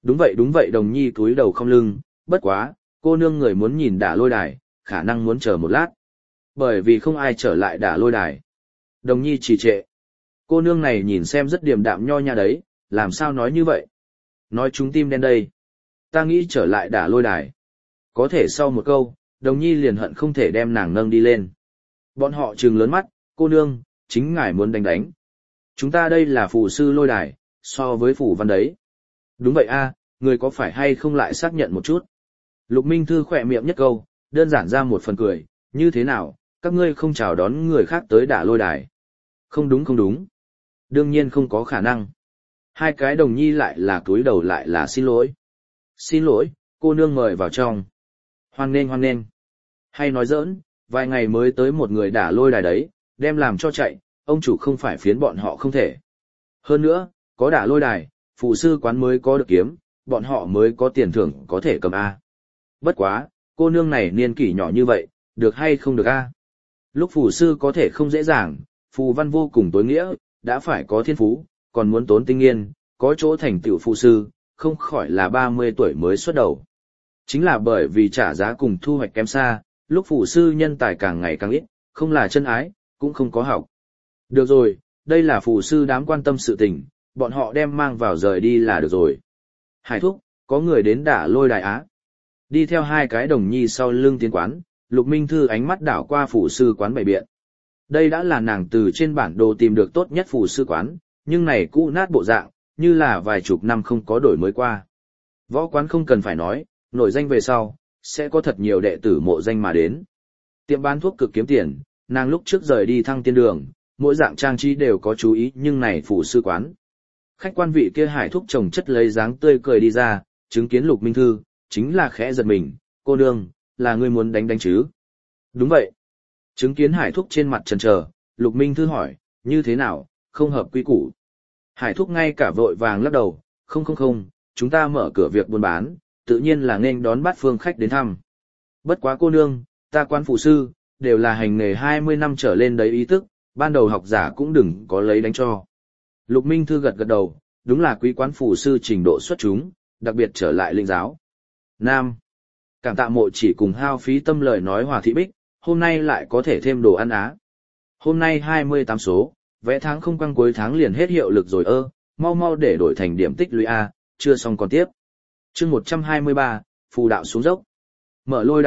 Đúng vậy Đồng Nhi cúi đầu không lưng, bất quá, cô nương người muốn nhìn đả lôi đài, khả năng muốn chờ một lát. Bởi vì không ai trở lại đả lôi đài. Đồng Nhi trì trệ. Cô nương này nhìn xem rất điềm đạm nho nhã đấy, làm sao nói như vậy? Nói chúng tim đen đây. Ta nghĩ trở lại đả lôi đài. Có thể sau một câu, Đồng Nhi liền hận không thể đem nàng nâng đi lên. Bọn họ trừng lớn mắt, cô nương, chính ngài muốn đánh đánh. Chúng ta đây là phù sư lôi đài, so với phù văn đấy. Đúng vậy a, người có phải hay không lại xác nhận một chút. Lục Minh Thư khỏe miệng nhất câu, đơn giản ra một phần cười, như thế nào, các ngươi không chào đón người khác tới đả lôi đài. Không đúng. Đương nhiên không có khả năng. Hai cái Đồng Nhi lại là cúi đầu lại là xin lỗi. Xin lỗi, cô nương mời vào trong. Hoan nghênh. Hay nói giỡn, vài ngày mới tới một người đả lôi đài đấy, đem làm cho chạy, ông chủ không phải phiến bọn họ không thể. Hơn nữa, có đả lôi đài, phù sư quán mới có được kiếm, bọn họ mới có tiền thưởng có thể cầm A. Bất quá, cô nương này niên kỷ nhỏ như vậy, được hay không được A. Lúc phù sư có thể không dễ dàng, phù văn vô cùng tối nghĩa, đã phải có thiên phú, còn muốn tốn tinh nghiên, có chỗ thành tựu phù sư, không khỏi là 30 tuổi mới xuất đầu. Chính là bởi vì trả giá cùng thu hoạch kém xa, lúc phù sư nhân tài càng ngày càng ít, không là chân ái, cũng không có học. Được rồi, đây là phù sư đám quan tâm sự tình, bọn họ đem mang vào rời đi là được rồi. Hải thúc, có người đến đả lôi đài á. Đi theo hai cái Đồng Nhi sau lưng tiến quán, Lục Minh Thư ánh mắt đảo qua phù sư quán bày biện. Đây đã là nàng từ trên bản đồ tìm được tốt nhất phù sư quán, nhưng này cũ nát bộ dạng, như là vài chục năm không có đổi mới qua. Võ quán không cần phải nói, nổi danh về sau, sẽ có thật nhiều đệ tử mộ danh mà đến. Tiệm bán thuốc cực kiếm tiền, nàng lúc trước rời đi Thăng Tiên Đường, mỗi dạng trang trí đều có chú ý nhưng này phù sư quán. Khách quan vị kia Hải thúc chồng chất lấy dáng tươi cười đi ra, chứng kiến Lục Minh Thư, chính là khẽ giật mình, cô nương, là ngươi muốn đánh chứ? Đúng vậy. Chứng kiến Hải thúc trên mặt chần chờ, Lục Minh Thư hỏi, như thế nào, không hợp quy củ. Hải thúc ngay cả vội vàng lắc đầu, không, chúng ta mở cửa việc buôn bán, tự nhiên là nên đón bát phương khách đến thăm. Bất quá cô nương, ta quan phụ sư, đều là hành nghề 20 năm trở lên đấy ý thức, ban đầu học giả cũng đừng có lấy đánh cho. Lục Minh Thư gật đầu, đúng là quý quán phụ sư trình độ xuất chúng, đặc biệt trở lại linh giáo. Nam. Cảm tạ mộ chỉ cùng hao phí tâm lời nói Hòa Thị Bích, hôm nay lại có thể thêm đồ ăn á. Hôm nay 28 số, vẽ tháng không quăng cuối tháng liền hết hiệu lực rồi mau để đổi thành điểm tích lũy A, chưa xong còn tiếp. Chương 123, phù đạo xuống dốc. Mở lôi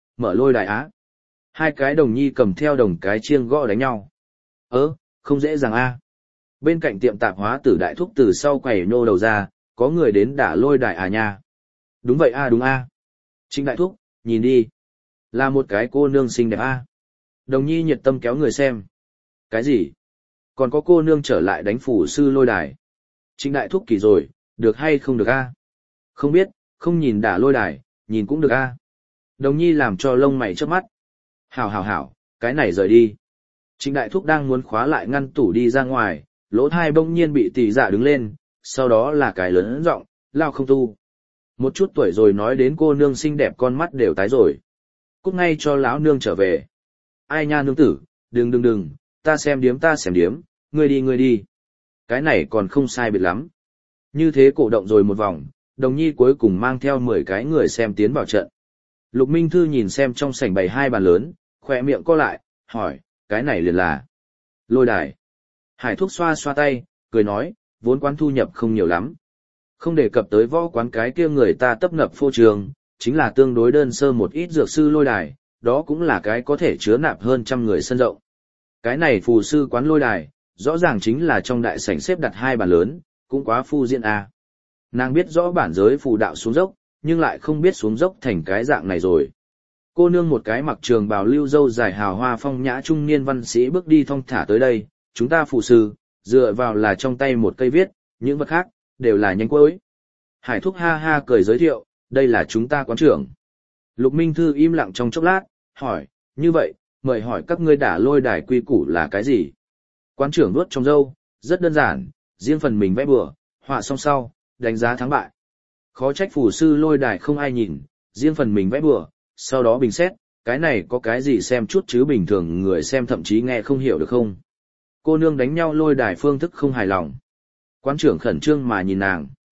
đài á. Hai cái Đồng Nhi cầm theo đồng cái chiêng gõ đánh nhau. Không dễ dàng A. Bên cạnh tiệm tạp hóa Tử Đại Thúc từ sau quầy nhô đầu ra, có người đến đả lôi đài à nha. Đúng vậy A, đúng A. Trịnh Đại Thúc, nhìn đi. Là một cái cô nương xinh đẹp A. Đồng Nhi nhiệt tâm kéo người xem. Cái gì? Còn có cô nương trở lại đánh phù sư lôi đài. Trịnh Đại Thúc kỳ rồi, được hay không được A? Không biết, không nhìn đả lôi đài, nhìn cũng được A. Đồng Nhi làm cho lông mày chớp mắt. Hảo, cái này rời đi. Trịnh Đại Thúc đang muốn khóa lại ngăn tủ đi ra ngoài, lỗ thai bỗng nhiên bị tỷ dạ đứng lên, sau đó là cái lớn giọng, lao không tu. Một chút tuổi rồi nói đến cô nương xinh đẹp con mắt đều tái rồi. Cút ngay cho lão nương trở về. Ai nha nương tử, đừng, ta xem điếm, ngươi đi. Cái này còn không sai biệt lắm. Như thế cổ động rồi một vòng, Đồng Nhi cuối cùng mang theo 10 cái người xem tiến vào trận. Lục Minh Thư nhìn xem trong sảnh bày hai bàn lớn, khỏe miệng co lại, hỏi, cái này liền là lôi đài. Hải thúc xoa tay, cười nói, vốn quán thu nhập không nhiều lắm. Không đề cập tới võ quán cái kia người ta tấp nập phô trường, chính là tương đối đơn sơ một ít dược sư lôi đài, đó cũng là cái có thể chứa nạp hơn 100 người sân rộng. Cái này phù sư quán lôi đài, rõ ràng chính là trong đại sảnh xếp đặt hai bàn lớn, cũng quá phu diễn a. Nàng biết rõ bản giới phù đạo xuống dốc, nhưng lại không biết xuống dốc thành cái dạng này rồi. Cô nương một cái mặc trường bào lưu râu dài hào hoa phong nhã trung niên văn sĩ bước đi thong thả tới đây, chúng ta phù sư, dựa vào là trong tay một cây viết, những vật khác, đều là nhánh quối. Hải thúc ha ha cười giới thiệu, đây là chúng ta quán trưởng. Lục Minh Thư im lặng trong chốc lát, hỏi, như vậy, mời hỏi các ngươi đả lôi đài quy củ là cái gì? Quán trưởng vuốt trong râu, rất đơn giản, riêng phần mình vẽ bừa, họa xong sau, đánh giá thắng bại. Khó trách phù sư lôi đài không ai nhìn, riêng phần mình vẽ bừa, sau đó bình xét, cái này có cái gì xem chút chứ bình thường người xem thậm chí nghe không hiểu được không? Cô nương đánh nhau lôi đài phương thức không hài lòng. Quán trưởng khẩn trương mà nhìn nàng.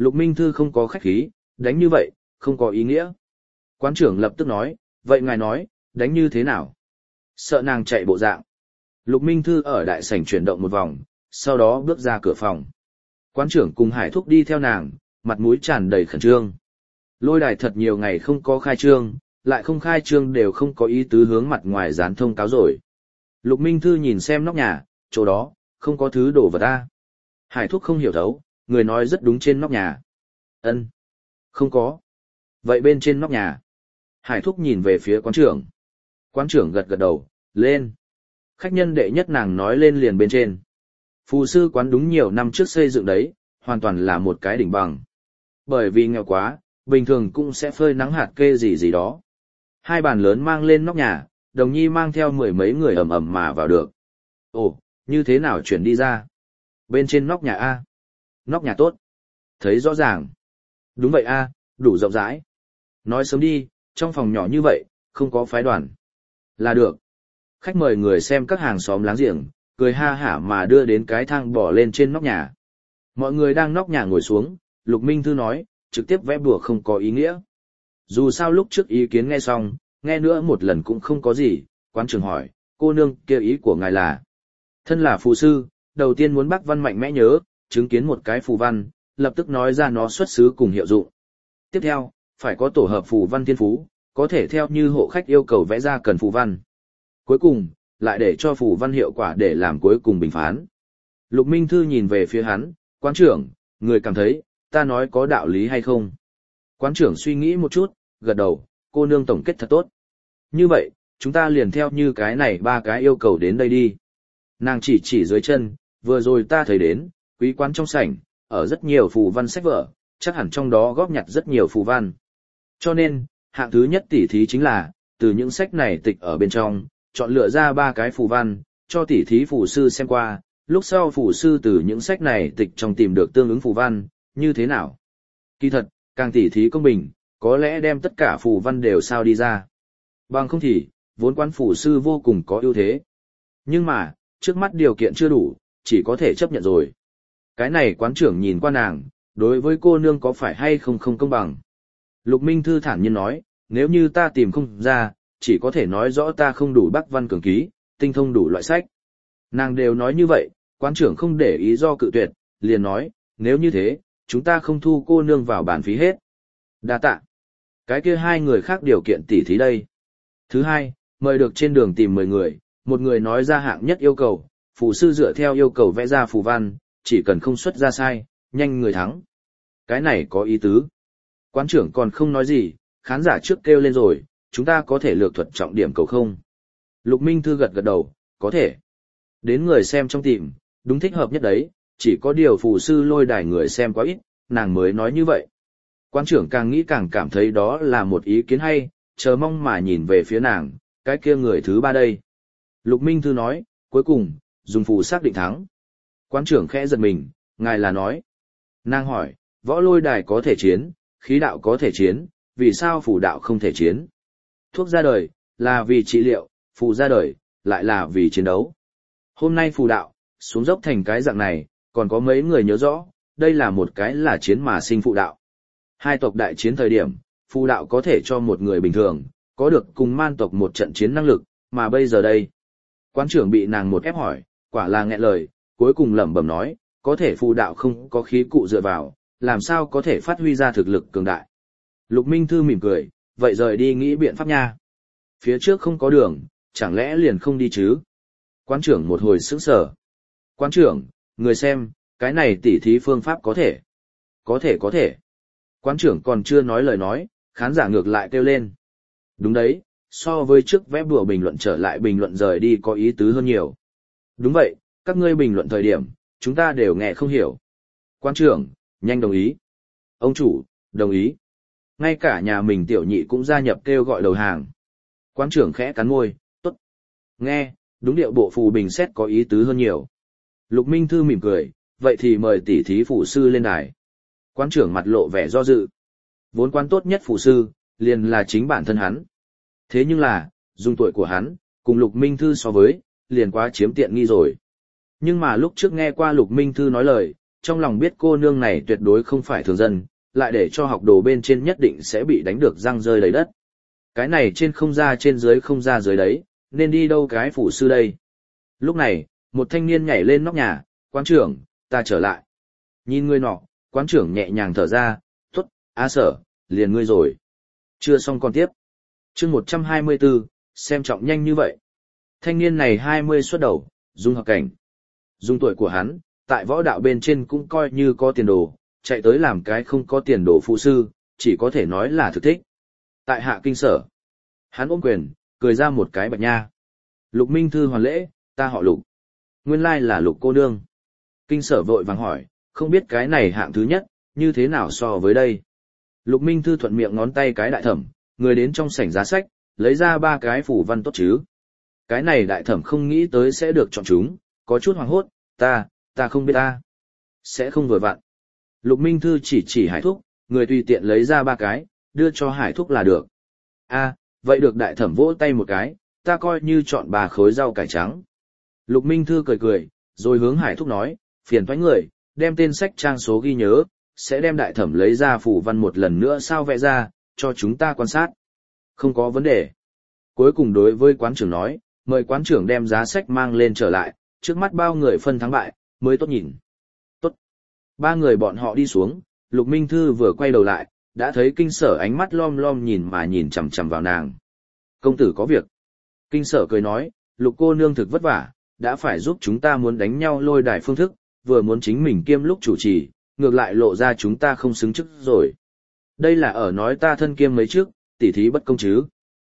Lục Minh Thư không có khách khí, đánh như vậy, không có ý nghĩa. Quán trưởng lập tức nói, vậy ngài nói, đánh như thế nào? Sợ nàng chạy bộ dạng. Lục Minh Thư ở đại sảnh chuyển động một vòng, sau đó bước ra cửa phòng. Quán trưởng cùng Hải Thúc đi theo nàng, mặt mũi tràn đầy khẩn trương. Lôi đài thật nhiều ngày không có khai trương, lại không khai trương đều không có ý tứ hướng mặt ngoài dán thông cáo rồi. Lục Minh Thư nhìn xem nóc nhà, chỗ đó, không có thứ đổ vật ta. Hải Thúc không hiểu thấu, người nói rất đúng trên nóc nhà. Ân, không có. Vậy bên trên nóc nhà. Hải Thúc nhìn về phía quán trưởng. Quán trưởng gật gật đầu, lên. Khách nhân đệ nhất nàng nói lên liền bên trên. Phù sư quán đúng nhiều năm trước xây dựng đấy, hoàn toàn là một cái đỉnh bằng. Bởi vì nghèo quá, bình thường cũng sẽ phơi nắng hạt kê gì gì đó. Hai bàn lớn mang lên nóc nhà, Đồng Nhi mang theo mười mấy người ầm ầm mà vào được. Ồ, như thế nào chuyển đi ra? Bên trên nóc nhà A. Nóc nhà tốt. Thấy rõ ràng. Đúng vậy A, đủ rộng rãi. Nói sớm đi, trong phòng nhỏ như vậy, không có phái đoàn. Là được. Khách mời người xem các hàng xóm láng giềng, cười ha hả mà đưa đến cái thang bỏ lên trên nóc nhà. Mọi người đang nóc nhà ngồi xuống, Lục Minh Thư nói, trực tiếp vẽ bùa không có ý nghĩa. Dù sao lúc trước ý kiến nghe xong, nghe nữa một lần cũng không có gì, quán trưởng hỏi, cô nương kia ý của ngài là. Thân là phù sư, đầu tiên muốn bác văn mạnh mẽ nhớ, chứng kiến một cái phù văn, lập tức nói ra nó xuất xứ cùng hiệu dụng. Tiếp theo, phải có tổ hợp phù văn thiên phú, có thể theo như hộ khách yêu cầu vẽ ra cần phù văn. Cuối cùng, lại để cho phù văn hiệu quả để làm cuối cùng bình phán. Lục Minh Thư nhìn về phía hắn, quán trưởng, người cảm thấy, ta nói có đạo lý hay không? Quán trưởng suy nghĩ một chút, gật đầu, cô nương tổng kết thật tốt. Như vậy, chúng ta liền theo như cái này ba cái yêu cầu đến đây đi. Nàng chỉ dưới chân, vừa rồi ta thấy đến, quý quán trong sảnh, ở rất nhiều phù văn sách vở, chắc hẳn trong đó góp nhặt rất nhiều phù văn. Cho nên, hạng thứ nhất tỉ thí chính là, từ những sách này tịch ở bên trong, chọn lựa ra ba cái phù văn, cho tỉ thí phù sư xem qua, lúc sau phù sư từ những sách này tịch trong tìm được tương ứng phù văn, như thế nào? Kỳ thật, càng tỉ thí công bình, có lẽ đem tất cả phù văn đều sao đi ra. Bằng không thì, vốn quán phù sư vô cùng có ưu thế. Nhưng mà, trước mắt điều kiện chưa đủ, chỉ có thể chấp nhận rồi. Cái này quán trưởng nhìn qua nàng, đối với cô nương có phải hay không không công bằng. Lục Minh Thư thản nhiên nói, nếu như ta tìm không ra, chỉ có thể nói rõ ta không đủ Bắc văn cường ký, tinh thông đủ loại sách. Nàng đều nói như vậy, quán trưởng không để ý do cự tuyệt, liền nói, nếu như thế, chúng ta không thu cô nương vào bàn phí hết. Đa tạ. Cái kia hai người khác điều kiện tỉ thí đây. Thứ hai, mời được trên đường tìm 10 người, một người nói ra hạng nhất yêu cầu, phù sư dựa theo yêu cầu vẽ ra phù văn, chỉ cần không xuất ra sai, nhanh người thắng. Cái này có ý tứ. Quán trưởng còn không nói gì, khán giả trước kêu lên rồi, chúng ta có thể lược thuật trọng điểm cầu không? Lục Minh Thư gật gật đầu, có thể. Đến người xem trong tìm, đúng thích hợp nhất đấy, chỉ có điều phù sư lôi đài người xem quá ít, nàng mới nói như vậy. Quán trưởng càng nghĩ càng cảm thấy đó là một ý kiến hay, chờ mong mà nhìn về phía nàng, cái kia người thứ ba đây. Lục Minh Thư nói, cuối cùng, dùng phù xác định thắng. Quán trưởng khẽ giật mình, ngài là nói. Nàng hỏi, võ lôi đài có thể chiến, khí đạo có thể chiến, vì sao phù đạo không thể chiến? Thuốc ra đời, là vì trị liệu, phù ra đời, lại là vì chiến đấu. Hôm nay phù đạo, xuống dốc thành cái dạng này, còn có mấy người nhớ rõ, đây là một cái là chiến mà sinh phù đạo. Hai tộc đại chiến thời điểm, phù đạo có thể cho một người bình thường, có được cùng man tộc một trận chiến năng lực, mà bây giờ đây. Quán trưởng bị nàng một ép hỏi, quả là nghẹn lời, cuối cùng lẩm bẩm nói, có thể phù đạo không có khí cụ dựa vào, làm sao có thể phát huy ra thực lực cường đại. Lục Minh Thư mỉm cười, vậy rời đi nghĩ biện pháp nha. Phía trước không có đường, chẳng lẽ liền không đi chứ? Quán trưởng một hồi sững sờ. Quán trưởng, người xem, cái này tỉ thí phương pháp có thể. Có thể. Quán trưởng còn chưa nói lời nói, khán giả ngược lại kêu lên. Đúng đấy, so với trước web đùa bình luận trở lại bình luận rời đi có ý tứ hơn nhiều. Đúng vậy, các ngươi bình luận thời điểm, chúng ta đều nghe không hiểu. Quán trưởng, nhanh đồng ý. Ông chủ, đồng ý. Ngay cả nhà mình tiểu nhị cũng gia nhập kêu gọi đầu hàng. Quán trưởng khẽ cắn môi, tốt. Nghe, đúng điệu bộ phù bình xét có ý tứ hơn nhiều. Lục Minh Thư mỉm cười, vậy thì mời tỷ thí phù sư lên đài. Quán trưởng mặt lộ vẻ do dự. Vốn quán tốt nhất phù sư, liền là chính bản thân hắn. Thế nhưng là, dùng tuổi của hắn, cùng Lục Minh Thư so với, liền quá chiếm tiện nghi rồi. Nhưng mà lúc trước nghe qua Lục Minh Thư nói lời, trong lòng biết cô nương này tuyệt đối không phải thường dân, lại để cho học đồ bên trên nhất định sẽ bị đánh được răng rơi đầy đất. Cái này trên không ra trên dưới không ra dưới đấy, nên đi đâu cái phủ sư đây. Lúc này, một thanh niên nhảy lên nóc nhà, quán trưởng, ta trở lại. Nhìn người nọ, quán trưởng nhẹ nhàng thở ra, tốt, á sở, liền ngươi rồi. Chưa xong còn tiếp. chương 124, xem trọng nhanh như vậy. Thanh niên này 20 xuất đầu, dung hợp cảnh. Dung tuổi của hắn, tại võ đạo bên trên cũng coi như có tiền đồ, chạy tới làm cái không có tiền đồ phụ sư, chỉ có thể nói là thực thích. Tại hạ kinh sở, hắn ôm quyền, cười ra một cái bạch nha. Lục Minh Thư hoàn lễ, ta họ Lục. Nguyên lai là Lục cô nương. Kinh sở vội vàng hỏi, không biết cái này hạng thứ nhất, như thế nào so với đây. Lục Minh Thư thuận miệng ngón tay cái đại thẩm, người đến trong sảnh giá sách, lấy ra 3 cái phủ văn tốt chứ. Cái này đại thẩm không nghĩ tới sẽ được chọn chúng, có chút hoảng hốt, ta không biết ta. Sẽ không vừa vặn. Lục Minh Thư chỉ Hải Thúc, người tùy tiện lấy ra 3 cái, đưa cho Hải Thúc là được. Vậy được đại thẩm vỗ tay một cái, ta coi như chọn 3 khối rau cải trắng. Lục Minh Thư cười, rồi hướng Hải Thúc nói, phiền toái người, đem tên sách trang số ghi nhớ, sẽ đem đại thẩm lấy ra phủ văn một lần nữa sao vẽ ra, cho chúng ta quan sát. Không có vấn đề. Cuối cùng đối với quán trưởng nói, mời quán trưởng đem giá sách mang lên trở lại, trước mắt bao người phân thắng bại, mới tốt nhìn. Tốt. 3 người bọn họ đi xuống, Lục Minh Thư vừa quay đầu lại, đã thấy kinh sở ánh mắt lom lom nhìn chằm chằm vào nàng. Công tử có việc. Kinh sở cười nói, Lục cô nương thực vất vả, đã phải giúp chúng ta muốn đánh nhau lôi đài phương thức, vừa muốn chính mình kiêm lúc chủ trì, ngược lại lộ ra chúng ta không xứng chức rồi. Đây là ở nói ta thân kiêm mấy trước, tỉ thí bất công chứ.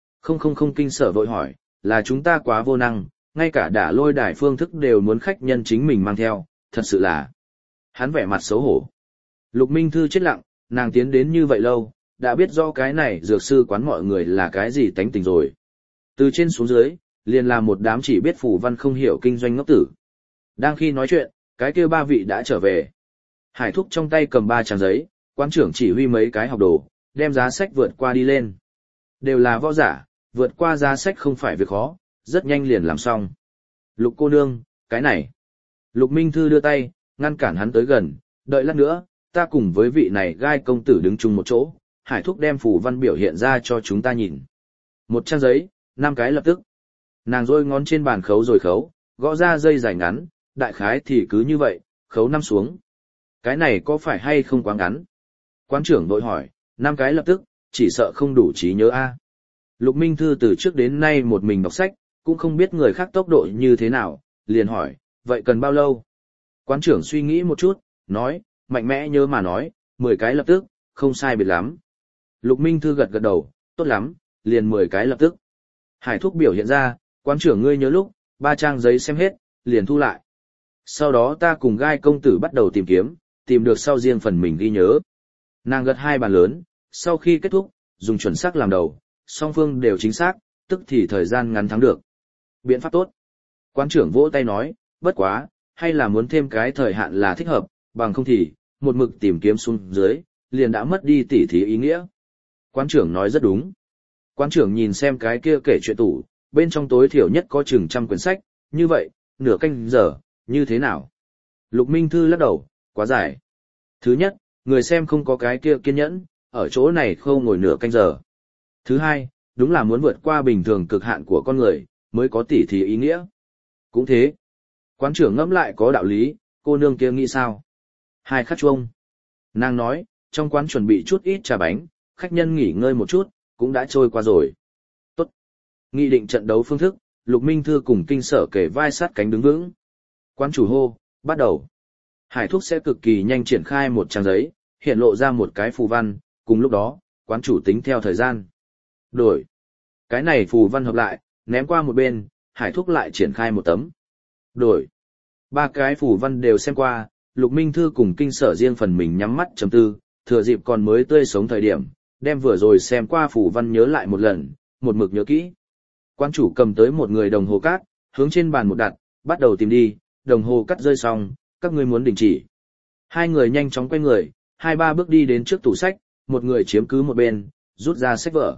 Không kinh sở vội hỏi, là chúng ta quá vô năng, ngay cả đả lôi đài phương thức đều muốn khách nhân chính mình mang theo, thật sự là. Hắn vẻ mặt xấu hổ. Lục Minh Thư chết lặng, nàng tiến đến như vậy lâu, đã biết rõ cái này dược sư quán mọi người là cái gì tánh tình rồi. Từ trên xuống dưới, liền là một đám chỉ biết phù văn không hiểu kinh doanh ngốc tử. Đang khi nói chuyện, cái kia 3 vị đã trở về. Hải Thúc trong tay cầm 3 trang giấy, quán trưởng chỉ huy mấy cái học đồ, đem giá sách vượt qua đi lên. Đều là võ giả, vượt qua giá sách không phải việc khó, rất nhanh liền làm xong. Lục cô nương, cái này. Lục Minh Thư đưa tay, ngăn cản hắn tới gần, đợi lát nữa, ta cùng với vị này gai công tử đứng chung một chỗ, Hải Thúc đem phù văn biểu hiện ra cho chúng ta nhìn. 1 trang giấy, 5 cái lập tức. Nàng rôi ngón trên bàn khấu rồi khấu, gõ ra dây dài ngắn, đại khái thì cứ như vậy, khấu 5 xuống. Cái này có phải hay không quá ngắn? Quán trưởng vội hỏi, 5 cái lập tức, chỉ sợ không đủ trí nhớ a. Lục Minh Thư từ trước đến nay một mình đọc sách, cũng không biết người khác tốc độ như thế nào, liền hỏi, vậy cần bao lâu? Quán trưởng suy nghĩ một chút, nói, mạnh mẽ nhớ mà nói, 10 cái lập tức, không sai biệt lắm. Lục Minh Thư gật đầu, tốt lắm, liền 10 cái lập tức. Hải Thúc biểu hiện ra, quán trưởng ngươi nhớ lúc, 3 trang giấy xem hết, liền thu lại. Sau đó ta cùng gai công tử bắt đầu tìm kiếm, tìm được sau riêng phần mình ghi nhớ. Nàng gật 2 bàn lớn, sau khi kết thúc, dùng chuẩn xác làm đầu, song phương đều chính xác, tức thì thời gian ngắn thắng được. Biện pháp tốt. Quán trưởng vỗ tay nói, bất quá, hay là muốn thêm cái thời hạn là thích hợp, bằng không thì, một mực tìm kiếm xuống dưới, liền đã mất đi tỉ thí ý nghĩa. Quán trưởng nói rất đúng. Quán trưởng nhìn xem cái kia kể chuyện tủ, bên trong tối thiểu nhất có chừng 100 quyển sách, như vậy, nửa canh giờ, như thế nào? Lục Minh Thư lắc đầu, quá dài. Thứ nhất, người xem không có cái kia kiên nhẫn, ở chỗ này không ngồi nửa canh giờ. Thứ hai, đúng là muốn vượt qua bình thường cực hạn của con người, mới có tỉ thí ý nghĩa. Cũng thế. Quán trưởng ngẫm lại có đạo lý, cô nương kia nghĩ sao? 2 khắc chuông. Nàng nói, trong quán chuẩn bị chút ít trà bánh, khách nhân nghỉ ngơi một chút, cũng đã trôi qua rồi. Tốt. Nghị định trận đấu phương thức, Lục Minh Thư cùng kinh sở kề vai sát cánh đứng vững. Quán chủ hô, bắt đầu. Hải Thúc sẽ cực kỳ nhanh triển khai 1 trang giấy, hiện lộ ra một cái phù văn, cùng lúc đó, quán chủ tính theo thời gian. Đổi. Cái này phù văn hợp lại, ném qua một bên, Hải Thúc lại triển khai 1 tấm. Đổi. 3 cái phù văn đều xem qua, Lục Minh Thư cùng kinh sở riêng phần mình nhắm mắt trầm tư, thừa dịp còn mới tươi sống thời điểm, đem vừa rồi xem qua phù văn nhớ lại một lần, một mực nhớ kỹ. Quán chủ cầm tới một người đồng hồ cát, hướng trên bàn một đặt, bắt đầu tìm đi, đồng hồ cát rơi xong, các ngươi muốn đình chỉ. 2 người nhanh chóng quay người, 2-3 bước đi đến trước tủ sách, một người chiếm cứ một bên, rút ra sách vở.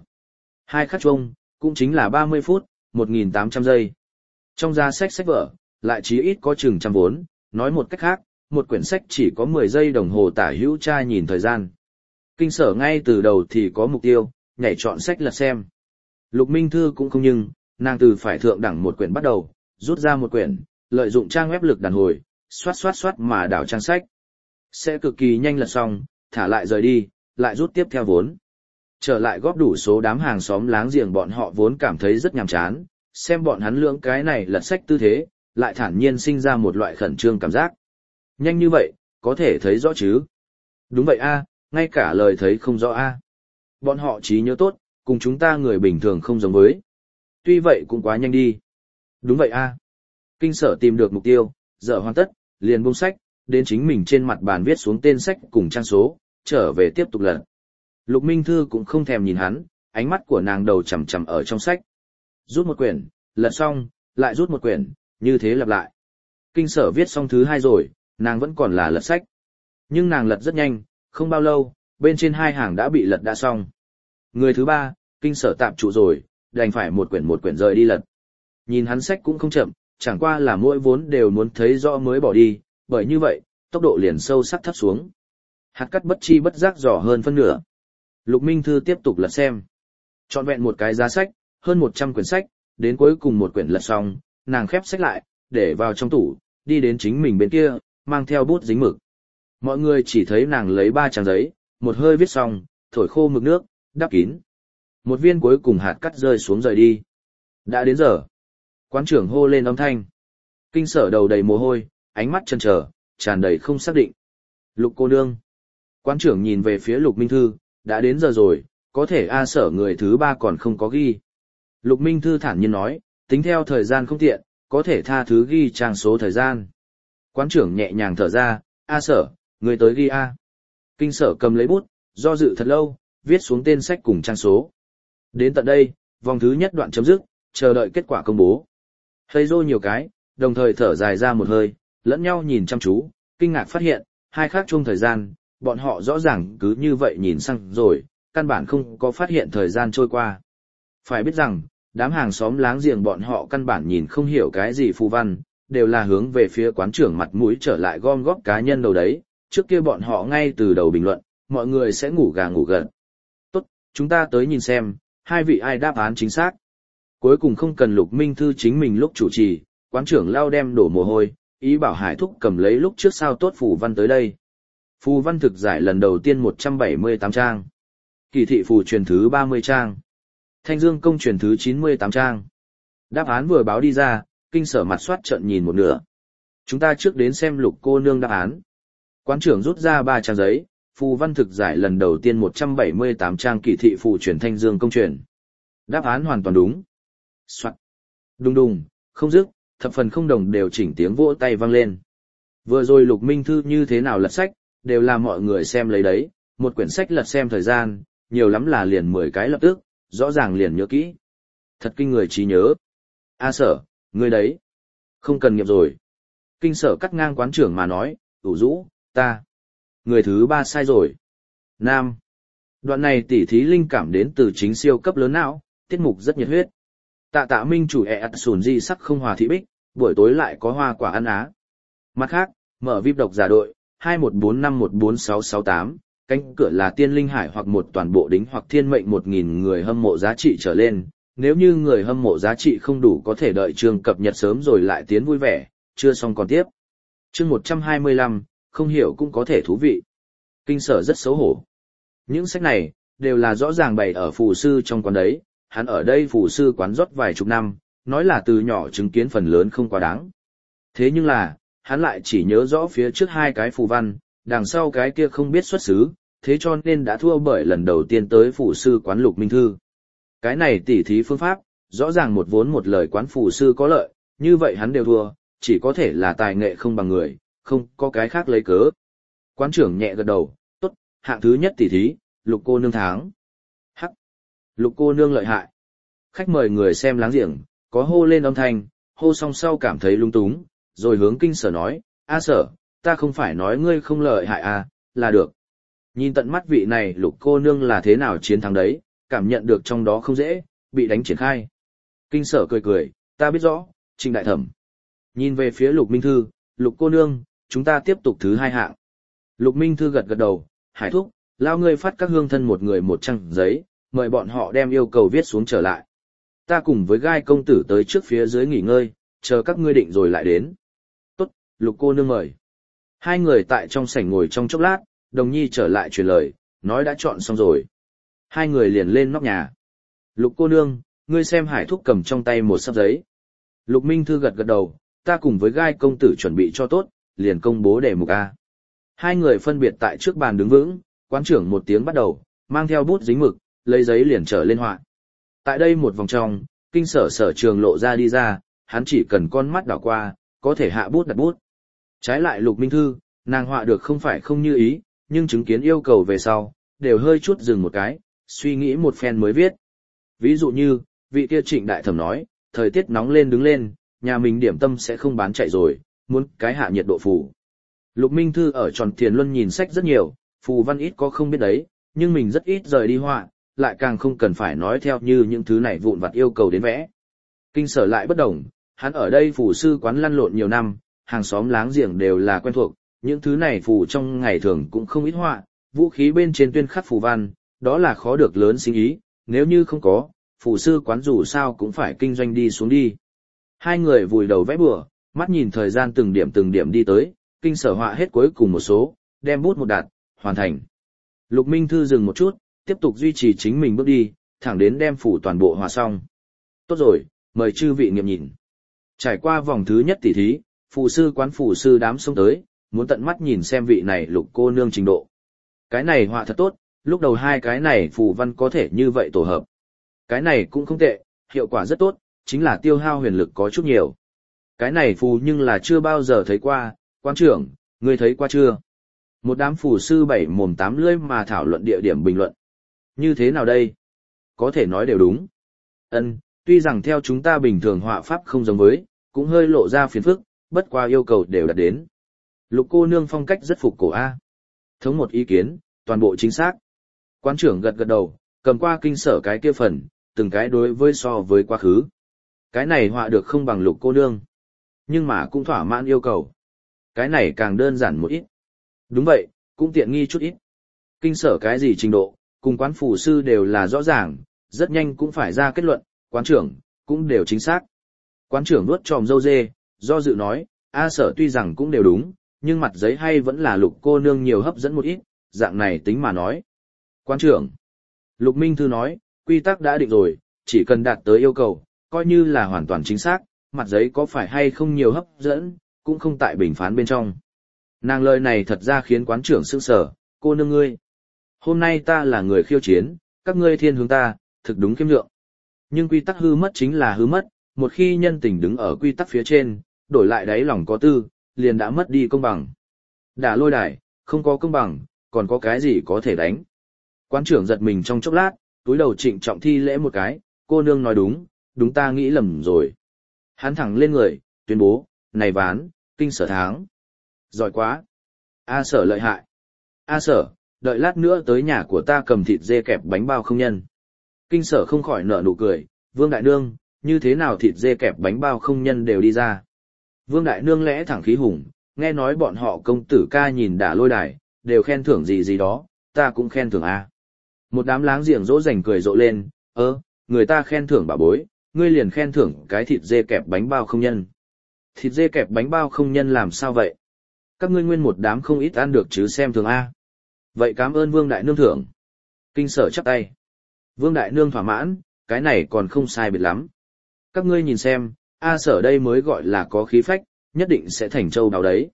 2 khắc chuông, cũng chính là 30 phút, 1.800 giây. Trong giá sách vở, lại chí ít có chừng trăm vốn, nói một cách khác, một quyển sách chỉ có 10 giây đồng hồ tả hữu tra nhìn thời gian. Kinh Sở ngay từ đầu thì có mục tiêu, nhảy chọn sách lật xem. Lục Minh Thư cũng không nhưng, nàng từ phải thượng đẳng một quyển bắt đầu, rút ra một quyển, lợi dụng trang web lực đàn hồi, xoát mà đảo trang sách. Sẽ cực kỳ nhanh lật xong, thả lại rời đi, lại rút tiếp theo vốn. Trở lại góp đủ số đám hàng xóm láng giềng bọn họ vốn cảm thấy rất nhàm chán, xem bọn hắn lưỡng cái này lật sách tư thế, lại thản nhiên sinh ra một loại khẩn trương cảm giác. Nhanh như vậy, có thể thấy rõ chứ? Đúng vậy a, ngay cả lời thấy không rõ a. Bọn họ trí nhớ tốt, cùng chúng ta người bình thường không giống với. Tuy vậy cũng quá nhanh đi. Đúng vậy a. Kinh Sở tìm được mục tiêu, dở hoàn tất, liền buông sách, đến chính mình trên mặt bàn viết xuống tên sách cùng trang số, trở về tiếp tục lật. Lục Minh Thư cũng không thèm nhìn hắn, ánh mắt của nàng đầu chằm chằm ở trong sách. Rút một quyển, lật xong, lại rút một quyển, như thế lặp lại. Kinh Sở viết xong thứ 2 rồi, nàng vẫn còn là lật sách. Nhưng nàng lật rất nhanh, không bao lâu, bên trên 2 hàng đã bị lật đã xong. Người thứ 3, Kinh Sở tạm trụ rồi, đành phải một quyển rời đi lật. Nhìn hắn sách cũng không chậm, chẳng qua là mỗi vốn đều muốn thấy rõ mới bỏ đi, bởi như vậy, tốc độ liền sâu sắc thấp xuống. Hạt cắt bất chi bất giác dò hơn phân nửa. Lục Minh Thư tiếp tục lật xem. Chọn vẹn một cái giá sách, hơn 100 quyển sách, đến cuối cùng một quyển lật xong, nàng khép sách lại, để vào trong tủ, đi đến chính mình bên kia, mang theo bút dính mực. Mọi người chỉ thấy nàng lấy 3 trang giấy, một hơi viết xong, thổi khô mực nước, đắp kín. Một viên cuối cùng hạt cắt rơi xuống rời đi. Đã đến giờ. Quán trưởng hô lên âm thanh. Kinh Sở đầu đầy mồ hôi, ánh mắt chần chờ, tràn đầy không xác định. Lục cô nương. Quán trưởng nhìn về phía Lục Minh Thư, đã đến giờ rồi, có thể A Sở người thứ 3 còn không có ghi. Lục Minh Thư thản nhiên nói, tính theo thời gian không tiện, có thể tha thứ ghi trang số thời gian. Quán trưởng nhẹ nhàng thở ra, A Sở, người tới ghi A. Kinh Sở cầm lấy bút, do dự thật lâu, viết xuống tên sách cùng trang số. Đến tận đây, vòng thứ nhất đoạn chấm dứt, chờ đợi kết quả công bố. Hơi rô nhiều cái, đồng thời thở dài ra một hơi, lẫn nhau nhìn chăm chú, kinh ngạc phát hiện, hai khác chung thời gian, bọn họ rõ ràng cứ như vậy nhìn sang rồi, căn bản không có phát hiện thời gian trôi qua. Phải biết rằng, đám hàng xóm láng giềng bọn họ căn bản nhìn không hiểu cái gì phù văn, đều là hướng về phía quán trưởng mặt mũi trở lại gom góp cá nhân đầu đấy, trước kia bọn họ ngay từ đầu bình luận, mọi người sẽ ngủ gà ngủ gật. Tốt, chúng ta tới nhìn xem, hai vị ai đáp án chính xác. Cuối cùng không cần Lục Minh Thư chính mình lúc chủ trì, quán trưởng lao đem đổ mồ hôi, ý bảo Hải Thúc cầm lấy lúc trước sao tốt phù văn tới đây. Phù văn thực giải lần đầu tiên 178 trang. Kỳ thị phù truyền thứ 30 trang. Thanh Dương công truyền thứ 98 trang. Đáp án vừa báo đi ra, Kinh Sở mặt soát trợn nhìn một nửa. Chúng ta trước đến xem Lục cô nương đáp án. Quán trưởng rút ra 3 trang giấy, phù văn thực giải lần đầu tiên 178 trang kỳ thị phù truyền Thanh Dương công truyền. Đáp án hoàn toàn đúng. Soạt. Đùng đùng, không dứt, thập phần không đồng đều chỉnh tiếng vỗ tay vang lên. Vừa rồi Lục Minh Thư như thế nào lật sách, đều là mọi người xem lấy đấy, một quyển sách lật xem thời gian, nhiều lắm là liền 10 cái lập tức, rõ ràng liền nhớ kỹ. Thật kinh người trí nhớ. A Sở, ngươi đấy. Không cần nghiệp rồi. Kinh Sở cắt ngang quán trưởng mà nói, ủ rũ, ta. Người thứ 3 sai rồi. Nam. Đoạn này tỉ thí linh cảm đến từ chính siêu cấp lớn não, tiết mục rất nhiệt huyết. Tạ Minh chủ sùn di sắc không hòa thị bích, buổi tối lại có hoa quả ăn á. Mặt khác, mở VIP độc giả đội, 2145146668, cánh cửa là tiên linh hải hoặc một toàn bộ đính hoặc thiên mệnh 1000 người hâm mộ giá trị trở lên. Nếu như người hâm mộ giá trị không đủ có thể đợi chương cập nhật sớm rồi lại tiến vui vẻ, chưa xong còn tiếp. Chương 125, không hiểu cũng có thể thú vị. Kinh Sở rất xấu hổ. Những sách này, đều là rõ ràng bày ở phù sư trong quán đấy, hắn ở đây phù sư quán rót vài chục năm, nói là từ nhỏ chứng kiến phần lớn không quá đáng. Thế nhưng là, hắn lại chỉ nhớ rõ phía trước 2 cái phù văn, đằng sau cái kia không biết xuất xứ, thế cho nên đã thua bởi lần đầu tiên tới phù sư quán Lục Minh Thư. Cái này tỉ thí phương pháp, rõ ràng một vốn một lời quán phù sư có lợi, như vậy hắn đều thua, chỉ có thể là tài nghệ không bằng người, không có cái khác lấy cớ. Quán trưởng nhẹ gật đầu, tốt, hạng thứ nhất tỉ thí, Lục cô nương thắng. Hắc, Lục cô nương lợi hại. Khách mời người xem láng giềng, có hô lên âm thanh, hô xong sau cảm thấy lung túng, rồi hướng Kinh Sở nói, A Sở, ta không phải nói ngươi không lợi hại à, là được. Nhìn tận mắt vị này Lục cô nương là thế nào chiến thắng đấy, cảm nhận được trong đó không dễ, bị đánh triển khai. Kinh Sở cười cười, ta biết rõ, Trình đại thẩm. Nhìn về phía Lục Minh Thư, Lục cô nương, chúng ta tiếp tục thứ hai hạng. Lục Minh Thư gật gật đầu, Hải thúc, lao ngươi phát các hương thân một người một trang giấy, mời bọn họ đem yêu cầu viết xuống trở lại. Ta cùng với gai công tử tới trước phía dưới nghỉ ngơi, chờ các ngươi định rồi lại đến. Tốt, Lục cô nương mời. Hai người tại trong sảnh ngồi trong chốc lát, Đồng Nhi trở lại truyền lời, nói đã chọn xong rồi. Hai người liền lên nóc nhà. Lục cô nương, ngươi xem Hải thúc cầm trong tay một sấp giấy. Lục Minh Thư gật gật đầu, ta cùng với gai công tử chuẩn bị cho tốt, liền công bố đề mục A. Hai người phân biệt tại trước bàn đứng vững, quán trưởng một tiếng bắt đầu, mang theo bút dính mực, lấy giấy liền trở lên họa. Tại đây một vòng trong, kinh sở trường lộ ra đi ra, hắn chỉ cần con mắt đảo qua, có thể hạ bút đặt bút. Trái lại Lục Minh Thư, nàng họa được không phải không như ý, nhưng chứng kiến yêu cầu về sau, đều hơi chút dừng một cái, suy nghĩ một phen mới viết. Ví dụ như, vị kia Trịnh đại thẩm nói, thời tiết nóng lên đứng lên, nhà mình điểm tâm sẽ không bán chạy rồi, muốn cái hạ nhiệt độ phù. Lục Minh Thư ở Tròn Thiền Luân nhìn sách rất nhiều, phù văn ít có không biết đấy, nhưng mình rất ít rời đi họa, lại càng không cần phải nói theo như những thứ này vụn vặt yêu cầu đến vẽ. Kinh sở lại bất đồng, hắn ở đây phù sư quán lăn lộn nhiều năm, hàng xóm láng giềng đều là quen thuộc, những thứ này phù trong ngày thường cũng không ít họa, vũ khí bên trên tuyên khắc phù văn, đó là khó được lớn sinh ý, nếu như không có, phù sư quán dù sao cũng phải kinh doanh đi xuống đi. Hai người vùi đầu vẽ bừa, mắt nhìn thời gian từng điểm đi tới, kinh sở họa hết cuối cùng một số, đem bút một đặt, hoàn thành. Lục Minh Thư dừng một chút, tiếp tục duy trì chính mình bước đi, thẳng đến đem phủ toàn bộ họa xong. Tốt rồi, mời chư vị nghiệm nhìn. Trải qua vòng thứ nhất tỉ thí, phù sư quán phù sư đám xông tới, muốn tận mắt nhìn xem vị này Lục cô nương trình độ. Cái này họa thật tốt, lúc đầu hai cái này phù văn có thể như vậy tổ hợp. Cái này cũng không tệ, hiệu quả rất tốt, chính là tiêu hao huyền lực có chút nhiều. Cái này phù nhưng là chưa bao giờ thấy qua, quan trưởng, ngươi thấy qua chưa? Một đám phù sư bảy mồm tám lưỡi mà thảo luận địa điểm bình luận. Như thế nào đây? Có thể nói đều đúng. Tuy rằng theo chúng ta bình thường họa pháp không giống với, cũng hơi lộ ra phiền phức, bất qua yêu cầu đều đạt đến. Lục cô nương phong cách rất phục cổ A. Thống một ý kiến, toàn bộ chính xác. Quán trưởng gật gật đầu, cầm qua kinh sở cái kia phần, từng cái đối với so với quá khứ. Cái này họa được không bằng Lục cô nương, nhưng mà cũng thỏa mãn yêu cầu. Cái này càng đơn giản một ít. Đúng vậy, cũng tiện nghi chút ít. Kinh sở cái gì trình độ, cùng quán phù sư đều là rõ ràng, rất nhanh cũng phải ra kết luận, quán trưởng, cũng đều chính xác. Quán trưởng nuốt tròm dâu dê, do dự nói, sở tuy rằng cũng đều đúng, nhưng mặt giấy hay vẫn là Lục cô nương nhiều hấp dẫn một ít, dạng này tính mà nói. Quán trưởng, Lục Minh Thư nói, quy tắc đã định rồi, chỉ cần đạt tới yêu cầu, coi như là hoàn toàn chính xác, mặt giấy có phải hay không nhiều hấp dẫn, cũng không tại bình phán bên trong. Nàng lời này thật ra khiến quán trưởng sững sờ, cô nương ngươi. Hôm nay ta là người khiêu chiến, các ngươi thiên hướng ta, thực đúng khiêm lượng. Nhưng quy tắc hư mất chính là hư mất, một khi nhân tình đứng ở quy tắc phía trên, đổi lại đáy lòng có tư, liền đã mất đi công bằng. Đả lôi đài, không có công bằng, còn có cái gì có thể đánh. Quán trưởng giật mình trong chốc lát, túi đầu trịnh trọng thi lễ một cái, cô nương nói đúng, đúng ta nghĩ lầm rồi. Hắn thẳng lên người, tuyên bố, này ván, kinh sở thắng. Giỏi quá. Sở lợi hại. Sở, đợi lát nữa tới nhà của ta cầm thịt dê kẹp bánh bao không nhân. Kinh sở không khỏi nở nụ cười, Vương Đại Nương, như thế nào thịt dê kẹp bánh bao không nhân đều đi ra. Vương Đại Nương lẽ thẳng khí hùng, nghe nói bọn họ công tử ca nhìn đả lôi đài, đều khen thưởng gì gì đó, ta cũng khen thưởng a. Một đám láng giềng dỗ dành cười rộ lên, người ta khen thưởng bà bối, ngươi liền khen thưởng cái thịt dê kẹp bánh bao không nhân. Thịt dê kẹp bánh bao không nhân làm sao vậy? Các ngươi nguyên một đám không ít ăn được chứ xem thường a. Vậy cảm ơn Vương Đại Nương thưởng. Kinh sở chắp tay. Vương Đại Nương thỏa mãn, cái này còn không sai biệt lắm. Các ngươi nhìn xem, sở đây mới gọi là có khí phách, nhất định sẽ thành châu đáo đấy.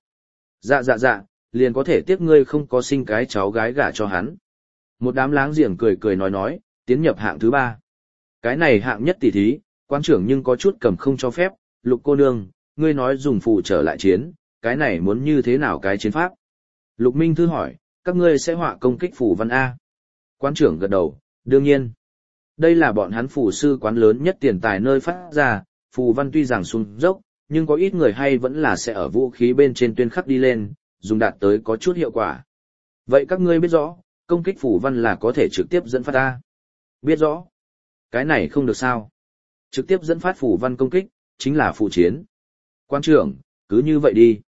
Dạ, liền có thể tiếc ngươi không có sinh cái cháu gái gả cho hắn. Một đám láng giềng cười nói, tiến nhập hạng thứ 3. Cái này hạng nhất tỷ thí, quan trưởng nhưng có chút cầm không cho phép, Lục cô nương, ngươi nói dùng phù trở lại chiến, cái này muốn như thế nào cái chiến pháp? Lục Minh Thư hỏi, các ngươi sẽ họa công kích phù văn A. Quán trưởng gật đầu, đương nhiên. Đây là bọn hắn phù sư quán lớn nhất tiền tài nơi phát ra, phù văn tuy rằng xuống dốc, nhưng có ít người hay vẫn là sẽ ở vũ khí bên trên tuyên khắc đi lên, dùng đạt tới có chút hiệu quả. Vậy các ngươi biết rõ, công kích phù văn là có thể trực tiếp dẫn phát A. Biết rõ. Cái này không được sao. Trực tiếp dẫn phát phù văn công kích, chính là phù chiến. Quan trưởng, cứ như vậy đi.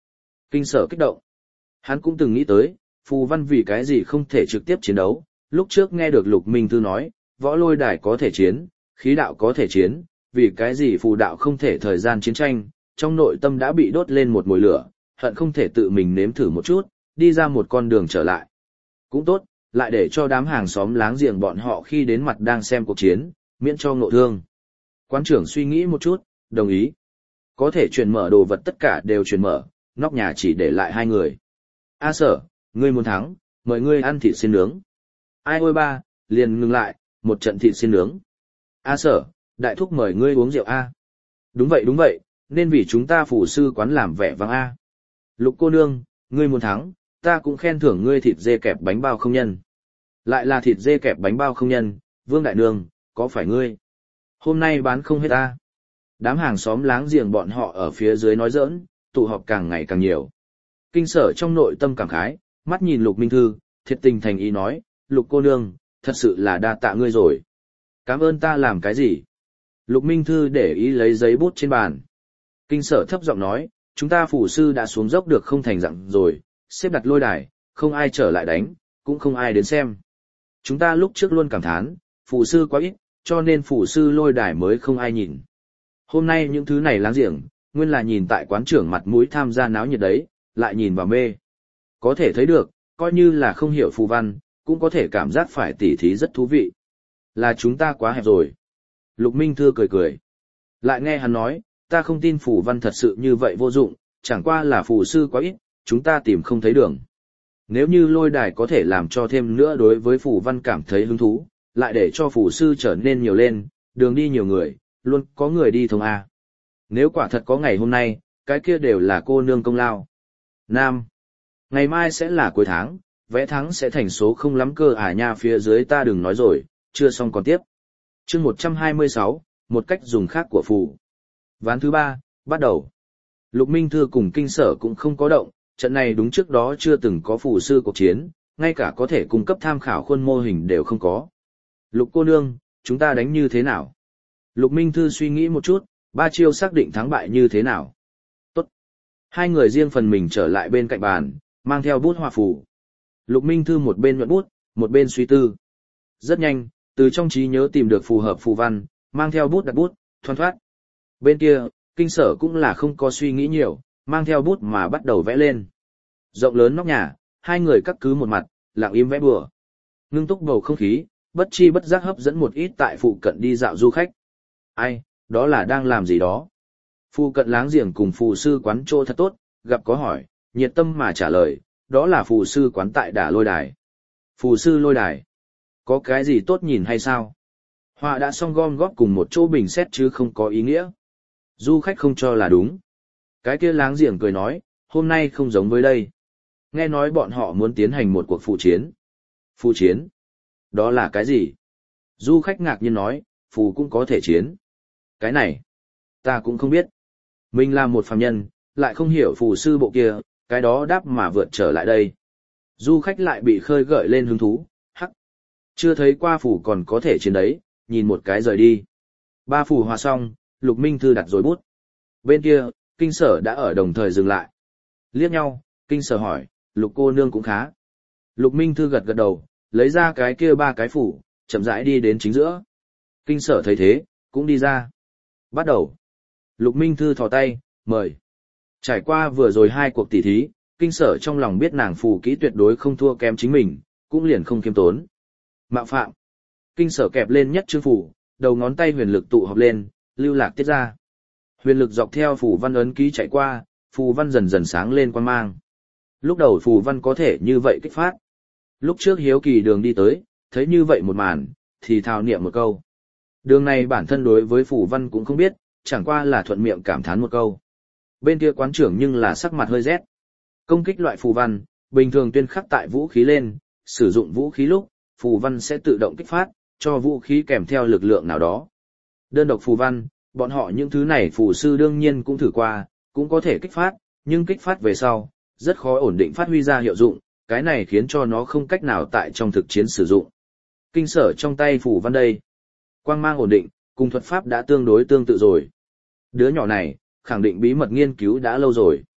Kinh Sở kích động. Hắn cũng từng nghĩ tới, phù văn vì cái gì không thể trực tiếp chiến đấu, lúc trước nghe được Lục Minh Thư nói, võ lôi đài có thể chiến, khí đạo có thể chiến, vì cái gì phù đạo không thể thời gian chiến tranh, trong nội tâm đã bị đốt lên một mồi lửa, hận không thể tự mình nếm thử một chút, đi ra một con đường trở lại. Cũng tốt, lại để cho đám hàng xóm láng giềng bọn họ khi đến mặt đang xem cuộc chiến, miễn cho ngộ thương. Quán trưởng suy nghĩ một chút, đồng ý. Có thể chuyển mở đồ vật tất cả đều chuyển mở, nóc nhà chỉ để lại hai người. A Sở, ngươi muốn thắng, mời ngươi ăn thịt xiên nướng. Ai ôi ba, liền ngừng lại, một trận thịt xiên nướng. A Sở, đại thúc mời ngươi uống rượu A. Đúng vậy, nên vì chúng ta phủ sư quán làm vẻ vang A. Lục cô nương, ngươi muốn thắng, ta cũng khen thưởng ngươi thịt dê kẹp bánh bao không nhân. Lại là thịt dê kẹp bánh bao không nhân, Vương Đại Nương, có phải ngươi? Hôm nay bán không hết ta. Đám hàng xóm láng giềng bọn họ ở phía dưới nói giỡn, tụ họp càng ngày càng nhiều. Kinh Sở trong nội tâm cảm khái, mắt nhìn Lục Minh Thư, thiệt tình thành ý nói, Lục cô nương, thật sự là đa tạ ngươi rồi. Cảm ơn ta làm cái gì? Lục Minh Thư để ý lấy giấy bút trên bàn. Kinh Sở thấp giọng nói, chúng ta phủ sư đã xuống dốc được không thành dặn rồi, xếp đặt lôi đài, không ai trở lại đánh, cũng không ai đến xem. Chúng ta lúc trước luôn cảm thán, phủ sư quá ít, cho nên phủ sư lôi đài mới không ai nhìn. Hôm nay những thứ này láng giềng, nguyên là nhìn tại quán trưởng mặt mũi tham gia náo nhiệt đấy, lại nhìn vào mê. Có thể thấy được, coi như là không hiểu phù văn, cũng có thể cảm giác phải tỉ thí rất thú vị. Là chúng ta quá hẹp rồi. Lục Minh Thư cười cười. Lại nghe hắn nói, ta không tin phù văn thật sự như vậy vô dụng, chẳng qua là phù sư quá ít, chúng ta tìm không thấy đường. Nếu như lôi đài có thể làm cho thêm nữa đối với phù văn cảm thấy hứng thú, lại để cho phù sư trở nên nhiều lên, đường đi nhiều người, luôn có người đi thông A. Nếu quả thật có ngày hôm nay, cái kia đều là cô nương công lao. Nam. Ngày mai sẽ là cuối tháng, vẽ tháng sẽ thành số không lắm cơ nha, phía dưới ta đừng nói rồi, chưa xong còn tiếp. Chương 126, một cách dùng khác của phù. Ván thứ 3, bắt đầu. Lục Minh Thư cùng Kinh Sở cũng không có động, trận này đúng trước đó chưa từng có phù sư cuộc chiến, ngay cả có thể cung cấp tham khảo khuôn mô hình đều không có. Lục cô nương, chúng ta đánh như thế nào? Lục Minh Thư suy nghĩ một chút, 3 chiêu xác định thắng bại như thế nào. Tốt. Hai người riêng phần mình trở lại bên cạnh bàn, mang theo bút họa phù. Lục Minh Thư một bên nhuận bút, một bên suy tư. Rất nhanh, từ trong trí nhớ tìm được phù hợp phù văn, mang theo bút đặt bút, thoăn thoát. Bên kia, Kinh Sở cũng là không có suy nghĩ nhiều, mang theo bút mà bắt đầu vẽ lên. Rộng lớn nóc nhà, hai người cắt cứ một mặt, lặng im vẽ bừa. Ngưng túc bầu không khí, bất chi bất giác hấp dẫn một ít tại phụ cận đi dạo du khách. Ai, đó là đang làm gì đó? Phụ cận láng giềng cùng phù sư quán chỗ thật tốt, gặp có hỏi, nhiệt tâm mà trả lời, đó là phù sư quán tại Đả Lôi Đài. Phù sư lôi đài, có cái gì tốt nhìn hay sao? Họa đã xong gom góp cùng một chỗ bình xét chứ không có ý nghĩa. Du khách không cho là đúng. Cái kia láng giềng cười nói, hôm nay không giống với đây. Nghe nói bọn họ muốn tiến hành một cuộc phù chiến. Phù chiến? Đó là cái gì? Du khách ngạc nhiên nói, phù cũng có thể chiến. Cái này, ta cũng không biết. Mình là một phàm nhân, lại không hiểu phù sư bộ kia, cái đó đáp mà vượt trở lại đây. Du khách lại bị khơi gợi lên hứng thú, hắc. Chưa thấy qua phù còn có thể chiến đấy, nhìn một cái rời đi. 3 phù hòa xong, Lục Minh Thư đặt rồi bút. Bên kia, Kinh Sở đã ở đồng thời dừng lại. Liếc nhau, Kinh Sở hỏi, Lục cô nương cũng khá. Lục Minh Thư gật gật đầu, lấy ra cái kia 3 cái phù, chậm rãi đi đến chính giữa. Kinh Sở thấy thế, cũng đi ra. Bắt đầu. Lục Minh Thư thò tay, mời. Trải qua vừa rồi 2 cuộc tỉ thí, Kinh Sở trong lòng biết nàng phù kỹ tuyệt đối không thua kém chính mình, cũng liền không kiêm tốn. Mạo phạm. Kinh Sở kẹp lên nhất chương phù, đầu ngón tay huyền lực tụ họp lên, lưu lạc tiết ra. Huyền lực dọc theo phù văn ấn ký chạy qua, phù văn dần dần sáng lên quang mang. Lúc đầu phù văn có thể như vậy kích phát. Lúc trước hiếu kỳ đường đi tới, thấy như vậy một màn, thì thào niệm một câu. Đường này bản thân đối với phù văn cũng không biết, chẳng qua là thuận miệng cảm thán một câu. Bên kia quán trưởng nhưng là sắc mặt hơi rét. Công kích loại phù văn, bình thường tuyên khắc tại vũ khí lên, sử dụng vũ khí lúc, phù văn sẽ tự động kích phát, cho vũ khí kèm theo lực lượng nào đó. Đơn độc phù văn, bọn họ những thứ này phù sư đương nhiên cũng thử qua, cũng có thể kích phát, nhưng kích phát về sau, rất khó ổn định phát huy ra hiệu dụng, cái này khiến cho nó không cách nào tại trong thực chiến sử dụng. Kinh Sở trong tay phù văn đây, quang mang ổn định, cùng thuật pháp đã tương đối tương tự rồi. Đứa nhỏ này, khẳng định bí mật nghiên cứu đã lâu rồi.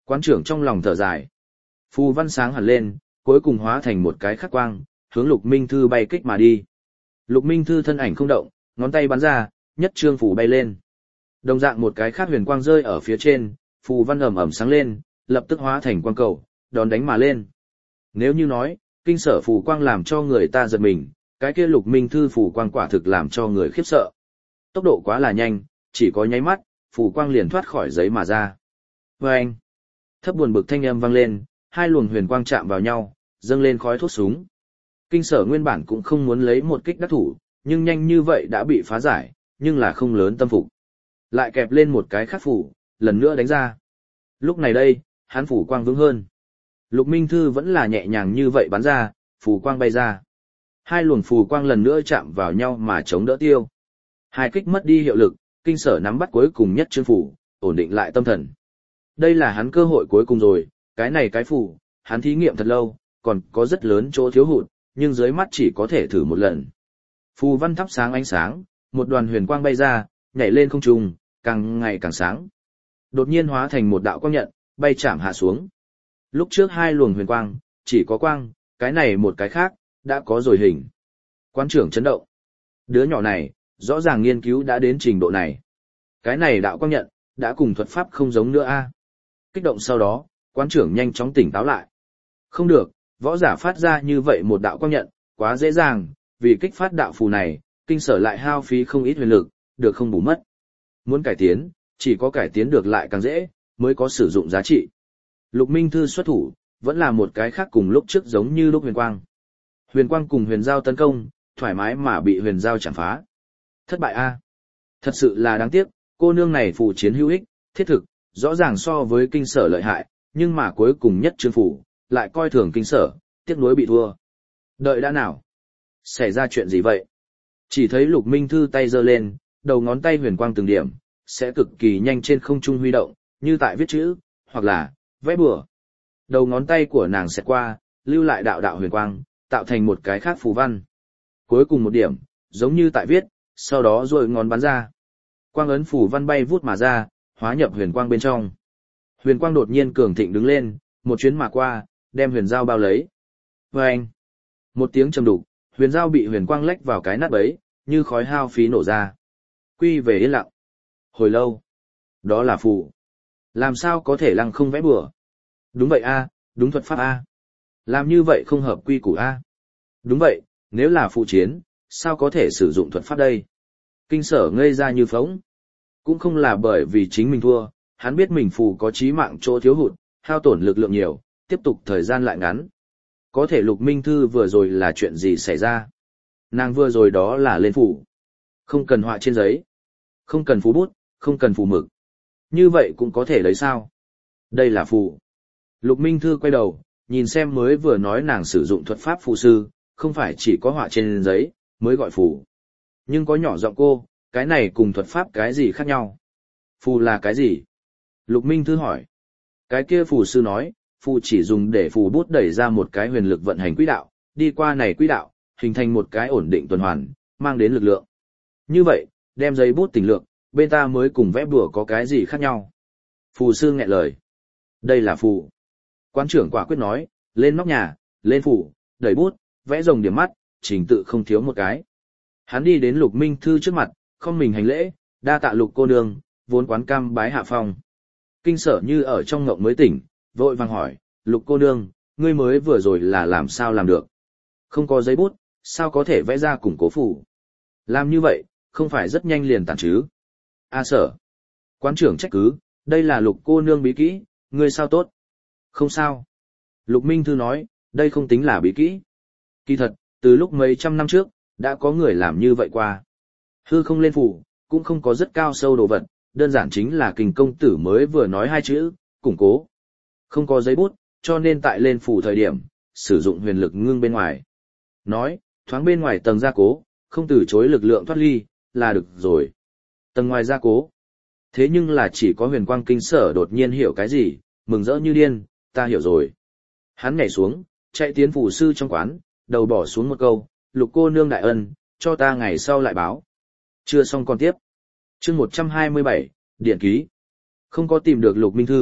Quán trưởng trong lòng thở dài. Phù văn sáng hẳn lên, cuối cùng hóa thành một cái khắc quang, hướng Lục Minh Thư bay kích mà đi. Lục Minh Thư thân ảnh không động, ngón tay bắn ra, nhất trương phù bay lên. Đồng dạng một cái khác huyền quang rơi ở phía trên, phù văn ầm ầm sáng lên, lập tức hóa thành quang cầu, đón đánh mà lên. Nếu như nói, kinh sở phù quang làm cho người ta giật mình, cái kia Lục Minh Thư phù quang quả thực làm cho người khiếp sợ. Tốc độ quá là nhanh, chỉ có nháy mắt, phù quang liền thoát khỏi giấy mà ra. Vâng! Thấp buồn bực thanh âm vang lên, hai luồng huyền quang chạm vào nhau, dâng lên khói thuốc súng. Kinh sở nguyên bản cũng không muốn lấy một kích đắc thủ, nhưng nhanh như vậy đã bị phá giải, nhưng là không lớn tâm phục. Lại kẹp lên một cái khắc phủ, lần nữa đánh ra. Lúc này đây, hắn phủ quang vững hơn. Lục Minh Thư vẫn là nhẹ nhàng như vậy bắn ra, phủ quang bay ra. Hai luồng phù quang lần nữa chạm vào nhau mà chống đỡ tiêu. Hai kích mất đi hiệu lực, kinh sở nắm bắt cuối cùng nhất chương phủ, ổn định lại tâm thần. Đây là hắn cơ hội cuối cùng rồi, cái này cái phủ, hắn thí nghiệm thật lâu, còn có rất lớn chỗ thiếu hụt, nhưng dưới mắt chỉ có thể thử một lần. Phù văn thắp sáng ánh sáng, một đoàn huyền quang bay ra, nhảy lên không trung, càng ngày càng sáng. Đột nhiên hóa thành một đạo quang nhận, bay chạm hạ xuống. Lúc trước hai luồng huyền quang, chỉ có quang, cái này một cái khác, đã có rồi hình. Quán trưởng chấn động. Đứa nhỏ này, rõ ràng nghiên cứu đã đến trình độ này. Cái này đạo quang nhận, đã cùng thuật pháp không giống nữa a. Kích động sau đó, quán trưởng nhanh chóng tỉnh táo lại. Không được, võ giả phát ra như vậy một đạo quang nhận, quá dễ dàng, vì kích phát đạo phù này, kinh sở lại hao phí không ít huyền lực, được không bù mất. Muốn cải tiến, chỉ có cải tiến được lại càng dễ, mới có sử dụng giá trị. Lục Minh Thư xuất thủ, vẫn là một cái khác cùng lúc trước giống như lúc huyền quang. Huyền quang cùng huyền giao tấn công, thoải mái mà bị huyền giao chạm phá. Thất bại a. Thật sự là đáng tiếc, cô nương này phù chiến hữu ích, thiết thực, rõ ràng so với kinh sở lợi hại, nhưng mà cuối cùng nhất chương phủ, lại coi thường kinh sở, tiếc nuối bị thua. Đợi đã nào? Xảy ra chuyện gì vậy? Chỉ thấy Lục Minh Thư tay giơ lên, đầu ngón tay huyền quang từng điểm, sẽ cực kỳ nhanh trên không trung huy động, như tại viết chữ, hoặc là vẽ bừa. Đầu ngón tay của nàng sẽ qua, lưu lại đạo đạo huyền quang, tạo thành một cái khác phù văn. Cuối cùng một điểm, giống như tại viết, sau đó rồi ngón bắn ra. Quang ấn phù văn bay vút mà ra, hóa nhập huyền quang bên trong. Huyền quang đột nhiên cường thịnh đứng lên, một chuyến mà qua, đem huyền dao bao lấy. Vâng! Một tiếng trầm đục, huyền dao bị huyền quang lách vào cái nát bấy, như khói hao phí nổ ra. Quy về yên lặng. Hồi lâu. Đó là phù. Làm sao có thể lăng không vẽ bừa? Đúng vậy a, đúng thuật pháp a. Làm như vậy không hợp quy củ a. Đúng vậy, nếu là phụ chiến, sao có thể sử dụng thuật pháp đây? Kinh sở ngây ra như phóng. Cũng không là bởi vì chính mình thua, hắn biết mình phù có chí mạng chỗ thiếu hụt, hao tổn lực lượng nhiều, tiếp tục thời gian lại ngắn. Có thể Lục Minh Thư vừa rồi là chuyện gì xảy ra? Nàng vừa rồi đó là lên phù. Không cần họa trên giấy. Không cần phù bút, không cần phù mực. Như vậy cũng có thể lấy sao? Đây là phù. Lục Minh Thư quay đầu, nhìn xem mới vừa nói nàng sử dụng thuật pháp phù sư, không phải chỉ có họa trên giấy, mới gọi phù. Nhưng có nhỏ giọng cô, cái này cùng thuật pháp cái gì khác nhau? Phù là cái gì? Lục Minh Thư hỏi. Cái kia phù sư nói, phù chỉ dùng để phù bút đẩy ra một cái huyền lực vận hành quỹ đạo, đi qua này quỹ đạo, hình thành một cái ổn định tuần hoàn, mang đến lực lượng. Như vậy, đem giấy bút tình lượng, bên ta mới cùng vẽ bùa có cái gì khác nhau? Phù sư nghẹn lời. Đây là phù. Quán trưởng quả quyết nói, lên nóc nhà, lên phù, đẩy bút, vẽ rồng điểm mắt, trình tự không thiếu một cái. Hắn đi đến Lục Minh Thư trước mặt, không mình hành lễ, đa tạ Lục cô nương, vốn quán cam bái hạ phong. Kinh sở như ở trong ngộng mới tỉnh, vội vàng hỏi, Lục cô nương, ngươi mới vừa rồi là làm sao làm được? Không có giấy bút, sao có thể vẽ ra củng cố phù? Làm như vậy, không phải rất nhanh liền tàn chứ? A sở. Quán trưởng trách cứ, đây là Lục cô nương bí kỹ, ngươi sao tốt? Không sao. Lục Minh Thư nói, đây không tính là bí kỹ. Kỳ thật, từ lúc mấy trăm năm trước, đã có người làm như vậy qua. Hư không lên phù, cũng không có rất cao sâu đồ vật, đơn giản chính là Kình công tử mới vừa nói hai chữ, củng cố. Không có giấy bút, cho nên tại lên phù thời điểm, sử dụng huyền lực ngưng bên ngoài. Nói, thoáng bên ngoài tầng gia cố, không từ chối lực lượng thoát ly, là được rồi. Tầng ngoài gia cố. Thế nhưng là chỉ có huyền quang kinh sở đột nhiên hiểu cái gì, mừng rỡ như điên, ta hiểu rồi. Hắn nhảy xuống, chạy tiến phù sư trong quán, đầu bỏ xuống một câu, Lục cô nương đại ân, cho ta ngày sau lại báo. Chưa xong còn tiếp. Chương 127, Điện ký. Không có tìm được Lục Minh Thư,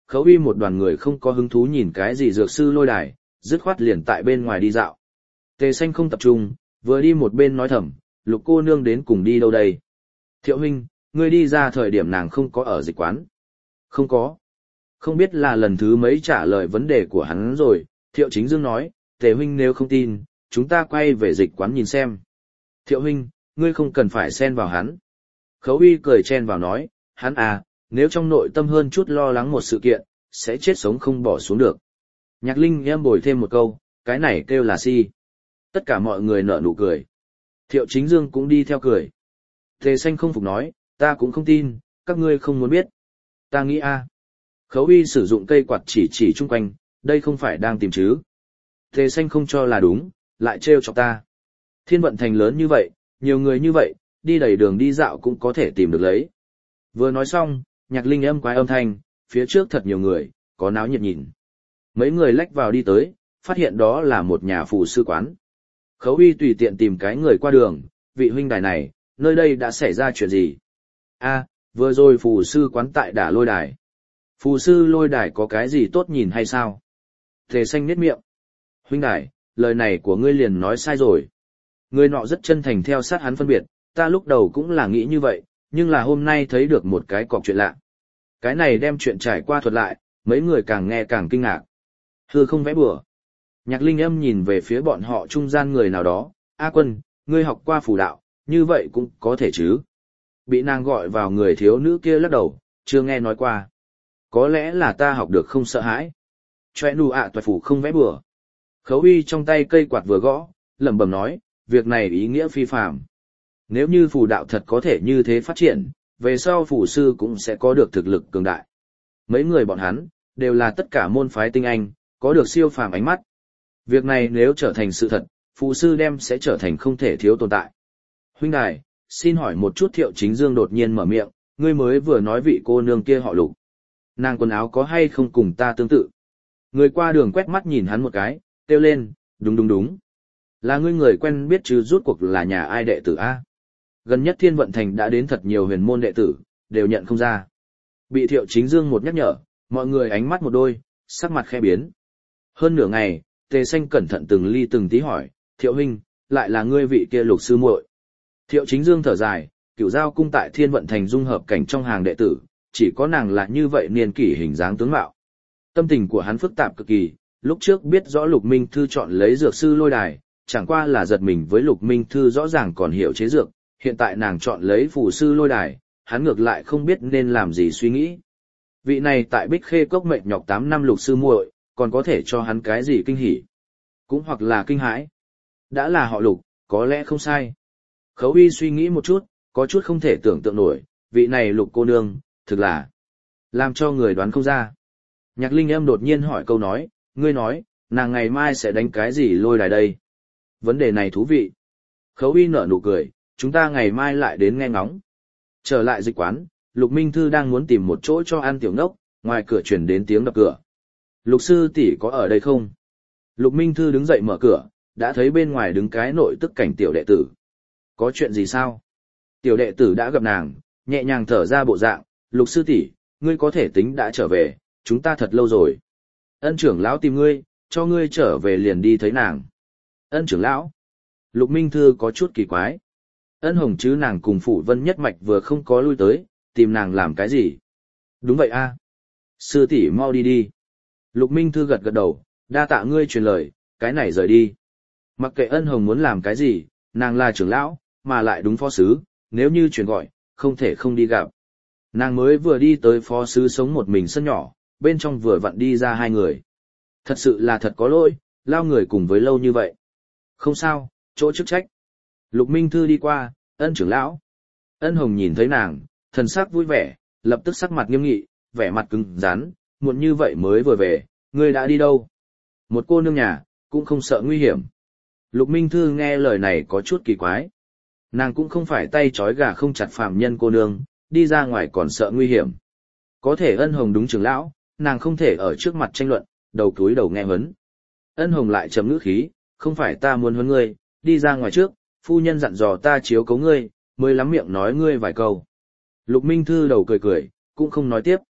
Khấu Uy một đoàn người không có hứng thú nhìn cái gì dược sư lôi đài, dứt khoát liền tại bên ngoài đi dạo. Tề Xanh không tập trung, vừa đi một bên nói thầm, Lục cô nương đến cùng đi đâu đây? Thiệu huynh, ngươi đi ra thời điểm nàng không có ở dịch quán. Không có. Không biết là lần thứ mấy trả lời vấn đề của hắn rồi, Thiệu Chính Dương nói, Tề huynh nếu không tin, chúng ta quay về dịch quán nhìn xem. Thiệu huynh, ngươi không cần phải xen vào hắn. Khấu Uy cười chen vào nói, hắn à, nếu trong nội tâm hơn chút lo lắng một sự kiện, sẽ chết sống không bỏ xuống được. Nhạc Linh em bồi thêm một câu, cái này kêu là si. Tất cả mọi người nở nụ cười. Thiệu Chính Dương cũng đi theo cười. Tề Xanh không phục nói, ta cũng không tin, các ngươi không muốn biết. Ta nghĩ a. Khấu Uy sử dụng cây quạt chỉ chung quanh, đây không phải đang tìm chứ. Tề Xanh không cho là đúng, lại trêu chọc ta. Thiên vận thành lớn như vậy, nhiều người như vậy, đi đầy đường đi dạo cũng có thể tìm được lấy. Vừa nói xong, Nhạc Linh âm quái âm thanh, phía trước thật nhiều người, có náo nhiệt nhìn. Mấy người lách vào đi tới, phát hiện đó là một nhà phù sư quán. Khấu Uy tùy tiện tìm cái người qua đường, vị huynh đài này, nơi đây đã xảy ra chuyện gì? A, vừa rồi phù sư quán tại đả lôi đài. Phù sư lôi đài có cái gì tốt nhìn hay sao? Tề Xanh nhếch miệng. Huynh đài, lời này của ngươi liền nói sai rồi. Người nọ rất chân thành theo sát hắn phân biệt, ta lúc đầu cũng là nghĩ như vậy, nhưng là hôm nay thấy được một cái cọc chuyện lạ. Cái này đem chuyện trải qua thuật lại, mấy người càng nghe càng kinh ngạc. Hư không vẽ bừa. Nhạc Linh âm nhìn về phía bọn họ trung gian người nào đó, A Quân, ngươi học qua phù đạo, như vậy cũng có thể chứ. Bị nàng gọi vào người thiếu nữ kia lắc đầu, chưa nghe nói qua. Có lẽ là ta học được không sợ hãi. Chòe nụ ạ toại phủ không vẽ bừa. Khấu Uy trong tay cây quạt vừa gõ, lẩm bẩm nói, việc này ý nghĩa phi phàm. Nếu như phù đạo thật có thể như thế phát triển, về sau phù sư cũng sẽ có được thực lực cường đại. Mấy người bọn hắn, đều là tất cả môn phái tinh anh, có được siêu phàm ánh mắt. Việc này nếu trở thành sự thật, phù sư đem sẽ trở thành không thể thiếu tồn tại. Huynh đài, xin hỏi một chút. Thiệu Chính Dương đột nhiên mở miệng, ngươi mới vừa nói vị cô nương kia họ Lục. Nàng quần áo có hay không cùng ta tương tự? Người qua đường quét mắt nhìn hắn một cái, kêu lên, đúng đúng đúng. Là ngươi người quen biết chứ, rút cuộc là nhà ai đệ tử A? Gần nhất Thiên Vận Thành đã đến thật nhiều huyền môn đệ tử, đều nhận không ra. Bị Thiệu Chính Dương một nhắc nhở, mọi người ánh mắt một đôi, sắc mặt khẽ biến. Hơn nửa ngày, Tề Xanh cẩn thận từng ly từng tí hỏi, Thiệu huynh, lại là ngươi vị kia Lục sư muội? Thiệu Chính Dương thở dài, Cửu Giao cung tại Thiên Vận Thành dung hợp cảnh trong hàng đệ tử, chỉ có nàng là như vậy niên kỷ hình dáng tướng mạo. Tâm tình của hắn phức tạp cực kỳ, lúc trước biết rõ Lục Minh Thư chọn lấy dược sư lôi đài, chẳng qua là giật mình với Lục Minh Thư rõ ràng còn hiểu chế dược, hiện tại nàng chọn lấy phù sư lôi đài, hắn ngược lại không biết nên làm gì suy nghĩ. Vị này tại Bích Khê Cốc mệt nhọc 8 năm Lục sư muội, còn có thể cho hắn cái gì kinh hỉ, cũng hoặc là kinh hãi. Đã là họ Lục, có lẽ không sai. Khấu Uy suy nghĩ một chút, có chút không thể tưởng tượng nổi, vị này Lục cô nương, thực là làm cho người đoán không ra. Nhạc Linh âm đột nhiên hỏi câu nói, ngươi nói, nàng ngày mai sẽ đánh cái gì lôi đài đây? Vấn đề này thú vị. Khấu Uy nở nụ cười, chúng ta ngày mai lại đến nghe ngóng. Trở lại dịch quán, Lục Minh Thư đang muốn tìm một chỗ cho ăn tiểu ngốc, ngoài cửa truyền đến tiếng đập cửa. Lục sư tỷ có ở đây không? Lục Minh Thư đứng dậy mở cửa, đã thấy bên ngoài đứng cái nội tức cảnh tiểu đệ tử. Có chuyện gì sao? Tiểu đệ tử đã gặp nàng, nhẹ nhàng thở ra bộ dạng, Lục sư tỷ, ngươi có thể tính đã trở về, chúng ta thật lâu rồi. Ân trưởng lão tìm ngươi, cho ngươi trở về liền đi thấy nàng. Ân trưởng lão? Lục Minh Thư có chút kỳ quái. Ân Hồng chứ nàng cùng Phủ Vân nhất mạch vừa không có lui tới, tìm nàng làm cái gì? Đúng vậy a. Sư tỷ mau đi đi. Lục Minh Thư gật gật đầu, đa tạ ngươi truyền lời, cái này rời đi. Mặc kệ Ân Hồng muốn làm cái gì, nàng là trưởng lão, mà lại đúng phó sứ, nếu như truyền gọi, không thể không đi gặp. Nàng mới vừa đi tới phó sứ sống một mình sân nhỏ, bên trong vừa vặn đi ra hai người. Thật sự là thật có lỗi, lao người cùng với lâu như vậy. Không sao, chỗ chức trách. Lục Minh Thư đi qua, Ân trưởng lão. Ân Hồng nhìn thấy nàng, thần sắc vui vẻ, lập tức sắc mặt nghiêm nghị, vẻ mặt cứng rắn, muộn như vậy mới vừa về, ngươi đã đi đâu? Một cô nương nhà, cũng không sợ nguy hiểm. Lục Minh Thư nghe lời này có chút kỳ quái. Nàng cũng không phải tay trói gà không chặt phàm nhân cô nương, đi ra ngoài còn sợ nguy hiểm. Có thể Ân Hồng đúng trưởng lão, nàng không thể ở trước mặt tranh luận, đầu cúi đầu nghe huấn. Ân Hồng lại trầm ngữ khí, không phải ta muốn huấn ngươi, đi ra ngoài trước, phu nhân dặn dò ta chiếu cố ngươi, mới lắm miệng nói ngươi vài câu. Lục Minh Thư đầu cười cười, cũng không nói tiếp.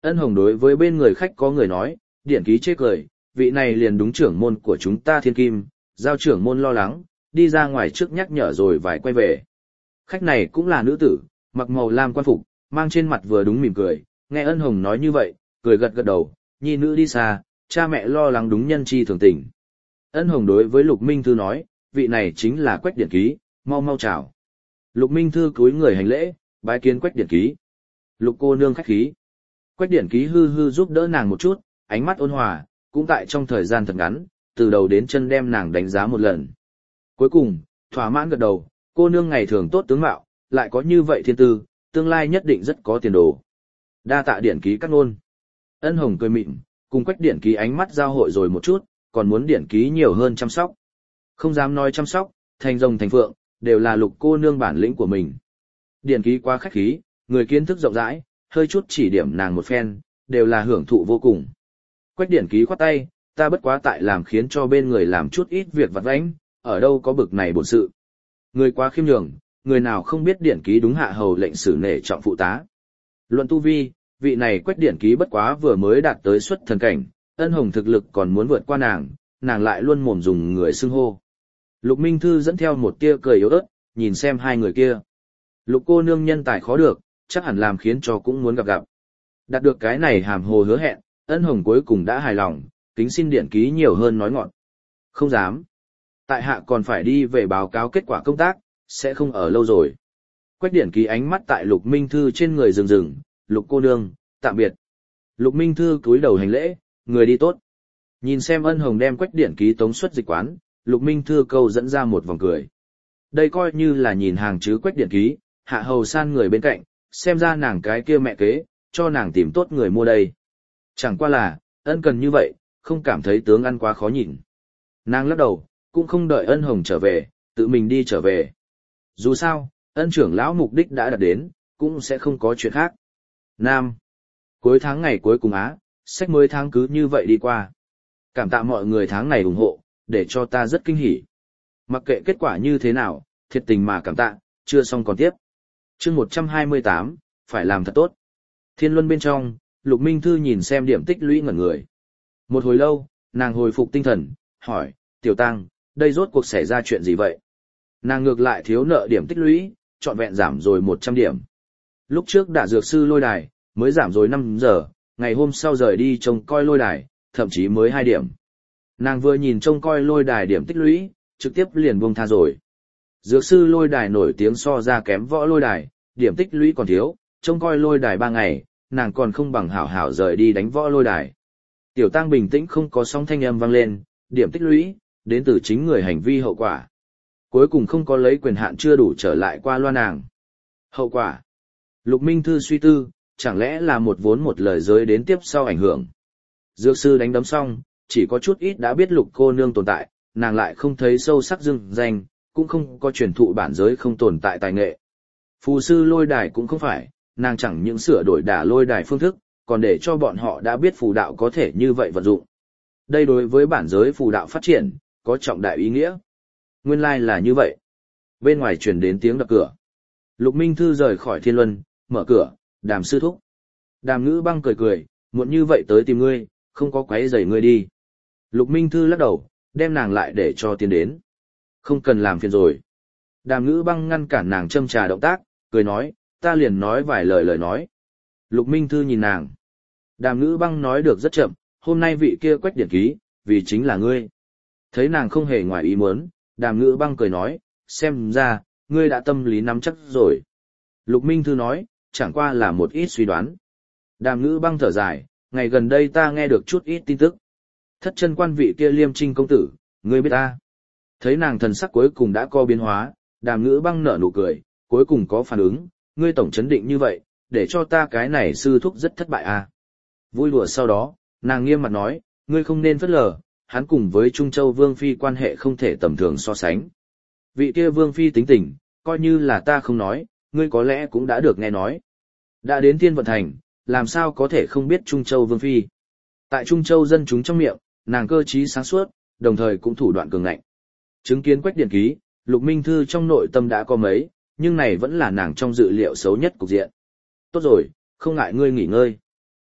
Ân Hồng đối với bên người khách có người nói, điển ký chê cười, vị này liền đúng trưởng môn của chúng ta Thiên Kim, giao trưởng môn lo lắng, đi ra ngoài trước nhắc nhở rồi vài quay về. Khách này cũng là nữ tử, mặc màu lam quan phục, mang trên mặt vừa đúng mỉm cười, nghe Ân Hồng nói như vậy, cười gật gật đầu, nhi nữ đi xa, cha mẹ lo lắng đúng nhân chi thường tình. Ân Hồng đối với Lục Minh Thư nói, vị này chính là Quách Điển Ký, mau mau chào. Lục Minh Thư cúi người hành lễ, bái kiến Quách Điển Ký. Lục cô nương khách khí. Quách Điển Ký hư hư giúp đỡ nàng một chút, ánh mắt ôn hòa, cũng tại trong thời gian thật ngắn, từ đầu đến chân đem nàng đánh giá một lần. Cuối cùng, thỏa mãn gật đầu, cô nương ngày thường tốt tướng mạo, lại có như vậy thiên tư, tương lai nhất định rất có tiền đồ. Đa tạ Điển Ký cắt ngôn. Ân Hồng cười mịn, cùng Quách Điển Ký ánh mắt giao hội rồi một chút, còn muốn Điển Ký nhiều hơn chăm sóc. Không dám nói chăm sóc, thành rồng thành phượng, đều là Lục cô nương bản lĩnh của mình. Điển Ký quá khách khí, người kiến thức rộng rãi, hơi chút chỉ điểm nàng một phen, đều là hưởng thụ vô cùng. Quách Điển Ký khoát tay, ta bất quá tại làm khiến cho bên người làm chút ít việc vặt vãnh, ở đâu có bực này bổn sự. Người quá khiêm nhường, người nào không biết Điển Ký đúng hạ hầu lệnh xử nể trọng phụ tá. Luận tu vi, vị này Quách Điển Ký bất quá vừa mới đạt tới xuất thần cảnh, Ân Hồng thực lực còn muốn vượt qua nàng lại luôn mồm dùng người xưng hô. Lục Minh Thư dẫn theo một tia cười yếu ớt, nhìn xem hai người kia. Lục cô nương nhân tài khó được, chắc hẳn làm khiến cho cũng muốn gặp gặp. Đạt được cái này hàm hồ hứa hẹn, Ân Hồng cuối cùng đã hài lòng, kính xin Điển Ký nhiều hơn nói ngọn. Không dám. Tại hạ còn phải đi về báo cáo kết quả công tác, sẽ không ở lâu rồi. Quách Điển Ký ánh mắt tại Lục Minh Thư trên người rừng, Lục cô nương, tạm biệt. Lục Minh Thư cúi đầu hành lễ, người đi tốt. Nhìn xem Ân Hồng đem Quách Điển Ký tống xuất dịch quán, Lục Minh Thư câu dẫn ra một vòng cười. Đây coi như là nhìn hàng chứ Quách Điển Ký, hạ hầu san người bên cạnh, xem ra nàng cái kia mẹ kế, cho nàng tìm tốt người mua đây. Chẳng qua là, Ân cần như vậy, không cảm thấy tướng ăn quá khó nhìn. Nàng lắc đầu, cũng không đợi Ân Hồng trở về, tự mình đi trở về. Dù sao, Ân trưởng lão mục đích đã đạt đến, cũng sẽ không có chuyện khác. Nam. Cuối tháng ngày cuối cùng á, sách mới tháng cứ như vậy đi qua. Cảm tạ mọi người tháng này ủng hộ, để cho ta rất kinh hỉ. Mặc kệ kết quả như thế nào, thiệt tình mà cảm tạ, chưa xong còn tiếp. Chương 128, phải làm thật tốt. Thiên Luân bên trong, Lục Minh Thư nhìn xem điểm tích lũy ngẩn người. Một hồi lâu, nàng hồi phục tinh thần, hỏi, Tiểu Tăng, đây rốt cuộc xảy ra chuyện gì vậy? Nàng ngược lại thiếu nợ điểm tích lũy, trọn vẹn giảm rồi 100 điểm. Lúc trước đã dược sư lôi đài, mới giảm rồi 5 giờ, ngày hôm sau rời đi trông coi lôi đài, thậm chí mới 2 điểm. Nàng vừa nhìn trông coi lôi đài điểm tích lũy, trực tiếp liền buông tha rồi. Dược sư lôi đài nổi tiếng so ra kém võ lôi đài, điểm tích lũy còn thiếu, trông coi lôi đài 3 ngày, nàng còn không bằng hảo hảo rời đi đánh võ lôi đài. Tiểu Tăng bình tĩnh không có sóng thanh âm vang lên, điểm tích lũy, đến từ chính người hành vi hậu quả. Cuối cùng không có lấy quyền hạn chưa đủ trở lại qua loa nàng. Hậu quả. Lục Minh Thư suy tư, chẳng lẽ là một vốn một lời giới đến tiếp sau ảnh hưởng. Dược sư đánh đấm xong, chỉ có chút ít đã biết Lục cô nương tồn tại, nàng lại không thấy sâu sắc dưng danh, cũng không có truyền thụ bản giới không tồn tại tài nghệ. Phù sư lôi đài cũng không phải, nàng chẳng những sửa đổi đả lôi đài phương thức, còn để cho bọn họ đã biết phù đạo có thể như vậy vận dụng. Đây đối với bản giới phù đạo phát triển, có trọng đại ý nghĩa. Nguyên lai là như vậy. Bên ngoài truyền đến tiếng đập cửa. Lục Minh Thư rời khỏi Thiên Luân, mở cửa, Đàm sư thúc. Đàm Ngữ Băng cười cười, muộn như vậy tới tìm ngươi, không có quấy rầy ngươi đi. Lục Minh Thư lắc đầu, đem nàng lại để cho tiến đến. Không cần làm phiền rồi. Đàm Ngữ Băng ngăn cản nàng châm trà động tác, cười nói, ta liền nói vài lời nói. Lục Minh Thư nhìn nàng. Đàm Ngữ Băng nói được rất chậm, hôm nay vị kia Quách Điển Ký, vì chính là ngươi. Thấy nàng không hề ngoài ý muốn, Đàm Ngữ Băng cười nói, xem ra, ngươi đã tâm lý nắm chắc rồi. Lục Minh Thư nói, chẳng qua là một ít suy đoán. Đàm Ngữ Băng thở dài, ngày gần đây ta nghe được chút ít tin tức. Thất chân quan vị kia Liêm Trinh công tử, ngươi biết ta. Thấy nàng thần sắc cuối cùng đã có biến hóa, Đàm Ngữ Băng nở nụ cười, cuối cùng có phản ứng, ngươi tổng chấn định như vậy, để cho ta cái này sư thúc rất thất bại à. Vui đùa sau đó, nàng nghiêm mặt nói, ngươi không nên phớt lờ, hắn cùng với Trung Châu Vương Phi quan hệ không thể tầm thường so sánh. Vị kia Vương Phi tính tình, coi như là ta không nói, ngươi có lẽ cũng đã được nghe nói. Đã đến Thiên Vận Thành, làm sao có thể không biết Trung Châu Vương Phi. Tại Trung Châu dân chúng trong miệng, nàng cơ trí sáng suốt, đồng thời cũng thủ đoạn cường ngạnh. Chứng kiến Quách Điển Ký, Lục Minh Thư trong nội tâm đã có mấy, nhưng này vẫn là nàng trong dự liệu xấu nhất cục diện. Tốt rồi, không ngại ngươi nghỉ ngơi.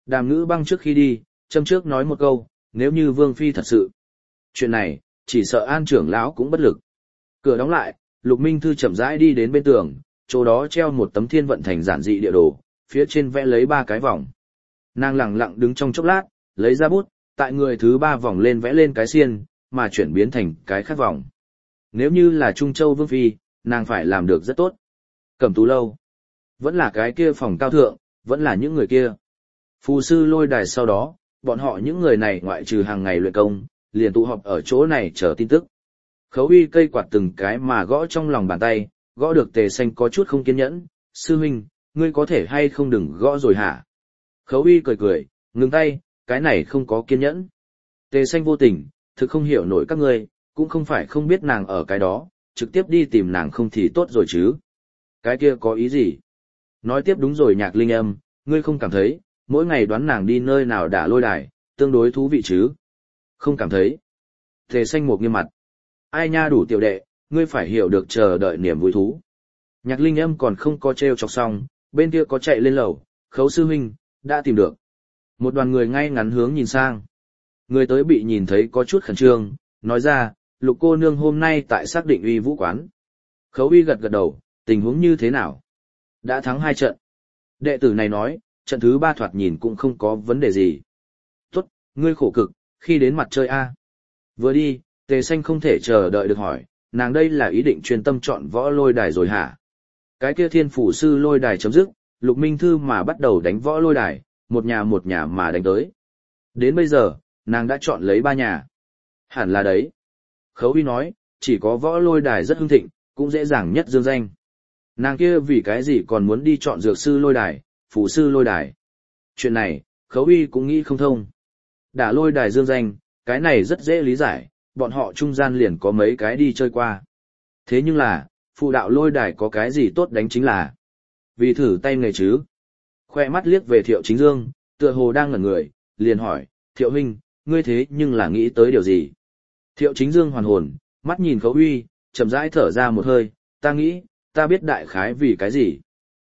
Đàm Ngữ Băng trước khi đi, châm trước nói một câu, nếu như Vương Phi thật sự. Chuyện này, chỉ sợ An trưởng lão cũng bất lực. Cửa đóng lại, Lục Minh Thư chậm rãi đi đến bên tường, chỗ đó treo một tấm thiên vận thành giản dị địa đồ, phía trên vẽ lấy 3 cái vòng. Nàng lặng lặng đứng trong chốc lát, lấy ra bút, tại người thứ 3 vòng lên vẽ lên cái xiên, mà chuyển biến thành cái khác vòng. Nếu như là Trung Châu Vương Phi, nàng phải làm được rất tốt. Cẩm Tú lâu, vẫn là cái kia phòng cao thượng, vẫn là những người kia. Phù sư lôi đài sau đó, bọn họ những người này ngoại trừ hàng ngày luyện công, liền tụ họp ở chỗ này chờ tin tức. Khấu Uy cây quạt từng cái mà gõ trong lòng bàn tay, gõ được Tề Xanh có chút không kiên nhẫn, sư huynh, ngươi có thể hay không đừng gõ rồi hả? Khấu Uy cười cười, ngừng tay, cái này không có kiên nhẫn. Tề Xanh vô tình, thực không hiểu nổi các ngươi, cũng không phải không biết nàng ở cái đó, trực tiếp đi tìm nàng không thì tốt rồi chứ. Cái kia có ý gì? Nói tiếp đúng rồi Nhạc Linh Âm, ngươi không cảm thấy, mỗi ngày đoán nàng đi nơi nào đả lôi đài, tương đối thú vị chứ? Không cảm thấy. Tề Xanh một nghiêm mặt. Ai nha đủ tiểu đệ, ngươi phải hiểu được chờ đợi niềm vui thú. Nhạc Linh Âm còn không có treo chọc xong, bên kia có chạy lên lầu, Khấu sư huynh, đã tìm được. Một đoàn người ngay ngắn hướng nhìn sang. Người tới bị nhìn thấy có chút khẩn trương, nói ra, Lục cô nương hôm nay tại xác định uy vũ quán. Khấu Uy gật gật đầu, tình huống như thế nào? Đã thắng 2 trận. Đệ tử này nói, trận thứ 3 thoạt nhìn cũng không có vấn đề gì. Tốt, ngươi khổ cực, khi đến mặt chơi A. Vừa đi, Tề Xanh không thể chờ đợi được hỏi, nàng đây là ý định chuyên tâm chọn võ lôi đài rồi hả? Cái kia thiên phủ sư lôi đài chấm dứt, Lục Minh Thư mà bắt đầu đánh võ lôi đài, một nhà mà đánh tới. Đến bây giờ, nàng đã chọn lấy 3 nhà. Hẳn là đấy. Khấu Uy nói, chỉ có võ lôi đài rất hưng thịnh, cũng dễ dàng nhất dương danh. Nàng kia vì cái gì còn muốn đi chọn dược sư lôi đài, phủ sư lôi đài. Chuyện này, Khấu Uy cũng nghĩ không thông. Đả lôi đài dương danh, cái này rất dễ lý giải, bọn họ trung gian liền có mấy cái đi chơi qua. Thế nhưng là, phụ đạo lôi đài có cái gì tốt đánh chính là vì thử tay nghề chứ. Khoe mắt liếc về Thiệu Chính Dương, tựa hồ đang ngẩn người, liền hỏi, Thiệu huynh, ngươi thế nhưng là nghĩ tới điều gì? Thiệu Chính Dương hoàn hồn, mắt nhìn Khấu Uy, chậm rãi thở ra một hơi, ta nghĩ, ta biết đại khái vì cái gì.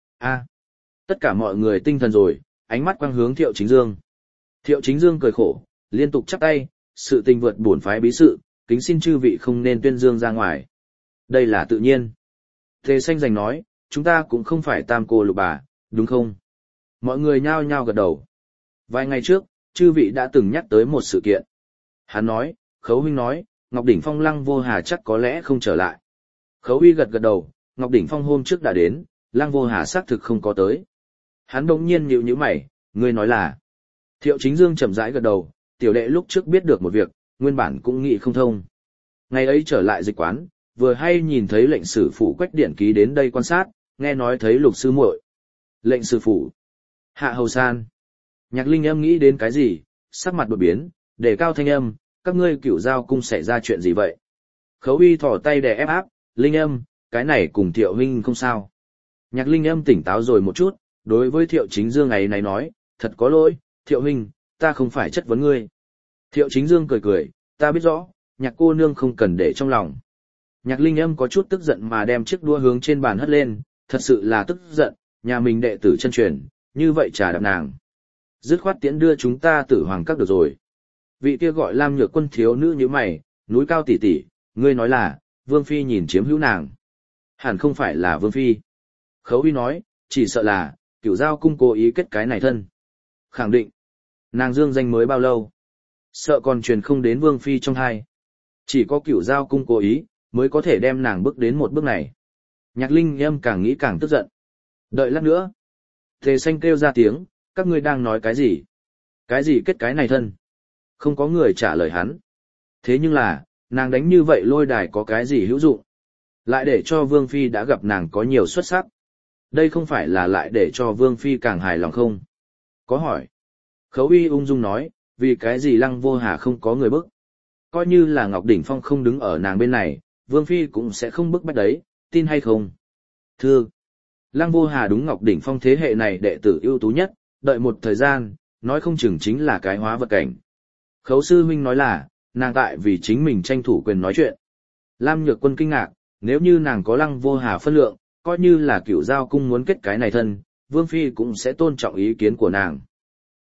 Tất cả mọi người tinh thần rồi, ánh mắt quang hướng Thiệu Chính Dương. Thiệu Chính Dương cười khổ, liên tục chắp tay, sự tình vượt bổn phái bí sự, kính xin chư vị không nên tuyên dương ra ngoài. Đây là tự nhiên. Tề Xanh giành nói, chúng ta cũng không phải tam cô lục bà, đúng không? Mọi người nhao nhao gật đầu. Vài ngày trước, chư vị đã từng nhắc tới một sự kiện. Hắn nói, Khấu huynh nói, Ngọc Đỉnh Phong Lăng Vô Hà chắc có lẽ không trở lại. Khấu Uy gật gật đầu, Ngọc Đỉnh Phong hôm trước đã đến, Lăng Vô Hà xác thực không có tới. Hắn bỗng nhiên nhíu mày, ngươi nói là. Thiệu Chính Dương chậm rãi gật đầu, tiểu đệ lúc trước biết được một việc, nguyên bản cũng nghĩ không thông. Ngày ấy trở lại dịch quán, vừa hay nhìn thấy lệnh sử phủ Quách Điện ký đến đây quan sát, nghe nói thấy Lục sư muội. Lệnh sử phủ. Hạ Hầu San. Nhạc Linh Âm nghĩ đến cái gì, sắc mặt đột biến, để cao thanh âm, các ngươi Cửu Giao cung xảy ra chuyện gì vậy? Khấu Uy thò tay đè ép áp, Linh Âm, cái này cùng Thiệu huynh không sao. Nhạc Linh Âm tỉnh táo rồi một chút, đối với Thiệu Chính Dương ấy này nói, thật có lỗi, Thiệu huynh, ta không phải chất vấn ngươi. Thiệu Chính Dương cười cười, ta biết rõ, Nhạc cô nương không cần để trong lòng. Nhạc Linh Âm có chút tức giận mà đem chiếc đũa hướng trên bàn hất lên, thật sự là tức giận, nhà mình đệ tử chân truyền, như vậy trà đạp nàng. Dứt khoát tiễn đưa chúng ta Tử Hoàng các được rồi. Vị kia gọi Lam Nhược Quân thiếu nữ như mày, núi cao tỷ tỷ, ngươi nói là, Vương Phi nhìn chiếm hữu nàng. Hẳn không phải là Vương Phi. Khấu Uy nói, chỉ sợ là, Cửu Giao cung cố ý kết cái này thân. Khẳng định, nàng dương danh mới bao lâu. Sợ còn truyền không đến Vương Phi trong hai. Chỉ có Cửu Giao cung cố ý, mới có thể đem nàng bước đến một bước này. Nhạc Linh Âm càng nghĩ càng tức giận. Đợi lát nữa. Tề Xanh kêu ra tiếng, các ngươi đang nói cái gì? Cái gì kết cái này thân? Không có người trả lời hắn. Thế nhưng là, nàng đánh như vậy lôi đài có cái gì hữu dụng? Lại để cho Vương Phi đã gặp nàng có nhiều xuất sắc. Đây không phải là lại để cho Vương Phi càng hài lòng không? Có hỏi. Khấu Uy ung dung nói, vì cái gì Lăng Vô Hà không có người bức? Coi như là Ngọc Đỉnh Phong không đứng ở nàng bên này, Vương Phi cũng sẽ không bức bách đấy, tin hay không? Thưa, Lăng Vô Hà đúng Ngọc Đỉnh Phong thế hệ này đệ tử ưu tú nhất, đợi một thời gian, nói không chừng chính là cái hóa vật cảnh. Khấu sư huynh nói là, nàng tại vì chính mình tranh thủ quyền nói chuyện. Lam Nhược Quân kinh ngạc, nếu như nàng có Lăng Vô Hà phân lượng, coi như là Cửu Giao cung muốn kết cái này thân, Vương Phi cũng sẽ tôn trọng ý kiến của nàng.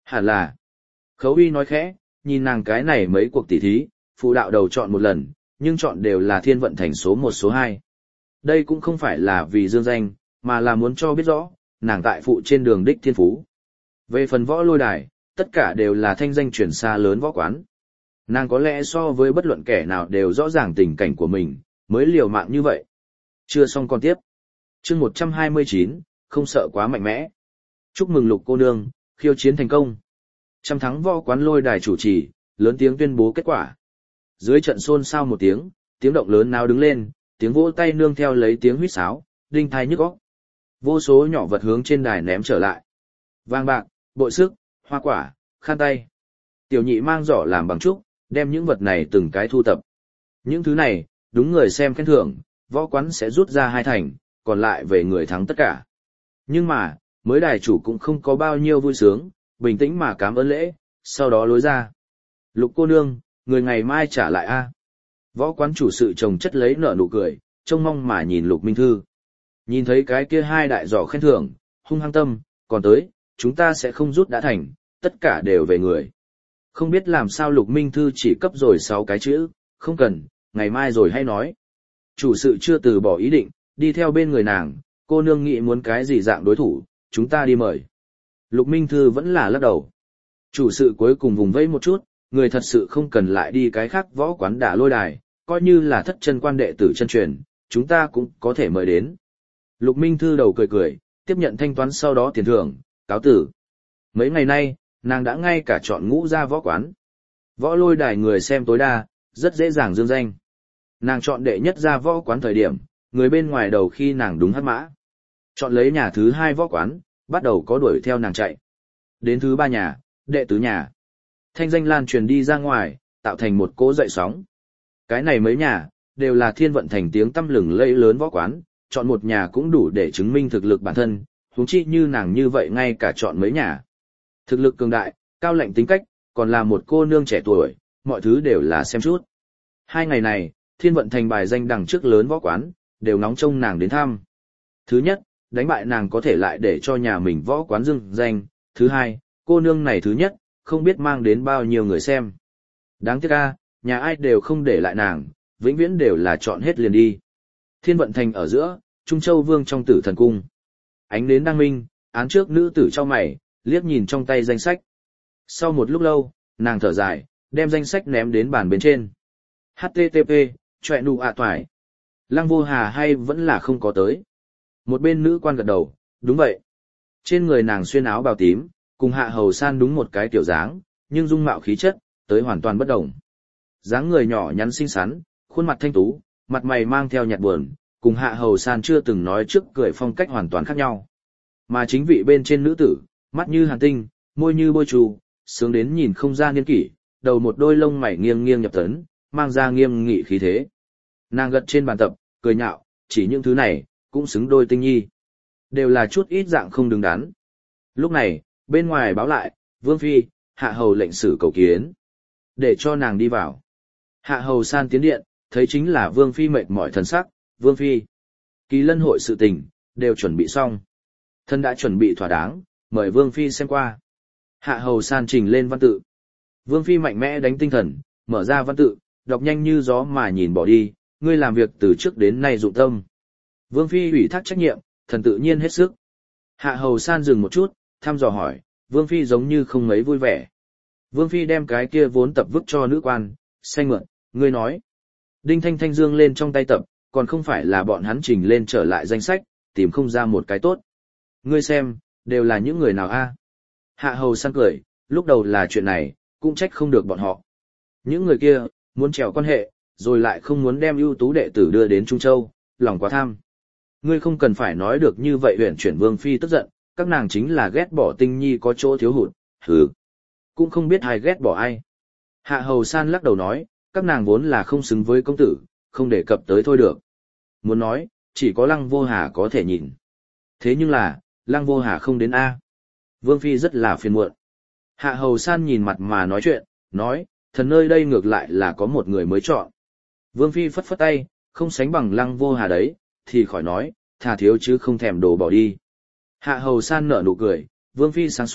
Hẳn là. Khấu Uy nói khẽ, nhìn nàng cái này mấy cuộc tỉ thí, phụ đạo đầu chọn một lần, nhưng chọn đều là thiên vận thành số 1 số 2. Đây cũng không phải là vì dương danh, mà là muốn cho biết rõ, nàng tại phụ trên đường đích thiên phú. Về phần võ lôi đài, tất cả đều là thanh danh chuyển xa lớn võ quán. Nàng có lẽ so với bất luận kẻ nào đều rõ ràng tình cảnh của mình, mới liều mạng như vậy. Chưa xong còn tiếp. Chương 129, không sợ quá mạnh mẽ. Chúc mừng Lục cô nương, khiêu chiến thành công. Trăm thắng võ quán lôi đài chủ trì, lớn tiếng tuyên bố kết quả. Dưới trận xôn xao một tiếng, tiếng động lớn náo đứng lên, tiếng vỗ tay nương theo lấy tiếng huýt sáo, đinh tai nhức óc. Vô số nhỏ vật hướng trên đài ném trở lại. Vàng bạc, bội sức, hoa quả, khăn tay. Tiểu nhị mang giỏ làm bằng trúc, đem những vật này từng cái thu tập. Những thứ này, đúng người xem khen thưởng, võ quán sẽ rút ra 2 thành, còn lại về người thắng tất cả. Nhưng mà, mới đài chủ cũng không có bao nhiêu vui sướng, bình tĩnh mà cảm ơn lễ, sau đó lối ra. Lục cô nương, người ngày mai trả lại a. Võ quán chủ sự trồng chất lấy nở nụ cười, trông mong mà nhìn Lục Minh Thư. Nhìn thấy cái kia 2 đại giỏ khen thưởng, hung hăng tâm, còn tới, chúng ta sẽ không rút đã thành, tất cả đều về người. Không biết làm sao Lục Minh Thư chỉ cấp rồi 6 cái chữ, không cần, ngày mai rồi hay nói. Chủ sự chưa từ bỏ ý định, đi theo bên người nàng, cô nương nghĩ muốn cái gì dạng đối thủ, chúng ta đi mời. Lục Minh Thư vẫn là lắc đầu. Chủ sự cuối cùng vùng vẫy một chút, người thật sự không cần lại đi cái khác võ quán đả lôi đài, coi như là thất chân quan đệ tử chân truyền, chúng ta cũng có thể mời đến. Lục Minh Thư đầu cười cười, tiếp nhận thanh toán sau đó tiền thưởng, cáo tử. Mấy ngày nay, nàng đã ngay cả chọn ngũ ra võ quán. Võ lôi đài người xem tối đa, rất dễ dàng dương danh. Nàng chọn đệ nhất ra võ quán thời điểm, người bên ngoài đầu khi nàng đúng hắc mã. Chọn lấy nhà thứ 2 võ quán, bắt đầu có đuổi theo nàng chạy. Đến thứ 3 nhà, đệ tứ nhà. Thanh danh lan truyền đi ra ngoài, tạo thành một cỗ dậy sóng. Cái này mấy nhà, đều là thiên vận thành tiếng tăm lừng lẫy lớn võ quán, chọn một nhà cũng đủ để chứng minh thực lực bản thân, huống chi như nàng như vậy ngay cả chọn mấy nhà. Thực lực cường đại, cao lạnh tính cách, còn là một cô nương trẻ tuổi, mọi thứ đều là xem chút. 2 ngày này, thiên vận thành bài danh đằng trước lớn võ quán, đều nóng trông nàng đến thăm. Thứ nhất, đánh bại nàng có thể lại để cho nhà mình võ quán dưng danh. Thứ hai, cô nương này thứ nhất, không biết mang đến bao nhiêu người xem. Đáng tiếc a, nhà ai đều không để lại nàng, vĩnh viễn đều là chọn hết liền đi. Thiên vận thành ở giữa, Trung Châu Vương trong Tử Thần Cung. Ánh đến đăng minh, án trước nữ tử trong mày, liếc nhìn trong tay danh sách. Sau một lúc lâu, nàng thở dài, đem danh sách ném đến bàn bên trên. HTTP, chọe nụ ạ toải. Lăng Vô Hà hay vẫn là không có tới. Một bên nữ quan gật đầu, đúng vậy. Trên người nàng xuyên áo bào tím, cùng Hạ Hầu San đúng một cái tiểu dáng, nhưng dung mạo khí chất, tới hoàn toàn bất đồng. Dáng người nhỏ nhắn xinh xắn, khuôn mặt thanh tú, mặt mày mang theo nhạt buồn, cùng Hạ Hầu San chưa từng nói trước cười phong cách hoàn toàn khác nhau. Mà chính vị bên trên nữ tử, mắt như hàn tinh, môi như bôi trù, sướng đến nhìn không ra niên kỷ, đầu một đôi lông mày nghiêng nghiêng nhập tấn, mang ra nghiêm nghị khí thế. Nàng gật trên bàn tập, cười nhạo, chỉ những thứ này, cũng xứng đôi tinh nhi. Đều là chút ít dạng không đứng đắn. Lúc này, bên ngoài báo lại, Vương Phi, Hạ Hầu lệnh sử cầu kiến. Để cho nàng đi vào. Hạ Hầu San tiến điện, thấy chính là Vương Phi mệt mỏi thần sắc, Vương Phi. Kỳ lân hội sự tình, đều chuẩn bị xong. Thân đã chuẩn bị thỏa đáng, mời Vương Phi xem qua. Hạ Hầu San trình lên văn tự. Vương Phi mạnh mẽ đánh tinh thần, mở ra văn tự, đọc nhanh như gió mà nhìn bỏ đi, ngươi làm việc từ trước đến nay dụng tâm. Vương Phi ủy thác trách nhiệm, thần tự nhiên hết sức. Hạ Hầu San dừng một chút, thăm dò hỏi, Vương Phi giống như không mấy vui vẻ. Vương Phi đem cái kia vốn tập vứt cho nữ quan, xanh mượn, ngươi nói. Đinh Thanh Thanh dương lên trong tay tập, còn không phải là bọn hắn trình lên trở lại danh sách, tìm không ra một cái tốt. Ngươi xem, đều là những người nào a? Hạ Hầu San cười, lúc đầu là chuyện này, cũng trách không được bọn họ. Những người kia, muốn trèo quan hệ, rồi lại không muốn đem ưu tú đệ tử đưa đến Trung Châu, lòng quá tham. Ngươi không cần phải nói được như vậy huyền chuyển Vương Phi tức giận, các nàng chính là ghét bỏ Tinh Nhi có chỗ thiếu hụt, hừ. Cũng không biết ai ghét bỏ ai. Hạ Hầu San lắc đầu nói, các nàng vốn là không xứng với công tử, không đề cập tới thôi được. Muốn nói, chỉ có Lăng Vô Hà có thể nhìn. Thế nhưng là, Lăng Vô Hà không đến A. Vương Phi rất là phiền muộn. Hạ Hầu San nhìn mặt mà nói chuyện, nói, thần nơi đây ngược lại là có một người mới chọn. Vương Phi phất phất tay, không sánh bằng Lăng Vô Hà đấy, thì khỏi nói, thà thiếu chứ không thèm đồ bỏ đi. Hạ Hầu San nở nụ cười, Vương Phi sáng suốt,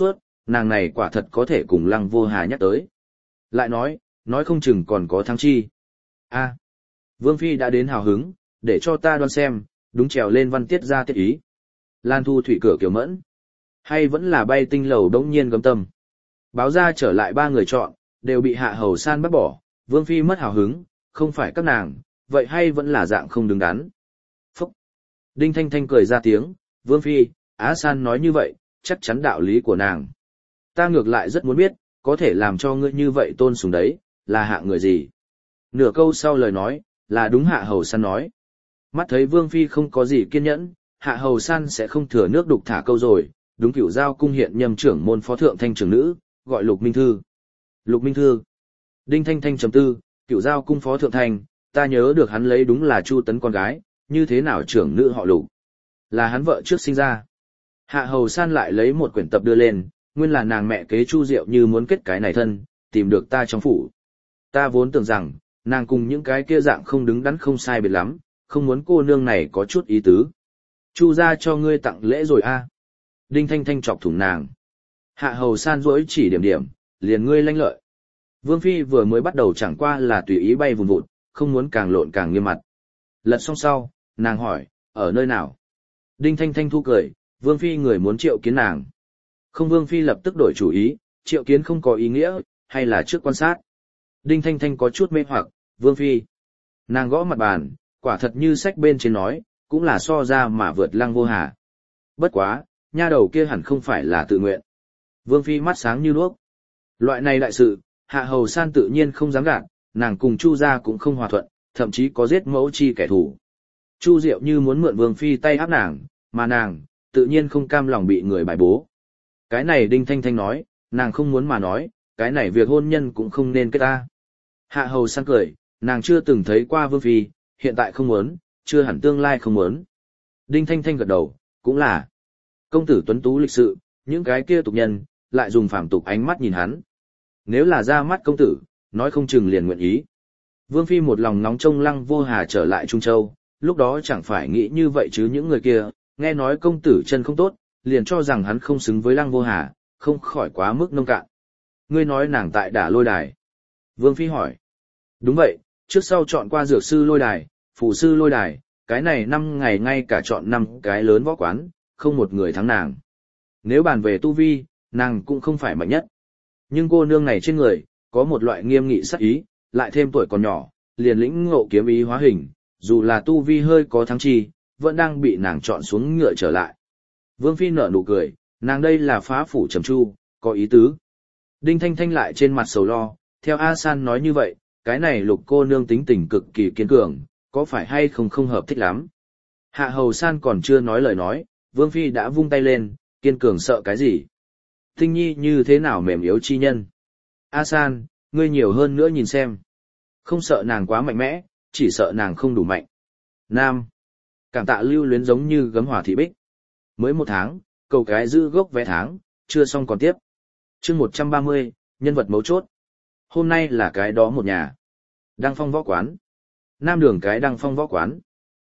nàng này quả thật có thể cùng Lăng Vô Hà nhắc tới. Lại nói không chừng còn có thắng chi. A, Vương Phi đã đến hào hứng, để cho ta đoán xem, đúng trèo lên văn tiết ra tiết ý. Lan Thu Thủy cửa Kiều Mẫn. Hay vẫn là bay tinh lầu đống nhiên gấm tâm. Báo ra trở lại 3 người chọn, đều bị Hạ Hầu San bắt bỏ, Vương Phi mất hào hứng, không phải các nàng, vậy hay vẫn là dạng không đứng đắn. Phúc! Đinh Thanh Thanh cười ra tiếng, Vương Phi, Á San nói như vậy, chắc chắn đạo lý của nàng. Ta ngược lại rất muốn biết, có thể làm cho ngươi như vậy tôn sùng đấy, là hạ người gì? Nửa câu sau lời nói, là đúng Hạ Hầu San nói. Mắt thấy Vương Phi không có gì kiên nhẫn, Hạ Hầu San sẽ không thừa nước đục thả câu rồi, đúng Cửu Giao cung hiện nhâm trưởng môn phó thượng thanh trưởng nữ, gọi Lục Minh Thư. Lục Minh Thư. Đinh Thanh Thanh chấm tư, Cửu Giao cung phó thượng thanh, ta nhớ được hắn lấy đúng là Chu Tấn con gái, như thế nào trưởng nữ họ Lục? Là hắn vợ trước sinh ra. Hạ Hầu San lại lấy một quyển tập đưa lên, nguyên là nàng mẹ kế Chu Diệu như muốn kết cái này thân, tìm được ta trong phủ. Ta vốn tưởng rằng, nàng cùng những cái kia dạng không đứng đắn không sai biệt lắm, không muốn cô nương này có chút ý tứ. Chu ra cho ngươi tặng lễ rồi a. Đinh Thanh Thanh chọc thủng nàng. Hạ Hầu San rỗi chỉ điểm, liền ngươi lanh lợi. Vương Phi vừa mới bắt đầu chẳng qua là tùy ý bay vùn vụt, không muốn càng lộn càng nghiêm mặt. Lật xong sau, nàng hỏi, ở nơi nào? Đinh Thanh Thanh thu cười, Vương Phi người muốn triệu kiến nàng. Không, Vương Phi lập tức đổi chủ ý, triệu kiến không có ý nghĩa, hay là trước quan sát. Đinh Thanh Thanh có chút mê hoặc, Vương Phi. Nàng gõ mặt bàn, quả thật như sách bên trên nói, cũng là so ra mà vượt Lăng Vô Hà. Bất quá, nha đầu kia hẳn không phải là tự nguyện. Vương Phi mắt sáng như đuốc. Loại này đại sự, Hạ Hầu San tự nhiên không dám gạt, nàng cùng Chu gia cũng không hòa thuận, thậm chí có giết mẫu chi kẻ thù. Chu Diệu như muốn mượn Vương Phi tay áp nàng, mà nàng, tự nhiên không cam lòng bị người bài bố. Cái này Đinh Thanh Thanh nói, nàng không muốn mà nói, cái này việc hôn nhân cũng không nên kết ta. Hạ Hầu San cười, nàng chưa từng thấy qua Vương Phi, hiện tại không muốn, chưa hẳn tương lai không muốn. Đinh Thanh Thanh gật đầu, cũng là. Công tử tuấn tú lịch sự, những cái kia tục nhân, lại dùng phàm tục ánh mắt nhìn hắn. Nếu là ra mắt công tử, nói không chừng liền nguyện ý. Vương Phi một lòng nóng trông Lăng Vô Hà trở lại Trung Châu, lúc đó chẳng phải nghĩ như vậy chứ những người kia, nghe nói công tử chân không tốt, liền cho rằng hắn không xứng với Lăng Vô Hà, không khỏi quá mức nông cạn. Ngươi nói nàng tại Đả Lôi Đài. Vương Phi hỏi. Đúng vậy, trước sau chọn qua dược sư Lôi Đài, phù sư Lôi Đài, cái này 5 ngày ngay cả chọn 5 cái lớn võ quán, không một người thắng nàng. Nếu bàn về tu vi, nàng cũng không phải mạnh nhất. Nhưng cô nương này trên người, có một loại nghiêm nghị sắc ý, lại thêm tuổi còn nhỏ, liền lĩnh ngộ kiếm ý hóa hình, dù là tu vi hơi có thắng chi, vẫn đang bị nàng chọn xuống ngựa trở lại. Vương Phi nở nụ cười, nàng đây là phá phủ trầm chu, có ý tứ. Đinh Thanh Thanh lại trên mặt sầu lo, theo A San nói như vậy, cái này Lục cô nương tính tình cực kỳ kiên cường, có phải hay không hợp thích lắm. Hạ Hầu San còn chưa nói lời nói, Vương Phi đã vung tay lên, kiên cường sợ cái gì? Tinh Nhi như thế nào mềm yếu chi nhân? A San, ngươi nhiều hơn nữa nhìn xem. Không sợ nàng quá mạnh mẽ, chỉ sợ nàng không đủ mạnh. Nam. Cảm tạ lưu luyến giống như gấm hỏa thị bích. Mới 1 tháng, cầu cái giữ gốc vé tháng, chưa xong còn tiếp. Chương 130, nhân vật mấu chốt. Hôm nay là cái đó một nhà. Đăng Phong võ quán. Nam đường cái Đăng Phong võ quán.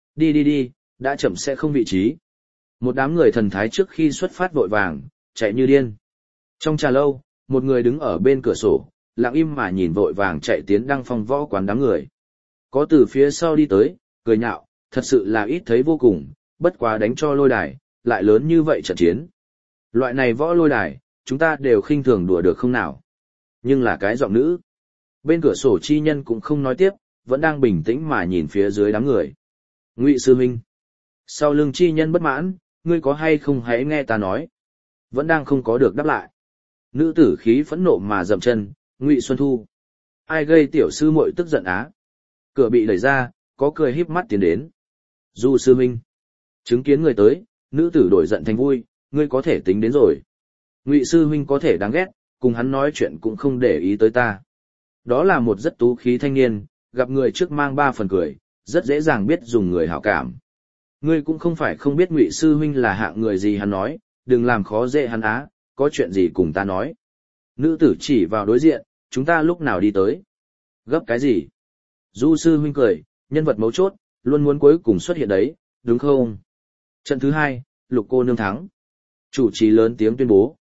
Đi, đã chậm sẽ không vị trí. Một đám người thần thái trước khi xuất phát vội vàng, chạy như điên. Trong trà lâu, một người đứng ở bên cửa sổ, lặng im mà nhìn vội vàng chạy tiến Đăng Phong võ quán đám người. Có từ phía sau đi tới, cười nhạo, thật sự là ít thấy vô cùng, bất quá đánh cho Lôi Đài, lại lớn như vậy trận chiến. Loại này võ Lôi Đài, chúng ta đều khinh thường đùa được không nào. Nhưng là cái giọng nữ. Bên cửa sổ chi nhân cũng không nói tiếp, vẫn đang bình tĩnh mà nhìn phía dưới đám người. Ngụy sư huynh. Sau lưng chi nhân bất mãn, ngươi có hay không hãy nghe ta nói. Vẫn đang không có được đáp lại. Nữ tử khí phẫn nộ mà dậm chân, Ngụy Xuân Thu. Ai gây tiểu sư muội tức giận á? Cửa bị đẩy ra, có cười híp mắt tiến đến. Du sư huynh. Chứng kiến người tới, nữ tử đổi giận thành vui, ngươi có thể tính đến rồi. Ngụy sư huynh có thể đáng ghét, cùng hắn nói chuyện cũng không để ý tới ta. Đó là một rất tú khí thanh niên, gặp người trước mang 3 phần cười, rất dễ dàng biết dùng người hảo cảm. Ngươi cũng không phải không biết Ngụy sư huynh là hạng người gì hắn nói, đừng làm khó dễ hắn á, có chuyện gì cùng ta nói. Nữ tử chỉ vào đối diện, chúng ta lúc nào đi tới. Gấp cái gì? Du sư huynh cười, nhân vật mấu chốt, luôn muốn cuối cùng xuất hiện đấy, đúng không? Trận thứ 2, Lục cô nương thắng. Chủ trì lớn tiếng tuyên bố.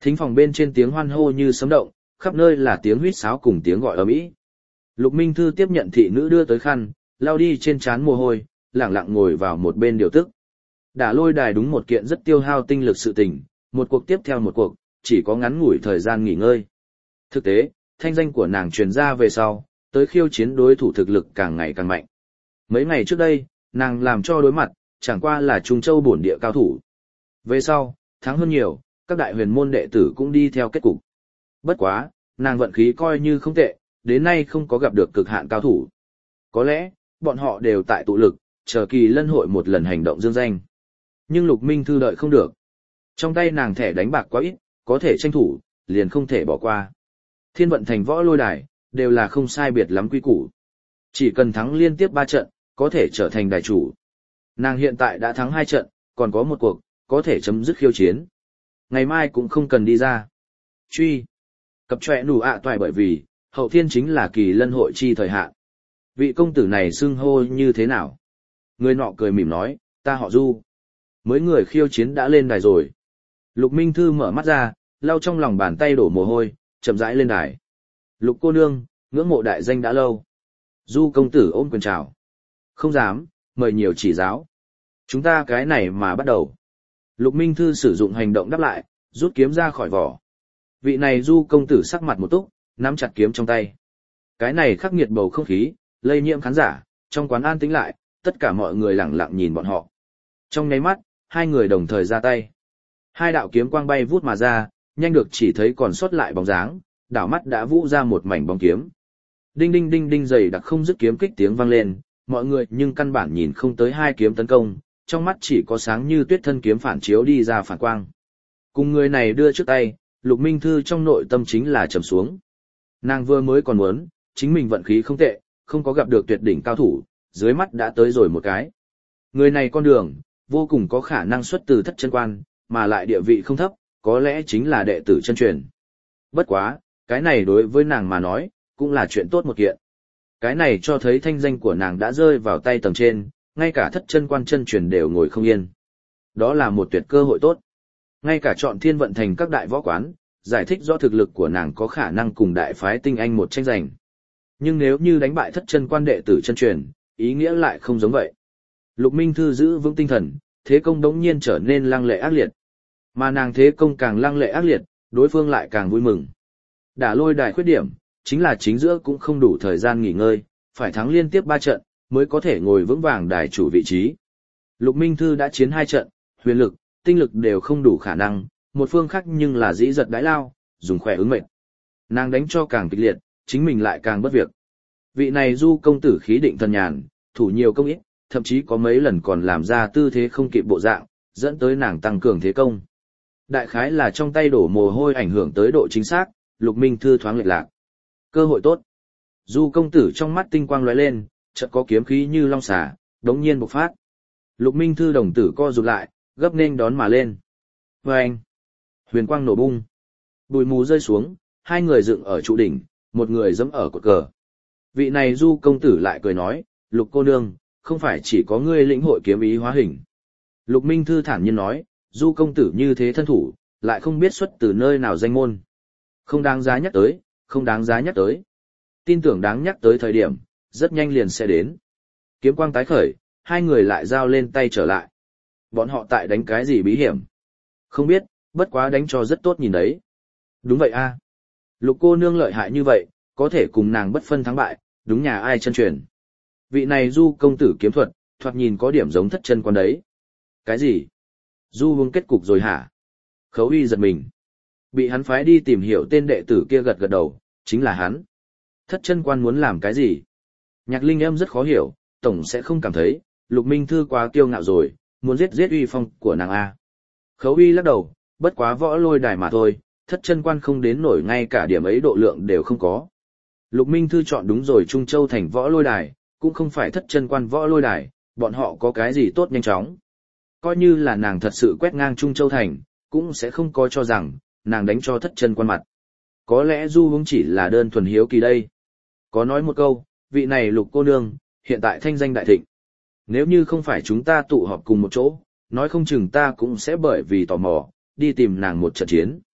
Thính phòng bên trên tiếng hoan hô như sấm động, khắp nơi là tiếng huýt sáo cùng tiếng gọi ầm ĩ. Lục Minh Thư tiếp nhận thị nữ đưa tới khăn, lau đi trên trán mồ hôi, lẳng lặng ngồi vào một bên điều tức. Đả lôi đài đúng một kiện rất tiêu hao tinh lực sự tình, một cuộc tiếp theo một cuộc, chỉ có ngắn ngủi thời gian nghỉ ngơi. Thực tế, thanh danh của nàng truyền ra về sau, tới khiêu chiến đối thủ thực lực càng ngày càng mạnh. Mấy ngày trước đây, nàng làm cho đối mặt, chẳng qua là Trung Châu bổn địa cao thủ. Về sau, thắng hơn nhiều, các đại huyền môn đệ tử cũng đi theo kết cục. Bất quá, nàng vận khí coi như không tệ, đến nay không có gặp được cực hạn cao thủ. Có lẽ, bọn họ đều tại tụ lực, chờ kỳ lân hội một lần hành động dương danh. Nhưng Lục Minh Thư đợi không được. Trong tay nàng thẻ đánh bạc quá ít, có thể tranh thủ, liền không thể bỏ qua. Thiên vận thành võ lôi đài, đều là không sai biệt lắm quy củ. Chỉ cần thắng liên tiếp 3 trận, có thể trở thành đài chủ. Nàng hiện tại đã thắng 2 trận, còn có một cuộc, có thể chấm dứt khiêu chiến. Ngày mai cũng không cần đi ra. Truy. Cập trọe nụ ạ toại bởi vì, hậu thiên chính là kỳ lân hội chi thời hạn. Vị công tử này xưng hô như thế nào? Người nọ cười mỉm nói, ta họ Du. Mới người khiêu chiến đã lên đài rồi. Lục Minh Thư mở mắt ra, lau trong lòng bàn tay đổ mồ hôi, chậm rãi lên đài. Lục cô nương, ngưỡng mộ đại danh đã lâu. Du công tử ôm quyền chào. Không dám, mời nhiều chỉ giáo. Chúng ta cái này mà bắt đầu. Lục Minh Thư sử dụng hành động đáp lại, rút kiếm ra khỏi vỏ. Vị này Du công tử sắc mặt một túc, nắm chặt kiếm trong tay. Cái này khắc nghiệt bầu không khí, lây nhiễm khán giả, trong quán an tĩnh lại, tất cả mọi người lặng lặng nhìn bọn họ. Trong nháy mắt, hai người đồng thời ra tay. Hai đạo kiếm quang bay vút mà ra, nhanh được chỉ thấy còn sót lại bóng dáng, đảo mắt đã vũ ra một mảnh bóng kiếm. Đinh đinh đinh đinh dày đặc không dứt kiếm kích tiếng vang lên, mọi người nhưng căn bản nhìn không tới hai kiếm tấn công, trong mắt chỉ có sáng như tuyết thân kiếm phản chiếu đi ra phản quang. Cùng người này đưa trước tay, Lục Minh Thư trong nội tâm chính là trầm xuống. Nàng vừa mới còn muốn, chính mình vận khí không tệ, không có gặp được tuyệt đỉnh cao thủ, dưới mắt đã tới rồi một cái. Người này con đường, vô cùng có khả năng xuất từ thất chân quan, mà lại địa vị không thấp, có lẽ chính là đệ tử chân truyền. Bất quá, cái này đối với nàng mà nói, cũng là chuyện tốt một kiện. Cái này cho thấy thanh danh của nàng đã rơi vào tay tầng trên, ngay cả thất chân quan chân truyền đều ngồi không yên. Đó là một tuyệt cơ hội tốt. Ngay cả chọn thiên vận thành các đại võ quán, giải thích rõ thực lực của nàng có khả năng cùng đại phái tinh anh một tranh giành. Nhưng nếu như đánh bại thất chân quan đệ tử chân truyền, ý nghĩa lại không giống vậy. Lục Minh Thư giữ vững tinh thần, thế công đống nhiên trở nên lăng lệ ác liệt. Mà nàng thế công càng lăng lệ ác liệt, đối phương lại càng vui mừng. Đả lôi đài khuyết điểm, chính là chính giữa cũng không đủ thời gian nghỉ ngơi, phải thắng liên tiếp 3 trận, mới có thể ngồi vững vàng đài chủ vị trí. Lục Minh Thư đã chiến 2 trận, huyền lực, tinh lực đều không đủ khả năng, một phương khác nhưng là dĩ giật đái lao, dùng khỏe ứng mệnh. Nàng đánh cho càng kịch liệt, chính mình lại càng bất việc. Vị này Du công tử khí định thần nhàn, thủ nhiều công ít, thậm chí có mấy lần còn làm ra tư thế không kịp bộ dạng, dẫn tới nàng tăng cường thế công. Đại khái là trong tay đổ mồ hôi ảnh hưởng tới độ chính xác, Lục Minh Thư thoáng lệch lạc. Cơ hội tốt. Du công tử trong mắt tinh quang lóe lên, chợt có kiếm khí như long xà, đống nhiên bộc phát. Lục Minh Thư đồng tử co rụt lại, gấp nên đón mà lên. Vâng! Huyền quang nổ bung. Bụi mù rơi xuống, hai người dựng ở trụ đỉnh, một người giẫm ở cột cờ. Vị này Du công tử lại cười nói, Lục cô nương, không phải chỉ có ngươi lĩnh hội kiếm ý hóa hình. Lục Minh Thư thản nhiên nói, Du công tử như thế thân thủ, lại không biết xuất từ nơi nào danh môn. Không đáng giá nhắc tới, không đáng giá nhắc tới. Tin tưởng đáng nhắc tới thời điểm, rất nhanh liền sẽ đến. Kiếm quang tái khởi, hai người lại giao lên tay trở lại. Bọn họ tại đánh cái gì bí hiểm? Không biết, bất quá đánh cho rất tốt nhìn đấy. Đúng vậy a. Lục cô nương lợi hại như vậy, có thể cùng nàng bất phân thắng bại, đúng nhà ai chân truyền. Vị này Du công tử kiếm thuật, thoạt nhìn có điểm giống thất chân quan đấy. Cái gì? Du vương kết cục rồi hả? Khấu Uy giật mình. Bị hắn phái đi tìm hiểu tên đệ tử kia gật gật đầu, chính là hắn. Thất chân quan muốn làm cái gì? Nhạc Linh em rất khó hiểu, tổng sẽ không cảm thấy, Lục Minh Thư quá kiêu ngạo rồi, muốn giết uy phong của nàng A. Khấu Uy lắc đầu, bất quá võ lôi đài mà thôi, thất chân quan không đến nổi ngay cả điểm ấy độ lượng đều không có. Lục Minh Thư chọn đúng rồi Trung Châu thành võ lôi đài, cũng không phải thất chân quan võ lôi đài, bọn họ có cái gì tốt nhanh chóng. Coi như là nàng thật sự quét ngang Trung Châu thành, cũng sẽ không coi cho rằng, nàng đánh cho thất chân quan mặt. Có lẽ Du Hướng chỉ là đơn thuần hiếu kỳ đây. Có nói một câu, vị này Lục cô nương, hiện tại thanh danh đại thịnh. Nếu như không phải chúng ta tụ họp cùng một chỗ, nói không chừng ta cũng sẽ bởi vì tò mò, đi tìm nàng một trận chiến.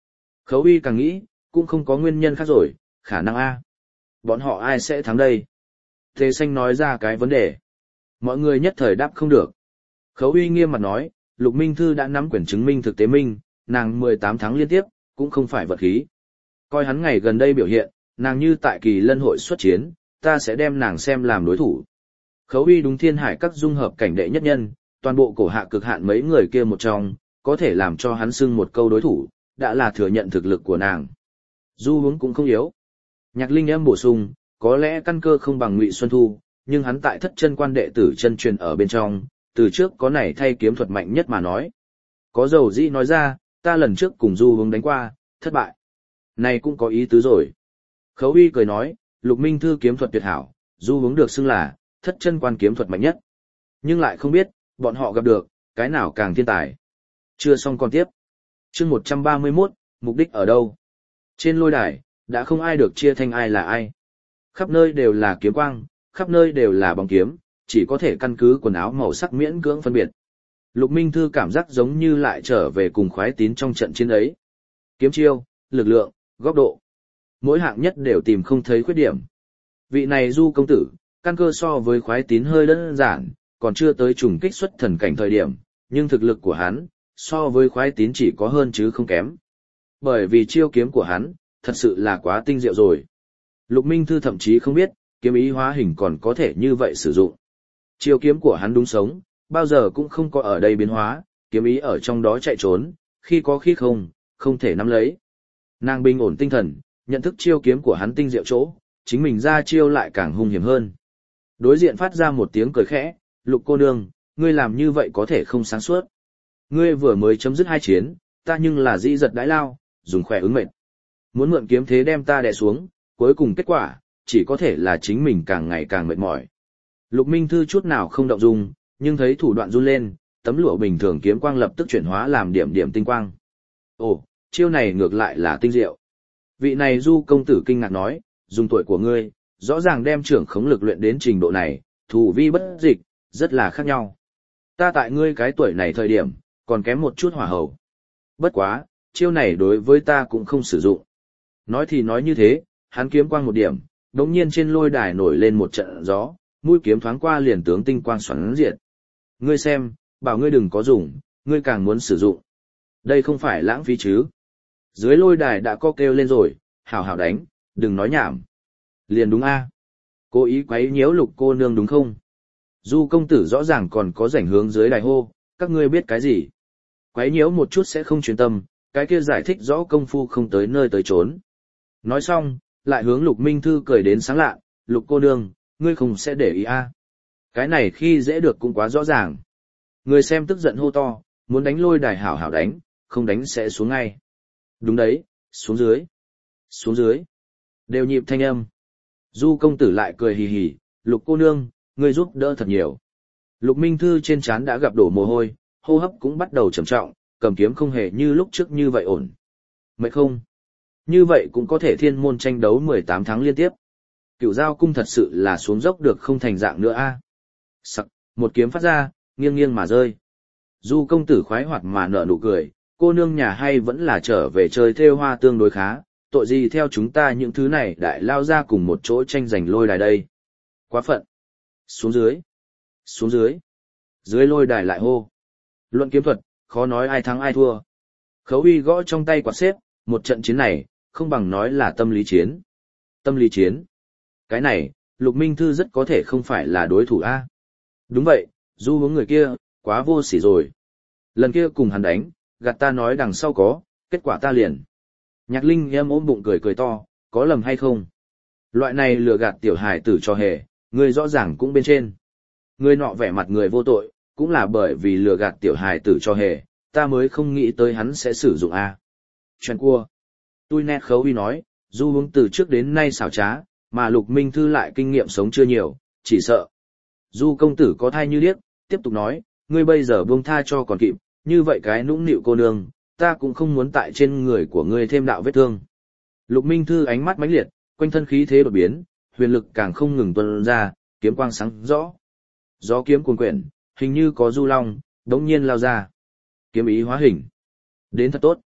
Khấu Uy càng nghĩ, cũng không có nguyên nhân khác rồi, khả năng A. Bọn họ ai sẽ thắng đây? Tề Xanh nói ra cái vấn đề. Mọi người nhất thời đáp không được. Khấu Uy nghiêm mặt nói, Lục Minh Thư đã nắm quyền chứng minh thực tế minh, nàng 18 tháng liên tiếp, cũng không phải vật khí. Coi hắn ngày gần đây biểu hiện, nàng như tại kỳ lân hội xuất chiến, ta sẽ đem nàng xem làm đối thủ. Khấu Uy đúng thiên hải các dung hợp cảnh đệ nhất nhân, toàn bộ cổ hạ cực hạn mấy người kia một trong, có thể làm cho hắn xưng một câu đối thủ, đã là thừa nhận thực lực của nàng. Du Hướng cũng không yếu. Nhạc Linh em bổ sung, có lẽ căn cơ không bằng Ngụy Xuân Thu, nhưng hắn tại thất chân quan đệ tử chân truyền ở bên trong, từ trước có này thay kiếm thuật mạnh nhất mà nói. Có dầu dĩ nói ra, ta lần trước cùng Du Hướng đánh qua, thất bại. Này cũng có ý tứ rồi. Khấu Uy cười nói, Lục Minh Thư kiếm thuật tuyệt hảo, Du Hướng được xưng là thất chân quan kiếm thuật mạnh nhất. Nhưng lại không biết, bọn họ gặp được, cái nào càng thiên tài. Chưa xong còn tiếp. Chương 131, mục đích ở đâu? Trên lôi đài, đã không ai được chia thành ai là ai. Khắp nơi đều là kiếm quang, khắp nơi đều là bóng kiếm, chỉ có thể căn cứ quần áo màu sắc miễn cưỡng phân biệt. Lục Minh Thư cảm giác giống như lại trở về cùng Khoái Tín trong trận chiến ấy. Kiếm chiêu, lực lượng, góc độ. Mỗi hạng nhất đều tìm không thấy khuyết điểm. Vị này Du công tử, căn cơ so với Khoái Tín hơi đơn giản, còn chưa tới trùng kích xuất thần cảnh thời điểm, nhưng thực lực của hắn, so với Khoái Tín chỉ có hơn chứ không kém. Bởi vì chiêu kiếm của hắn, thật sự là quá tinh diệu rồi. Lục Minh Thư thậm chí không biết, kiếm ý hóa hình còn có thể như vậy sử dụng. Chiêu kiếm của hắn đúng sống, bao giờ cũng không có ở đây biến hóa, kiếm ý ở trong đó chạy trốn, khi có khi không, không thể nắm lấy. Nàng bình ổn tinh thần, nhận thức chiêu kiếm của hắn tinh diệu chỗ, chính mình ra chiêu lại càng hung hiểm hơn. Đối diện phát ra một tiếng cười khẽ, Lục cô nương, ngươi làm như vậy có thể không sáng suốt. Ngươi vừa mới chấm dứt hai chiến, ta nhưng là dĩ giật đãi lao, dùng khỏe ứng mệt. Muốn mượn kiếm thế đem ta đè xuống, cuối cùng kết quả, chỉ có thể là chính mình càng ngày càng mệt mỏi. Lục Minh Thư chút nào không động dung, nhưng thấy thủ đoạn run lên, tấm lụa bình thường kiếm quang lập tức chuyển hóa làm điểm điểm tinh quang. Ồ, chiêu này ngược lại là tinh diệu. Vị này Du công tử kinh ngạc nói, dùng tuổi của ngươi, rõ ràng đem trưởng khống lực luyện đến trình độ này, thủ vi bất dịch, rất là khác nhau. Ta tại ngươi cái tuổi này thời điểm, còn kém một chút hỏa hầu. Bất quá, chiêu này đối với ta cũng không sử dụng. Nói thì nói như thế, hắn kiếm quang một điểm, đống nhiên trên lôi đài nổi lên một trận gió, mũi kiếm thoáng qua liền tướng tinh quang xoắn diệt. Ngươi xem, bảo ngươi đừng có dùng, ngươi càng muốn sử dụng. Đây không phải lãng phí chứ. Dưới lôi đài đã có kêu lên rồi, hảo hảo đánh, đừng nói nhảm. Liền đúng a. Cố ý quấy nhiễu Lục cô nương đúng không? Du công tử rõ ràng còn có rảnh hướng dưới đài hô, các ngươi biết cái gì? Quấy nhiễu một chút sẽ không chuyên tâm, cái kia giải thích rõ công phu không tới nơi tới chốn. Nói xong, lại hướng Lục Minh Thư cười đến sáng lạ, Lục cô nương, ngươi không sẽ để ý a? Cái này khi dễ được cũng quá rõ ràng. Người xem tức giận hô to, muốn đánh lôi đài hảo hảo đánh, không đánh sẽ xuống ngay. Đúng đấy, xuống dưới. Xuống dưới. Đều nhịp thanh âm. Du công tử lại cười hì hì, Lục cô nương, ngươi giúp đỡ thật nhiều. Lục Minh Thư trên trán đã gặp đổ mồ hôi, hô hấp cũng bắt đầu trầm trọng, cầm kiếm không hề như lúc trước như vậy ổn. Mệt không? Như vậy cũng có thể thiên môn tranh đấu 18 tháng liên tiếp. Cửu giao cung thật sự là xuống dốc được không thành dạng nữa a. Sặc, một kiếm phát ra, nghiêng nghiêng mà rơi. Du công tử khoái hoạt mà nở nụ cười, cô nương nhà hay vẫn là trở về chơi thêu hoa tương đối khá, tội gì theo chúng ta những thứ này đại lao ra cùng một chỗ tranh giành lôi đài đây. Quá phận. Xuống dưới. Xuống dưới. Dưới lôi đài lại hô. Luận kiếm thuật, khó nói ai thắng ai thua. Khấu Uy gõ trong tay quạt xếp, một trận chiến này, không bằng nói là tâm lý chiến. Tâm lý chiến. Cái này, Lục Minh Thư rất có thể không phải là đối thủ a. Đúng vậy, Du Hướng người kia, quá vô sỉ rồi. Lần kia cùng hắn đánh, gạt ta nói đằng sau có, kết quả ta liền. Nhạc Linh em ôm bụng cười cười to, có lầm hay không? Loại này lừa gạt tiểu hài tử cho hề, người rõ ràng cũng bên trên. Người nọ vẻ mặt người vô tội, cũng là bởi vì lừa gạt tiểu hài tử cho hề, ta mới không nghĩ tới hắn sẽ sử dụng a. Chuyện cua. Tôi nét Khấu Uy nói, Du Hướng từ trước đến nay xảo trá, mà Lục Minh Thư lại kinh nghiệm sống chưa nhiều, chỉ sợ. Du công tử có thai như điếc, tiếp tục nói, ngươi bây giờ buông tha cho còn kịp, như vậy cái nũng nịu cô nương, ta cũng không muốn tại trên người của ngươi thêm đạo vết thương. Lục Minh Thư ánh mắt mãnh liệt, quanh thân khí thế đột biến, huyền lực càng không ngừng tuôn ra, kiếm quang sáng rõ. Gió kiếm cuồn quyển, hình như có du long, đống nhiên lao ra. Kiếm ý hóa hình. Đến thật tốt.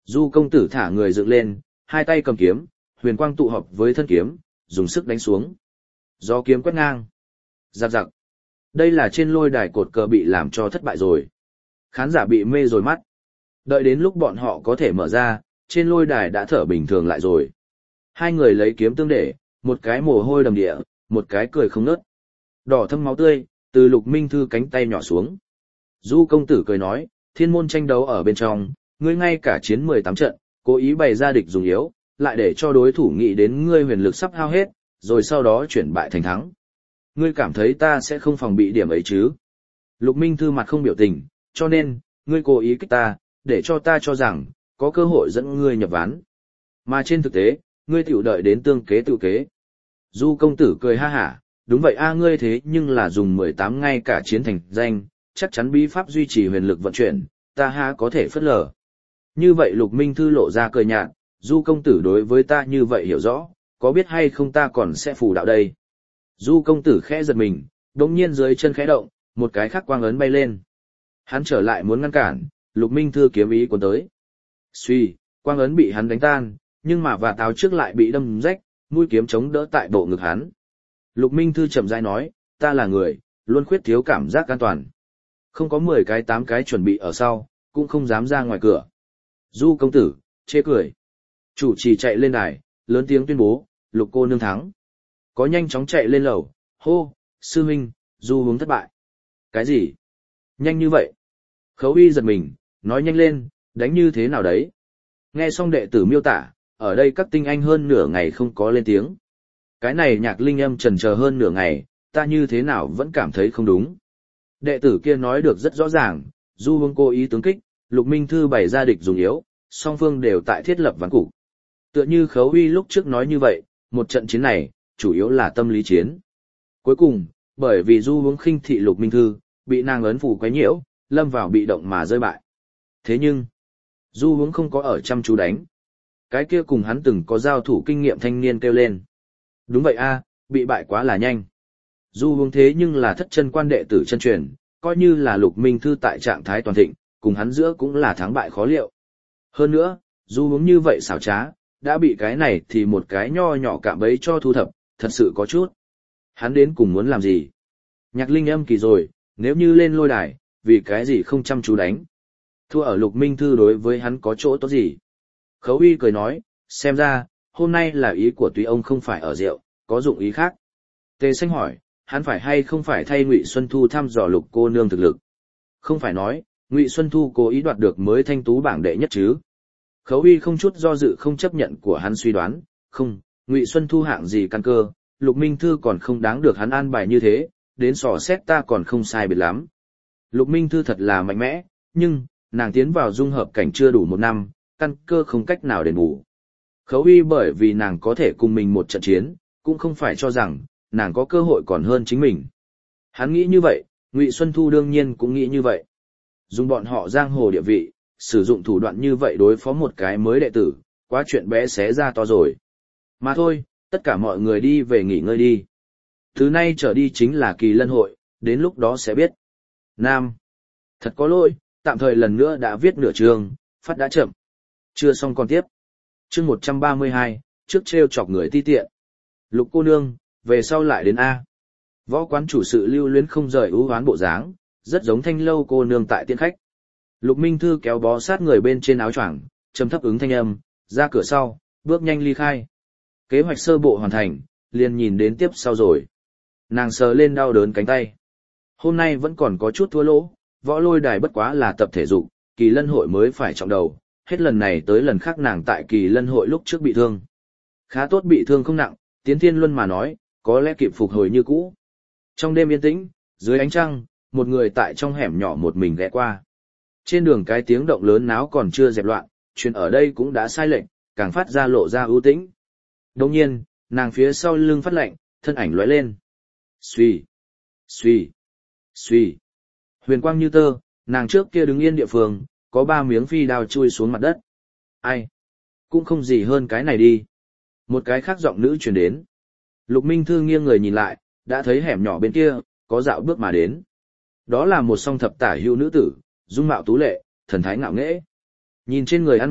Du công tử thả người dựng lên, hai tay cầm kiếm, huyền quang tụ hợp với thân kiếm, dùng sức đánh xuống. Gió kiếm quét ngang. Giặc giặc. Đây là trên lôi đài cột cờ bị làm cho thất bại rồi. Khán giả bị mê rồi mắt. Đợi đến lúc bọn họ có thể mở ra, trên lôi đài đã thở bình thường lại rồi. Hai người lấy kiếm tương để, một cái mồ hôi đầm địa, một cái cười không ngớt. Đỏ thâm máu tươi, từ Lục Minh Thư cánh tay nhỏ xuống. Du công tử cười nói, thiên môn tranh đấu ở bên trong, ngươi ngay cả chiến 18 trận, cố ý bày ra địch dùng yếu, lại để cho đối thủ nghĩ đến ngươi huyền lực sắp hao hết, rồi sau đó chuyển bại thành thắng. Ngươi cảm thấy ta sẽ không phòng bị điểm ấy chứ? Lục Minh Thư mặt không biểu tình, cho nên, ngươi cố ý kích ta, để cho ta cho rằng, có cơ hội dẫn ngươi nhập ván. Mà trên thực tế, ngươi tiểu đợi đến tương kế tự kế. Du công tử cười ha hả, đúng vậy a, ngươi thế nhưng là dùng 18 ngay cả chiến thành danh, chắc chắn bí pháp duy trì huyền lực vận chuyển, ta ha có thể phất lờ. Như vậy Lục Minh Thư lộ ra cười nhạt, Du công tử đối với ta như vậy hiểu rõ, có biết hay không ta còn sẽ phù đạo đây. Du công tử khẽ giật mình, đống nhiên dưới chân khẽ động, một cái khắc quang ấn bay lên. Hắn trở lại muốn ngăn cản, Lục Minh Thư kiếm ý cuốn tới. Suy, quang ấn bị hắn đánh tan, nhưng mà vạt áo trước lại bị đâm rách, mũi kiếm chống đỡ tại bộ ngực hắn. Lục Minh Thư chậm rãi nói, ta là người, luôn khuyết thiếu cảm giác an toàn. Không có 10 cái 8 cái chuẩn bị ở sau, cũng không dám ra ngoài cửa. Du công tử, chê cười. Chủ trì chạy lên đài, lớn tiếng tuyên bố, Lục cô nương thắng. Có nhanh chóng chạy lên lầu, hô, sư huynh, Du hướng thất bại. Cái gì? Nhanh như vậy? Khấu Uy giật mình, nói nhanh lên, đánh như thế nào đấy? Nghe xong đệ tử miêu tả, ở đây các tinh anh hơn nửa ngày không có lên tiếng. Cái này Nhạc Linh Âm chần chờ hơn nửa ngày, ta như thế nào vẫn cảm thấy không đúng. Đệ tử kia nói được rất rõ ràng, Du hướng cố ý tướng kích, Lục Minh Thư bày ra địch dùng yếu, song phương đều tại thiết lập ván cục. Tựa như Khấu Uy lúc trước nói như vậy, một trận chiến này, chủ yếu là tâm lý chiến. Cuối cùng, bởi vì Du hướng khinh thị Lục Minh Thư, bị nàng ấn phủ quấy nhiễu, lâm vào bị động mà rơi bại. Thế nhưng, Du hướng không có ở chăm chú đánh. Cái kia cùng hắn từng có giao thủ kinh nghiệm thanh niên kêu lên. Đúng vậy a, bị bại quá là nhanh. Du hướng thế nhưng là thất chân quan đệ tử chân truyền, coi như là Lục Minh Thư tại trạng thái toàn thịnh, cùng hắn giữa cũng là thắng bại khó liệu. Hơn nữa, Du hướng như vậy xảo trá, đã bị cái này thì một cái nho nhỏ cạm bẫy cho thu thập, thật sự có chút. Hắn đến cùng muốn làm gì? Nhạc Linh Âm kỳ rồi, nếu như lên lôi đài, vì cái gì không chăm chú đánh? Thua ở Lục Minh Thư đối với hắn có chỗ tốt gì? Khấu Uy cười nói, xem ra, hôm nay là ý của tuy ông không phải ở rượu, có dụng ý khác. Tề Xanh hỏi, hắn phải hay không phải thay Ngụy Xuân Thu thăm dò Lục cô nương thực lực? Không phải nói, Ngụy Xuân Thu cố ý đoạt được mới thanh tú bảng đệ nhất chứ? Khấu Uy không chút do dự không chấp nhận của hắn suy đoán, không, Ngụy Xuân Thu hạng gì căn cơ, Lục Minh Thư còn không đáng được hắn an bài như thế, đến sò xét ta còn không sai biệt lắm. Lục Minh Thư thật là mạnh mẽ, nhưng, nàng tiến vào dung hợp cảnh chưa đủ 1 năm, căn cơ không cách nào đền bù. Khấu Uy bởi vì nàng có thể cùng mình một trận chiến, cũng không phải cho rằng, nàng có cơ hội còn hơn chính mình. Hắn nghĩ như vậy, Ngụy Xuân Thu đương nhiên cũng nghĩ như vậy. Dùng bọn họ giang hồ địa vị, sử dụng thủ đoạn như vậy đối phó một cái mới đệ tử, quá chuyện bé xé ra to rồi. Mà thôi, tất cả mọi người đi về nghỉ ngơi đi. Thứ nay trở đi chính là kỳ lân hội, đến lúc đó sẽ biết. Nam. Thật có lỗi, tạm thời lần nữa đã viết nửa chương, phát đã chậm. Chưa xong còn tiếp. Chương 132, trước trêu chọc người ti tiện. Lục cô nương, về sau lại đến A. Võ quán chủ sự lưu luyến không rời ưu hoán bộ dáng, rất giống Thanh Lâu cô nương tại tiễn khách. Lục Minh Thư kéo bó sát người bên trên áo choàng, trầm thấp ứng thanh âm, ra cửa sau, bước nhanh ly khai. Kế hoạch sơ bộ hoàn thành, liền nhìn đến tiếp sau rồi. Nàng sờ lên đau đớn cánh tay. Hôm nay vẫn còn có chút thua lỗ, võ lôi đài bất quá là tập thể dục, kỳ lân hội mới phải trọng đầu, hết lần này tới lần khác nàng tại kỳ lân hội lúc trước bị thương. Khá tốt bị thương không nặng, Tiến Thiên Luân mà nói, có lẽ kịp phục hồi như cũ. Trong đêm yên tĩnh, dưới ánh trăng, một người tại trong hẻm nhỏ một mình ghé qua. Trên đường cái tiếng động lớn náo còn chưa dẹp loạn, chuyện ở đây cũng đã sai lệch, càng phát ra lộ ra ưu tĩnh. Đồng nhiên, nàng phía sau lưng phát lạnh, thân ảnh lóe lên. Xuy, xuy, xuy. Huyền quang như tơ, nàng trước kia đứng yên địa phương, có 3 miếng phi đao chui xuống mặt đất. Ai? Cũng không gì hơn cái này đi. Một cái khác giọng nữ truyền đến. Lục Minh Thư nghiêng người nhìn lại, đã thấy hẻm nhỏ bên kia, có dạo bước mà đến. Đó là một song thập tả hữu nữ tử, dung mạo tú lệ, thần thái ngạo nghễ. Nhìn trên người ăn mặc,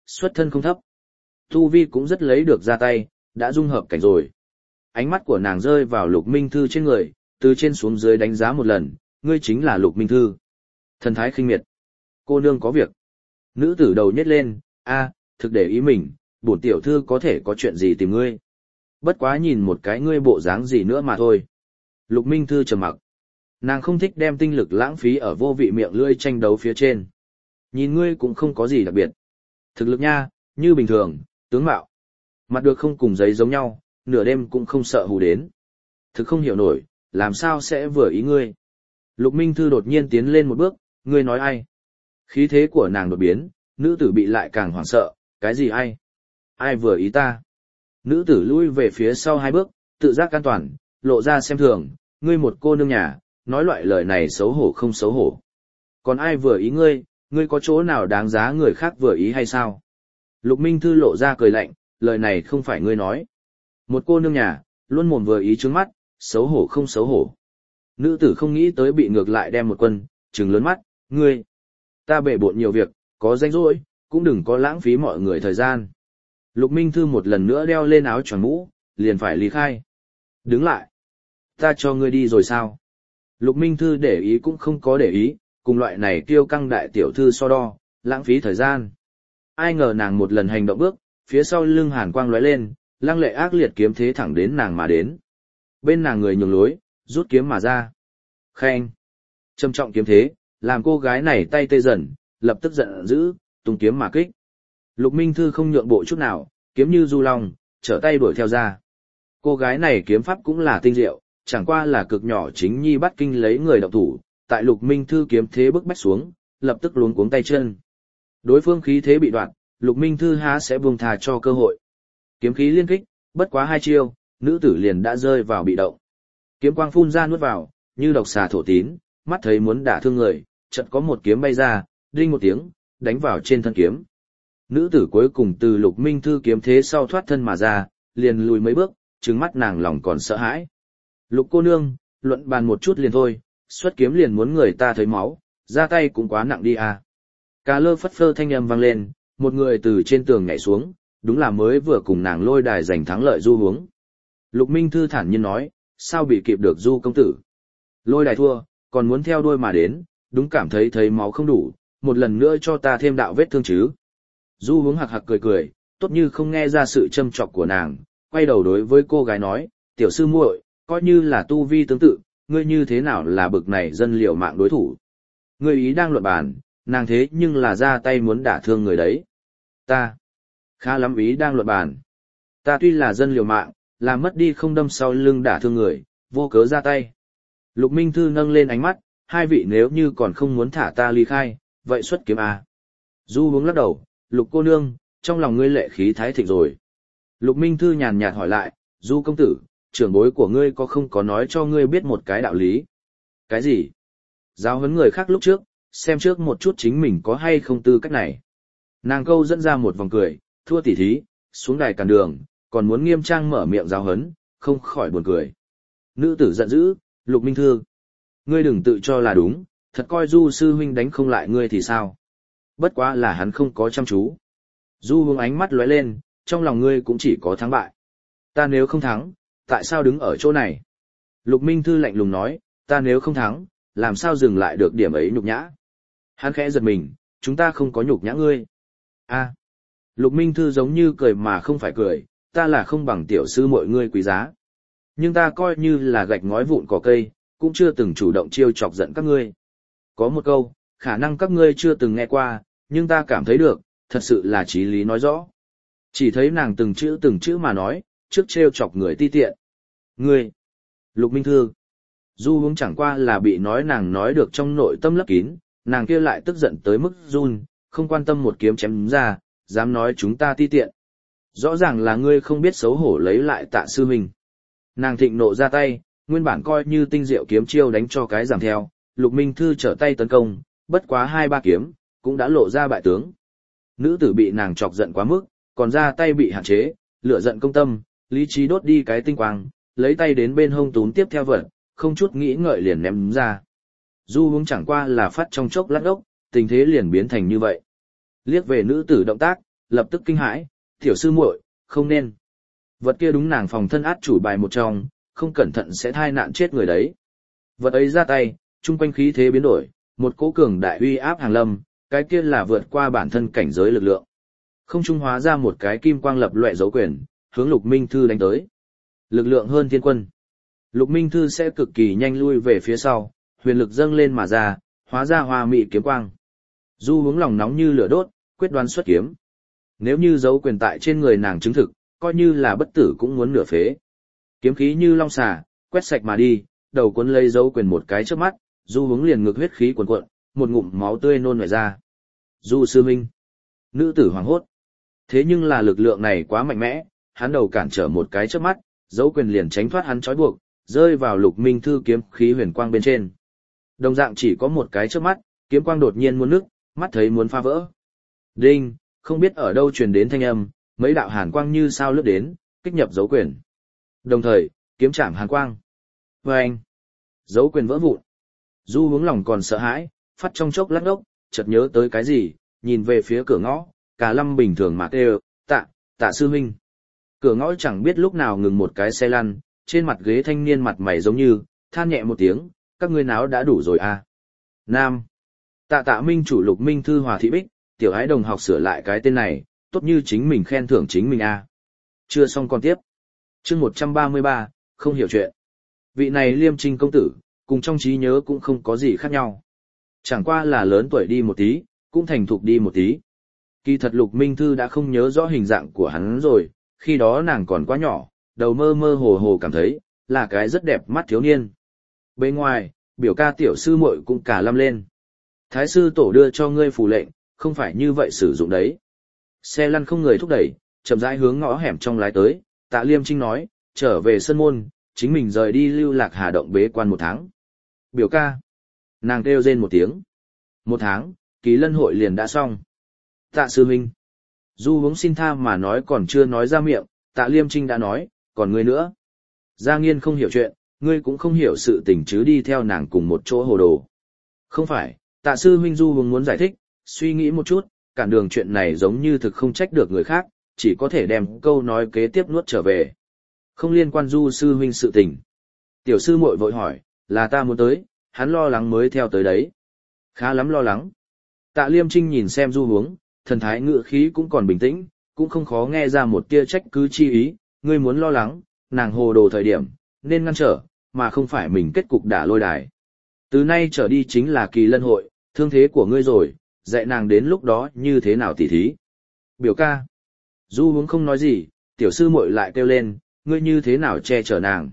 xuất thân không thấp. Tu vi cũng rất lấy được ra tay, đã dung hợp cảnh rồi. Ánh mắt của nàng rơi vào Lục Minh Thư trên người, từ trên xuống dưới đánh giá một lần, ngươi chính là Lục Minh Thư. Thần thái khinh miệt. Cô nương có việc. Nữ tử đầu nhếch lên, thực để ý mình, bổn tiểu thư có thể có chuyện gì tìm ngươi. Bất quá nhìn một cái ngươi bộ dáng gì nữa mà thôi. Lục Minh Thư trầm mặc. Nàng không thích đem tinh lực lãng phí ở vô vị miệng lưỡi tranh đấu phía trên. Nhìn ngươi cũng không có gì đặc biệt. Thực lực nha, như bình thường, tướng mạo. Mặt được không cùng giấy giống nhau, nửa đêm cũng không sợ hù đến. Thực không hiểu nổi, làm sao sẽ vừa ý ngươi. Lục Minh Thư đột nhiên tiến lên một bước, ngươi nói ai? Khí thế của nàng đột biến, nữ tử bị lại càng hoảng sợ, cái gì ai? Ai vừa ý ta? Nữ tử lui về phía sau 2 bước, tự giác an toàn, lộ ra xem thường, ngươi một cô nương nhà, nói loại lời này xấu hổ không xấu hổ. Còn ai vừa ý ngươi, ngươi có chỗ nào đáng giá người khác vừa ý hay sao? Lục Minh Thư lộ ra cười lạnh, lời này không phải ngươi nói. Một cô nương nhà, luôn mồm vừa ý trướng mắt, xấu hổ không xấu hổ. Nữ tử không nghĩ tới bị ngược lại đem một quân, trừng lớn mắt, ngươi. Ta bể bộn nhiều việc, có rảnh rỗi, cũng đừng có lãng phí mọi người thời gian. Lục Minh Thư một lần nữa đeo lên áo choàng mũ, liền phải ly khai. Đứng lại. Ta cho ngươi đi rồi sao? Lục Minh Thư để ý cũng không có để ý, cùng loại này kiêu căng đại tiểu thư so đo, lãng phí thời gian. Ai ngờ nàng một lần hành động bước, phía sau lưng hàn quang lóe lên, lăng lệ ác liệt kiếm thế thẳng đến nàng mà đến. Bên nàng người nhường lối, rút kiếm mà ra. Khen. Trầm trọng kiếm thế, làm cô gái này tay tê dần, lập tức giận dữ, tung kiếm mà kích. Lục Minh Thư không nhượng bộ chút nào, kiếm như du long, trở tay đuổi theo ra. Cô gái này kiếm pháp cũng là tinh diệu, chẳng qua là cực nhỏ chính nhi bắt kinh lấy người động thủ, tại Lục Minh Thư kiếm thế bức bách xuống, lập tức luống cuống tay chân. Đối phương khí thế bị đoạt, Lục Minh Thư há sẽ buông thà cho cơ hội. Kiếm khí liên kích, bất quá 2 chiêu, nữ tử liền đã rơi vào bị động. Kiếm quang phun ra nuốt vào, như độc xà thổ tín, mắt thấy muốn đả thương người, chợt có một kiếm bay ra, đinh một tiếng, đánh vào trên thân kiếm. Nữ tử cuối cùng từ Lục Minh Thư kiếm thế sau thoát thân mà ra, liền lùi mấy bước, trừng mắt nàng lòng còn sợ hãi. Lục cô nương, luận bàn một chút liền thôi, xuất kiếm liền muốn người ta thấy máu, ra tay cũng quá nặng đi à. Cà lơ phất phơ thanh âm vang lên, một người từ trên tường nhảy xuống, đúng là mới vừa cùng nàng lôi đài giành thắng lợi Du Hướng. Lục Minh Thư thản nhiên nói, sao bị kịp được Du công tử. Lôi đài thua, còn muốn theo đuôi mà đến, đúng cảm thấy máu không đủ, một lần nữa cho ta thêm đạo vết thương chứ. Du Hướng hạc hạc cười cười, tốt như không nghe ra sự châm chọc của nàng, quay đầu đối với cô gái nói, tiểu sư muội, coi như là tu vi tương tự, ngươi như thế nào là bực này dân liệu mạng đối thủ. Ngươi ý đang luận bàn, nàng thế nhưng là ra tay muốn đả thương người đấy. Ta, khá lắm ý đang luận bàn. Ta tuy là dân liều mạng, làm mất đi không đâm sau lưng đả thương người, vô cớ ra tay. Lục Minh Thư nâng lên ánh mắt, 2 vị nếu như còn không muốn thả ta ly khai, vậy xuất kiếm à. Du Hướng lắc đầu, Lục cô nương, trong lòng ngươi lệ khí thái thịnh rồi. Lục Minh Thư nhàn nhạt hỏi lại, Du công tử, trưởng bối của ngươi có không có nói cho ngươi biết một cái đạo lý? Cái gì? Giáo huấn người khác lúc trước, xem trước một chút chính mình có hay không tư cách này. Nàng câu dẫn ra một vòng cười, thua tỉ thí, xuống đài cản đường, còn muốn nghiêm trang mở miệng giáo huấn, không khỏi buồn cười. Nữ tử giận dữ, Lục Minh Thư. Ngươi đừng tự cho là đúng, thật coi Du sư huynh đánh không lại ngươi thì sao? Bất quá là hắn không có chăm chú. Du Hướng ánh mắt lóe lên, trong lòng ngươi cũng chỉ có thắng bại. Ta nếu không thắng, tại sao đứng ở chỗ này? Lục Minh Thư lạnh lùng nói, ta nếu không thắng, làm sao dừng lại được điểm ấy nhục nhã? Hắn khẽ giật mình, chúng ta không có nhục nhã ngươi. A. Lục Minh Thư giống như cười mà không phải cười, ta là không bằng tiểu sư mọi ngươi quý giá. Nhưng ta coi như là gạch ngói vụn cỏ cây, cũng chưa từng chủ động chiêu chọc giận các ngươi. Có một câu, khả năng các ngươi chưa từng nghe qua, nhưng ta cảm thấy được, thật sự là chí lý nói rõ. Chỉ thấy nàng từng chữ mà nói, trước trêu chọc người ti tiện. Ngươi, Lục Minh Thư. Du Hướng chẳng qua là bị nói nàng nói được trong nội tâm lấp kín, nàng kia lại tức giận tới mức run, không quan tâm một kiếm chém ra, dám nói chúng ta ti tiện. Rõ ràng là ngươi không biết xấu hổ lấy lại Tạ sư mình. Nàng thịnh nộ ra tay, nguyên bản coi như tinh diệu kiếm chiêu đánh cho cái giảm theo, Lục Minh Thư trở tay tấn công, bất quá 2-3 kiếm, cũng đã lộ ra bại tướng. Nữ tử bị nàng chọc giận quá mức, còn ra tay bị hạn chế, lửa giận công tâm, lý trí đốt đi cái tinh quang, lấy tay đến bên hông túm tiếp theo vật, không chút nghĩ ngợi liền ném ra. Du Hướng chẳng qua là phát trong chốc lát ốc, tình thế liền biến thành như vậy. Liếc về nữ tử động tác, lập tức kinh hãi, tiểu sư muội, không nên. Vật kia đúng nàng phòng thân át chủ bài một trong, không cẩn thận sẽ thai nạn chết người đấy. Vật ấy ra tay, chung quanh khí thế biến đổi, một cỗ cường đại uy áp hàng lâm, cái kia là vượt qua bản thân cảnh giới lực lượng. Không trung hóa ra một cái kim quang lập loè dấu quyền, hướng Lục Minh Thư đánh tới. Lực lượng hơn thiên quân. Lục Minh Thư sẽ cực kỳ nhanh lui về phía sau, huyền lực dâng lên mà ra, hóa ra hoa mị kiếm quang. Du hướng lòng nóng như lửa đốt, quyết đoán xuất kiếm. Nếu như dấu quyền tại trên người nàng chứng thực, coi như là bất tử cũng muốn nửa phế. Kiếm khí như long xà, quét sạch mà đi, đầu cuốn lấy dấu quyền một cái trước mắt, Du hướng liền ngược huyết khí cuồn cuộn, một ngụm máu tươi nôn ngoài ra. Du sư huynh. Nữ tử hoảng hốt. Thế nhưng là lực lượng này quá mạnh mẽ, hắn đầu cản trở một cái trước mắt, dấu quyền liền tránh thoát hắn trói buộc, rơi vào Lục Minh Thư kiếm khí huyền quang bên trên. Đồng dạng chỉ có một cái trước mắt, kiếm quang đột nhiên muốn nứt, mắt thấy muốn phá vỡ. Đinh, không biết ở đâu truyền đến thanh âm, mấy đạo hàn quang như sao lướt đến, kích nhập dấu quyền. Đồng thời, kiếm chạm hàn quang. Vâng! Dấu quyền vỡ vụn. Du hướng lòng còn sợ hãi, phát trong chốc lát ốc, chợt nhớ tới cái gì, nhìn về phía cửa ngõ, cả lâm bình thường mà kêu, tạ sư huynh. Cửa ngõ chẳng biết lúc nào ngừng một cái xe lăn, trên mặt ghế thanh niên mặt mày giống như, than nhẹ một tiếng, các ngươi náo đã đủ rồi à. Nam. Tạ minh chủ Lục Minh Thư Hòa Thị Bích, tiểu ái đồng học sửa lại cái tên này, tốt như chính mình khen thưởng chính mình à. Chưa xong còn tiếp. Chương 133, không hiểu chuyện. Vị này Liêm Trinh công tử, cùng trong trí nhớ cũng không có gì khác nhau. Chẳng qua là lớn tuổi đi một tí, cũng thành thục đi một tí. Kỳ thật Lục Minh Thư đã không nhớ rõ hình dạng của hắn rồi, khi đó nàng còn quá nhỏ, đầu mơ mơ hồ hồ cảm thấy, là cái rất đẹp mắt thiếu niên. Bên ngoài, biểu ca tiểu sư muội cũng cả lâm lên. Thái sư tổ đưa cho ngươi phù lệnh, không phải như vậy sử dụng đấy. Xe lăn không người thúc đẩy, chậm rãi hướng ngõ hẻm trong lái tới, Tạ Liêm Trinh nói, trở về sân môn, chính mình rời đi Lưu Lạc Hà động bế quan 1 tháng. Biểu ca. Nàng kêu rên một tiếng. 1 tháng, Kỳ Lân hội liền đã xong. Tạ sư huynh. Du hướng xin tha mà nói còn chưa nói ra miệng, Tạ Liêm Trinh đã nói, còn ngươi nữa. Gia Nghiên không hiểu chuyện, ngươi cũng không hiểu sự tình chứ đi theo nàng cùng một chỗ hồ đồ. Không phải, Tạ sư huynh. Du hướng muốn giải thích, suy nghĩ một chút, cản đường chuyện này giống như thực không trách được người khác, chỉ có thể đem câu nói kế tiếp nuốt trở về. Không liên quan Du sư huynh sự tình. Tiểu sư muội vội hỏi, là ta muốn tới, hắn lo lắng mới theo tới đấy. Khá lắm lo lắng. Tạ Liêm Trinh nhìn xem Du hướng, thần thái ngựa khí cũng còn bình tĩnh, cũng không khó nghe ra một tia trách cứ chi ý, ngươi muốn lo lắng, nàng hồ đồ thời điểm, nên ngăn trở, mà không phải mình kết cục đả lôi đài. Từ nay trở đi chính là Kỳ Lân hội, thương thế của ngươi rồi, dạy nàng đến lúc đó như thế nào tỉ thí. Biểu ca. Du hướng không nói gì, tiểu sư muội lại kêu lên, ngươi như thế nào che chở nàng.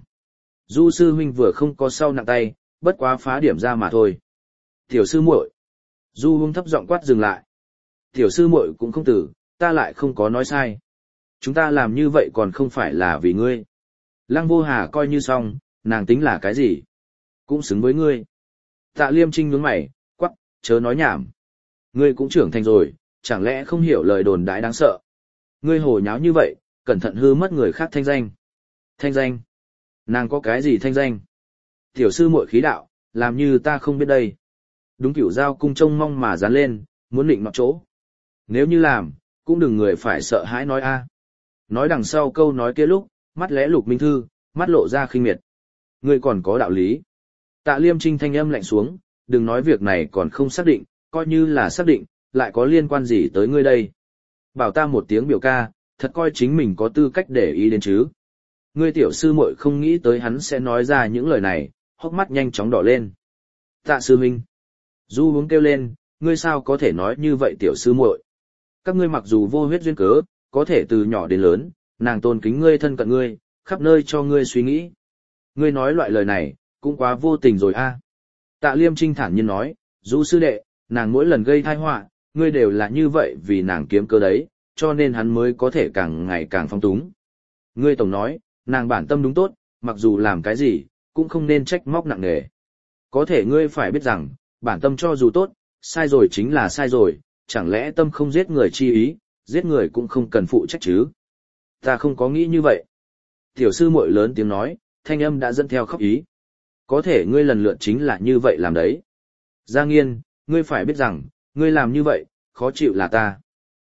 Du sư huynh vừa không có sau nặng tay, bất quá phá điểm ra mà thôi. Tiểu sư muội. Du hướng thấp giọng quát dừng lại. Tiểu sư muội cũng không tử, ta lại không có nói sai. Chúng ta làm như vậy còn không phải là vì ngươi. Lăng Vô Hà coi như xong, nàng tính là cái gì? Cũng xứng với ngươi. Tạ Liêm Trinh nhướng mày, quắc, chớ nói nhảm. Ngươi cũng trưởng thành rồi, chẳng lẽ không hiểu lời đồn đãi đáng sợ. Ngươi hồ nháo như vậy, cẩn thận hư mất người khác thanh danh. Thanh danh? Nàng có cái gì thanh danh? Tiểu sư muội khí đạo, làm như ta không biết đây. Đúng kiểu giao cung trông mong mà dán lên, muốn định nọ chỗ. Nếu như làm, cũng đừng người phải sợ hãi nói a. Nói đằng sau câu nói kia lúc, mắt lẽ Lục Minh Thư, mắt lộ ra khinh miệt. Ngươi còn có đạo lý. Tạ Liêm Trinh thanh âm lạnh xuống, đừng nói việc này còn không xác định, coi như là xác định, lại có liên quan gì tới ngươi đây. Bảo ta một tiếng biểu ca, thật coi chính mình có tư cách để ý đến chứ. Ngươi tiểu sư muội không nghĩ tới hắn sẽ nói ra những lời này, hốc mắt nhanh chóng đỏ lên. Tạ sư huynh. Du hướng kêu lên, ngươi sao có thể nói như vậy tiểu sư muội? Các ngươi mặc dù vô huyết duyên cớ, có thể từ nhỏ đến lớn, nàng tôn kính ngươi thân cận ngươi, khắp nơi cho ngươi suy nghĩ. Ngươi nói loại lời này, cũng quá vô tình rồi a. Tạ Liêm Trinh thản nhiên nói, Du sư đệ, nàng mỗi lần gây tai họa, ngươi đều là như vậy vì nàng kiếm cơ đấy, cho nên hắn mới có thể càng ngày càng phong túng. Ngươi tổng nói, nàng bản tâm đúng tốt, mặc dù làm cái gì, cũng không nên trách móc nặng nề. Có thể ngươi phải biết rằng, bản tâm cho dù tốt, sai rồi chính là sai rồi, chẳng lẽ tâm không giết người chi ý, giết người cũng không cần phụ trách chứ. Ta không có nghĩ như vậy. Tiểu sư muội lớn tiếng nói, thanh âm đã dẫn theo khóc ý. Có thể ngươi lần lượt chính là như vậy làm đấy. Gia Nghiên, ngươi phải biết rằng, ngươi làm như vậy, khó chịu là ta.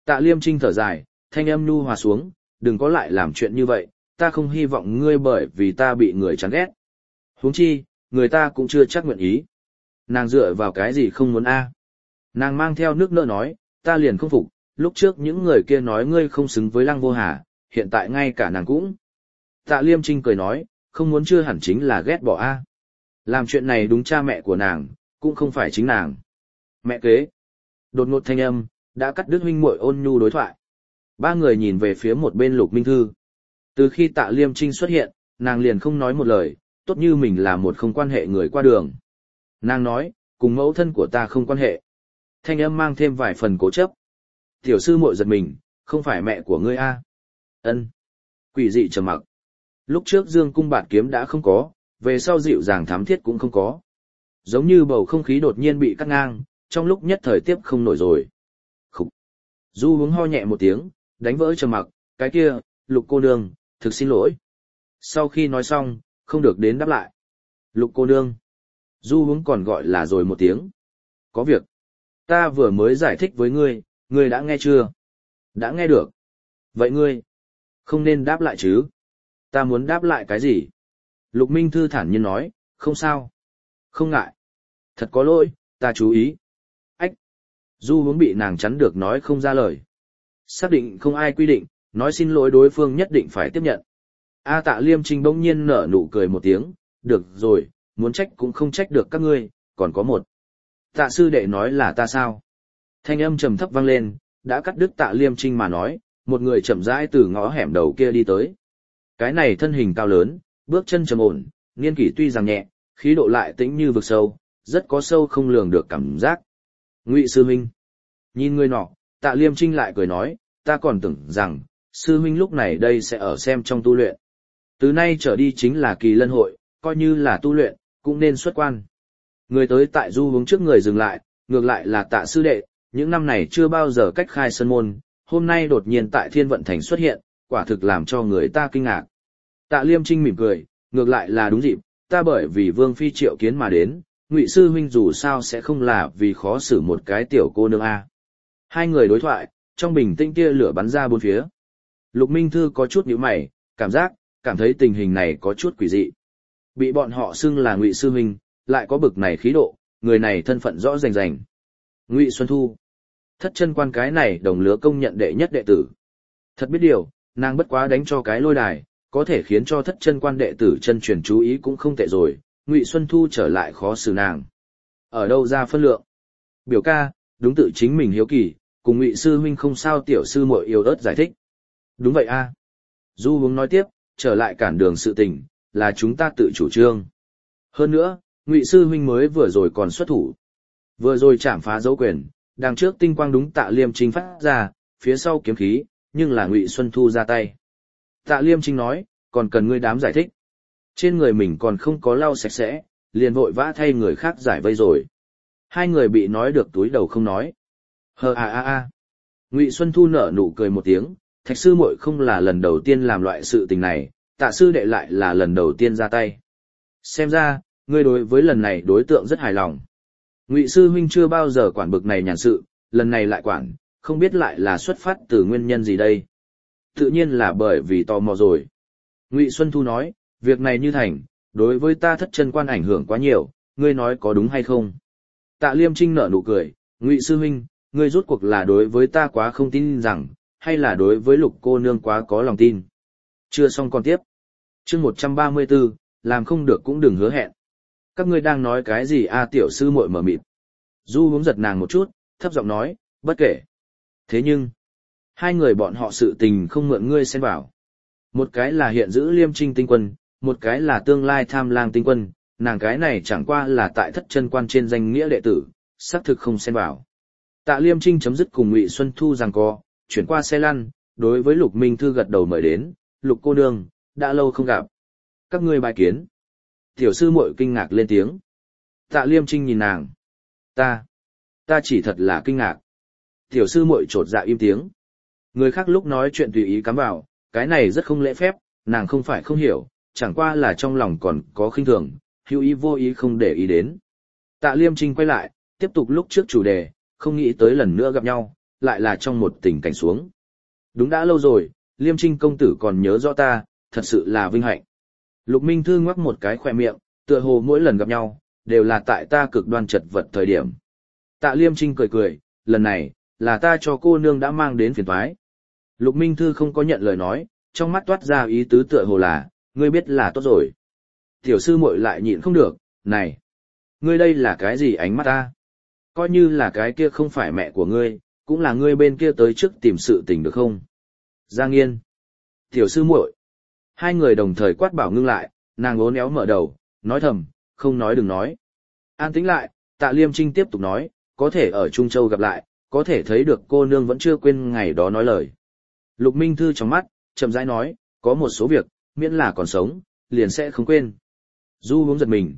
Tạ Liêm Trinh thở dài, thanh âm nhu hòa xuống, đừng có lại làm chuyện như vậy, ta không hy vọng ngươi bởi vì ta bị người chán ghét. Huống chi, người ta cũng chưa chắc nguyện ý. Nàng dựa vào cái gì không muốn a? Nàng mang theo nước nỡ nói, ta liền không phục, lúc trước những người kia nói ngươi không xứng với Lăng Vô Hà, hiện tại ngay cả nàng cũng. Tạ Liêm Trinh cười nói, không muốn chưa hẳn chính là ghét bỏ a. Làm chuyện này đúng cha mẹ của nàng, cũng không phải chính nàng. Mẹ kế. Đột ngột thanh âm, đã cắt đứt huynh muội ôn nhu đối thoại. Ba người nhìn về phía một bên Lục Minh Thư. Từ khi Tạ Liêm Trinh xuất hiện, nàng liền không nói một lời, tốt như mình là một không quan hệ người qua đường. Nàng nói, cùng mẫu thân của ta không quan hệ. Thanh âm mang thêm vài phần cố chấp. Tiểu sư muội giật mình, không phải mẹ của ngươi a? Ân. Quỷ dị trầm mặc. Lúc trước Dương cung bạt kiếm đã không có, về sau dịu dàng thám thiết cũng không có. Giống như bầu không khí đột nhiên bị cắt ngang, trong lúc nhất thời tiếp không nổi rồi. Khục. Du Hướng ho nhẹ một tiếng, đánh vỡ trầm mặc, cái kia, Lục cô nương, thực xin lỗi. Sau khi nói xong, không được đến đáp lại. Lục cô nương. Du Hướng còn gọi là rồi một tiếng. Có việc. Ta vừa mới giải thích với ngươi, ngươi đã nghe chưa? Đã nghe được. Vậy ngươi, không nên đáp lại chứ? Ta muốn đáp lại cái gì? Lục Minh Thư thản nhiên nói, không sao. Không ngại. Thật có lỗi, ta chú ý. Ách. Du Hướng bị nàng chắn được nói không ra lời. Xác định không ai quy định, nói xin lỗi đối phương nhất định phải tiếp nhận. A Tạ Liêm Trinh bỗng nhiên nở nụ cười một tiếng, được rồi, muốn trách cũng không trách được các ngươi, còn có một. Tạ sư đệ nói là ta sao? Thanh âm trầm thấp vang lên, đã cắt đứt Tạ Liêm Trinh mà nói, một người chậm rãi từ ngõ hẻm đầu kia đi tới. Cái này thân hình cao lớn, bước chân trầm ổn, niên kỷ tuy rằng nhẹ, khí độ lại tĩnh như vực sâu, rất có sâu không lường được cảm giác. Ngụy sư huynh. Nhìn người nọ, Tạ Liêm Trinh lại cười nói, ta còn tưởng rằng, sư huynh lúc này đây sẽ ở xem trong tu luyện. Từ nay trở đi chính là kỳ lân hội, coi như là tu luyện, cũng nên xuất quan. Người tới tại Du Hướng trước người dừng lại, ngược lại là Tạ sư đệ, những năm này chưa bao giờ cách khai sân môn, hôm nay đột nhiên tại Thiên Vận Thành xuất hiện, quả thực làm cho người ta kinh ngạc. Tạ Liêm Trinh mỉm cười, ngược lại là đúng dịp, ta bởi vì Vương Phi triệu kiến mà đến, Ngụy sư huynh dù sao sẽ không là vì khó xử một cái tiểu cô nương a. Hai người đối thoại, trong bình tĩnh kia lửa bắn ra bốn phía. Lục Minh Thư có chút nhíu mày, cảm thấy tình hình này có chút quỷ dị. Bị bọn họ xưng là Ngụy sư huynh, lại có bực này khí độ, người này thân phận rõ rành rành. Ngụy Xuân Thu, Thất Chân Quan cái này đồng lứa công nhận đệ nhất đệ tử. Thật biết điều, nàng bất quá đánh cho cái lôi đài, có thể khiến cho Thất Chân Quan đệ tử chân truyền chú ý cũng không tệ rồi, Ngụy Xuân Thu trở lại khó xử nàng. Ở đâu ra phân lượng? Biểu ca, đúng tự chính mình hiếu kỳ, cùng Ngụy sư huynh không sao tiểu sư muội yếu ớt giải thích. Đúng vậy a. Du Hướng nói tiếp, trở lại cản đường sự tình, là chúng ta tự chủ trương. Hơn nữa, Ngụy sư huynh mới vừa rồi còn xuất thủ. Vừa rồi chạm phá dấu quyền, đằng trước tinh quang đúng Tạ Liêm Trinh phát ra, phía sau kiếm khí, nhưng là Ngụy Xuân Thu ra tay. Tạ Liêm Trinh nói, còn cần ngươi đám giải thích. Trên người mình còn không có lau sạch sẽ, liền vội vã thay người khác giải vây rồi. Hai người bị nói được túi đầu không nói. Ngụy Xuân Thu nở nụ cười một tiếng, Thạch sư muội không là lần đầu tiên làm loại sự tình này, Tạ sư đệ lại là lần đầu tiên ra tay. Xem ra, ngươi đối với lần này đối tượng rất hài lòng. Ngụy sư huynh chưa bao giờ quản bực này nhàn sự, lần này lại quản, không biết lại là xuất phát từ nguyên nhân gì đây. Tự nhiên là bởi vì tò mò rồi. Ngụy Xuân Thu nói, việc này như thành, đối với ta Thất Chân Quan ảnh hưởng quá nhiều, ngươi nói có đúng hay không? Tạ Liêm Trinh nở nụ cười, Ngụy sư huynh, ngươi rốt cuộc là đối với ta quá không tin rằng, hay là đối với Lục cô nương quá có lòng tin? Chưa xong còn tiếp. Chương 134, làm không được cũng đừng hứa hẹn. Các ngươi đang nói cái gì a? Tiểu sư muội mở mịt. Du Hướng giật nàng một chút, thấp giọng nói, bất kể. Thế nhưng, hai người bọn họ sự tình không mượn ngươi xen vào. Một cái là hiện giữ Liêm Trinh tinh quân, một cái là tương lai Tham Lang tinh quân, nàng cái này chẳng qua là tại Thất Chân Quan trên danh nghĩa đệ tử, xác thực không xen vào. Tạ Liêm Trinh chấm dứt cùng Ngụy Xuân Thu giằng co, chuyển qua xe lăn, đối với Lục Minh Thư gật đầu mời đến, Lục cô nương, đã lâu không gặp. Các ngươi bài kiến. Tiểu sư muội kinh ngạc lên tiếng. Tạ Liêm Trinh nhìn nàng. Ta chỉ thật là kinh ngạc. Tiểu sư muội chột dạ im tiếng. Người khác lúc nói chuyện tùy ý cắm vào, cái này rất không lễ phép, nàng không phải không hiểu, chẳng qua là trong lòng còn có khinh thường, hữu ý vô ý không để ý đến. Tạ Liêm Trinh quay lại, tiếp tục lúc trước chủ đề, không nghĩ tới lần nữa gặp nhau, lại là trong một tình cảnh xuống. Đúng đã lâu rồi, Liêm Trinh công tử còn nhớ rõ ta, thật sự là vinh hạnh. Lục Minh Thư ngoắc một cái khỏe miệng, tựa hồ mỗi lần gặp nhau, đều là tại ta cực đoan chật vật thời điểm. Tạ Liêm Trinh cười cười, lần này, là ta cho cô nương đã mang đến phiền toái. Lục Minh Thư không có nhận lời nói, trong mắt toát ra ý tứ tựa hồ là, ngươi biết là tốt rồi. Tiểu sư muội lại nhịn không được, này, ngươi đây là cái gì ánh mắt ta? Coi như là cái kia không phải mẹ của ngươi, cũng là ngươi bên kia tới trước tìm sự tình được không? Giang Nghiên, tiểu sư muội. Hai người đồng thời quát bảo ngưng lại, nàng ốn éo mở đầu, nói thầm, không nói đừng nói. An tĩnh lại, Tạ Liêm Trinh tiếp tục nói, có thể ở Trung Châu gặp lại, có thể thấy được cô nương vẫn chưa quên ngày đó nói lời. Lục Minh Thư trong mắt, chậm rãi nói, có một số việc, miễn là còn sống, liền sẽ không quên. Du hướng giật mình,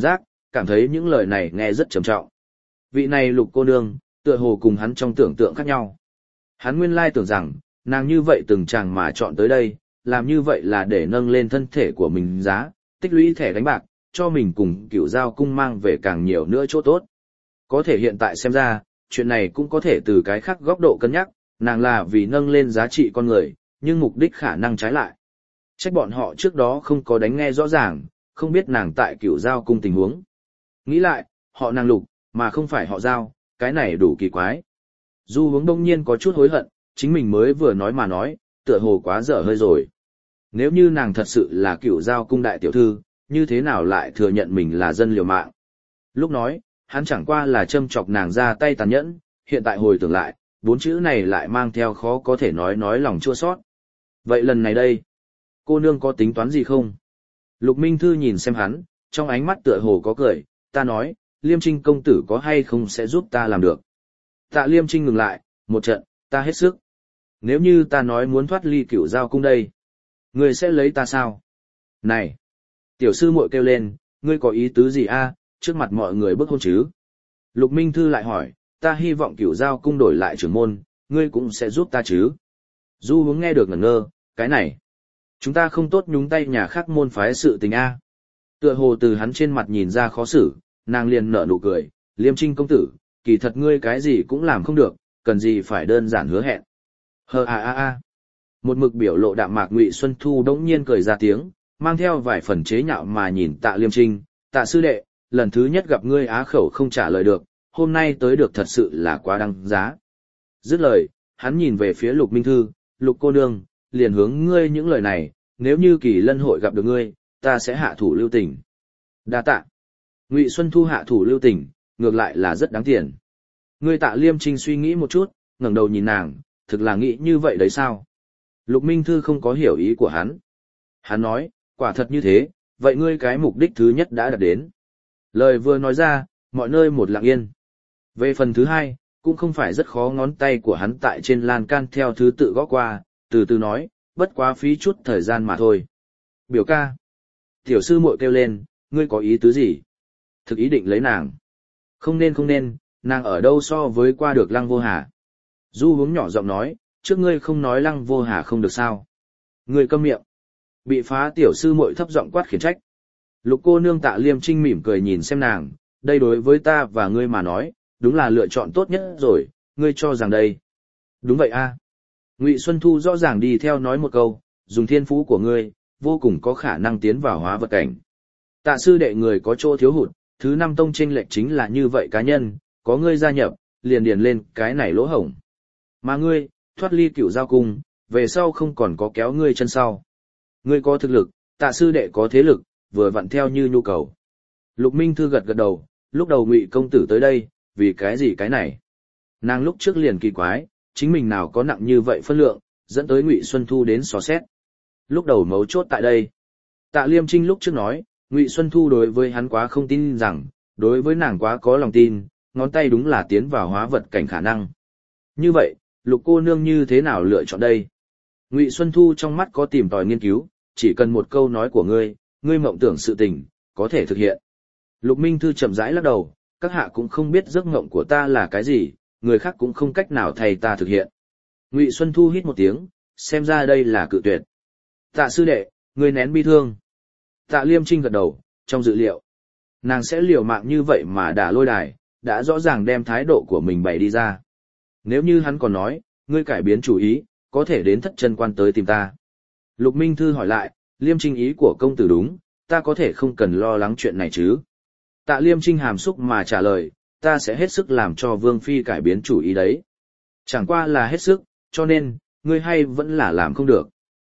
cảm thấy những lời này nghe rất trầm trọng. Vị này Lục cô nương, tựa hồ cùng hắn trong tưởng tượng khác nhau. Hắn nguyên lai tưởng rằng, nàng như vậy từng chàng mà chọn tới đây, làm như vậy là để nâng lên thân thể của mình giá, tích lũy thẻ đánh bạc, cho mình cùng Cửu Giao cung mang về càng nhiều nữa chỗ tốt. Có thể hiện tại xem ra, chuyện này cũng có thể từ cái khác góc độ cân nhắc, nàng là vì nâng lên giá trị con người, nhưng mục đích khả năng trái lại. Trách bọn họ trước đó không có đánh nghe rõ ràng, không biết nàng tại Cửu Giao cung tình huống. Nghĩ lại, họ nàng Lục, mà không phải họ Giao, cái này đủ kỳ quái. Du Hướng đông nhiên có chút hối hận, chính mình mới vừa nói mà nói, tựa hồ quá dở hơi rồi. Nếu như nàng thật sự là Cửu Giao cung đại tiểu thư, như thế nào lại thừa nhận mình là dân liều mạng? Lúc nói, hắn chẳng qua là châm chọc nàng ra tay tàn nhẫn, hiện tại hồi tưởng lại, 4 chữ này lại mang theo khó có thể nói lòng chua xót. Vậy lần này đây, cô nương có tính toán gì không? Lục Minh Thư nhìn xem hắn, trong ánh mắt tựa hồ có cười, ta nói, Liêm Trinh công tử có hay không sẽ giúp ta làm được. Tạ Liêm Trinh ngừng lại, một trận, ta hết sức. Nếu như ta nói muốn thoát ly Cửu Giao cung đây, ngươi sẽ lấy ta sao? Này! Tiểu sư muội kêu lên, ngươi có ý tứ gì a? Trước mặt mọi người bức hôn chứ? Lục Minh Thư lại hỏi, ta hy vọng Cửu Giao cung đổi lại trưởng môn, ngươi cũng sẽ giúp ta chứ? Du Hướng nghe được ngẩn ngơ, cái này, chúng ta không tốt nhúng tay nhà khác môn phái sự tình a. Tựa hồ từ hắn trên mặt nhìn ra khó xử, nàng liền nở nụ cười, Liêm Trinh công tử, kỳ thật ngươi cái gì cũng làm không được, cần gì phải đơn giản hứa hẹn. Một mực biểu lộ đạm mạc Ngụy Xuân Thu đống nhiên cười ra tiếng, mang theo vài phần chế nhạo mà nhìn Tạ Liêm Trinh, Tạ sư đệ, lần thứ nhất gặp ngươi á khẩu không trả lời được, hôm nay tới được thật sự là quá đăng giá. Dứt lời, hắn nhìn về phía Lục Minh Thư, Lục cô nương, liền hướng ngươi những lời này, nếu như Kỳ Lân hội gặp được ngươi, ta sẽ hạ thủ lưu tình. Đa tạ. Ngụy Xuân Thu hạ thủ lưu tình, ngược lại là rất đáng tiền. Ngươi Tạ Liêm Trinh suy nghĩ một chút, ngẩng đầu nhìn nàng, thực là nghĩ như vậy đấy sao? Lục Minh Thư không có hiểu ý của hắn. Hắn nói, quả thật như thế, vậy ngươi cái mục đích thứ nhất đã đạt đến. Lời vừa nói ra, mọi nơi một lặng yên. Về phần thứ hai, cũng không phải rất khó, ngón tay của hắn tại trên lan can theo thứ tự gõ qua, từ từ nói, bất quá phí chút thời gian mà thôi. Biểu ca. Tiểu sư muội kêu lên, ngươi có ý tứ gì? Thực ý định lấy nàng. Không nên, nàng ở đâu so với qua được Lăng Vô Hà. Du Hướng nhỏ giọng nói, trước ngươi không nói Lăng Vô Hà không được sao. Ngươi câm miệng. Bị phá tiểu sư muội thấp giọng quát khiển trách. Lục cô nương Tạ Liêm Trinh mỉm cười nhìn xem nàng, đây đối với ta và ngươi mà nói, đúng là lựa chọn tốt nhất rồi, ngươi cho rằng đây. Đúng vậy a. Ngụy Xuân Thu rõ ràng đi theo nói một câu, dùng thiên phú của ngươi, vô cùng có khả năng tiến vào hóa vật cảnh. Tạ sư đệ người có chỗ thiếu hụt, thứ 5 tông chênh lệch chính là như vậy cá nhân, có ngươi gia nhập, liền điền lên cái này lỗ hổng. Mà ngươi, thoát ly Cửu Giao cung, về sau không còn có kéo ngươi chân sau. Ngươi có thực lực, Tạ sư đệ có thế lực, vừa vặn theo như nhu cầu. Lục Minh Thư gật đầu, lúc đầu Ngụy công tử tới đây, vì cái gì cái này? Nàng lúc trước liền kỳ quái, chính mình nào có nặng như vậy phân lượng, dẫn tới Ngụy Xuân Thu đến xò xét. Lúc đầu mấu chốt tại đây. Tạ Liêm Trinh lúc trước nói, Ngụy Xuân Thu đối với hắn quá không tin rằng, đối với nàng quá có lòng tin, ngón tay đúng là tiến vào hóa vật cảnh khả năng. Như vậy, Lục cô nương như thế nào lựa chọn đây? Ngụy Xuân Thu trong mắt có tìm tòi nghiên cứu, chỉ cần một câu nói của ngươi, ngươi mộng tưởng sự tình, có thể thực hiện. Lục Minh Thư chậm rãi lắc đầu, các hạ cũng không biết giấc mộng của ta là cái gì, người khác cũng không cách nào thay ta thực hiện. Ngụy Xuân Thu hít một tiếng, xem ra đây là cự tuyệt. Tạ sư đệ, ngươi nén bi thương. Tạ Liêm Trinh gật đầu, trong dự liệu. Nàng sẽ liều mạng như vậy mà đả lôi đài, đã rõ ràng đem thái độ của mình bày đi ra. Nếu như hắn còn nói, ngươi cải biến chủ ý, có thể đến thất chân quan tới tìm ta. Lục Minh Thư hỏi lại, Liêm Trinh ý của công tử đúng, ta có thể không cần lo lắng chuyện này chứ. Tạ Liêm Trinh hàm xúc mà trả lời, ta sẽ hết sức làm cho Vương Phi cải biến chủ ý đấy. Chẳng qua là hết sức, cho nên, ngươi hay vẫn là làm không được.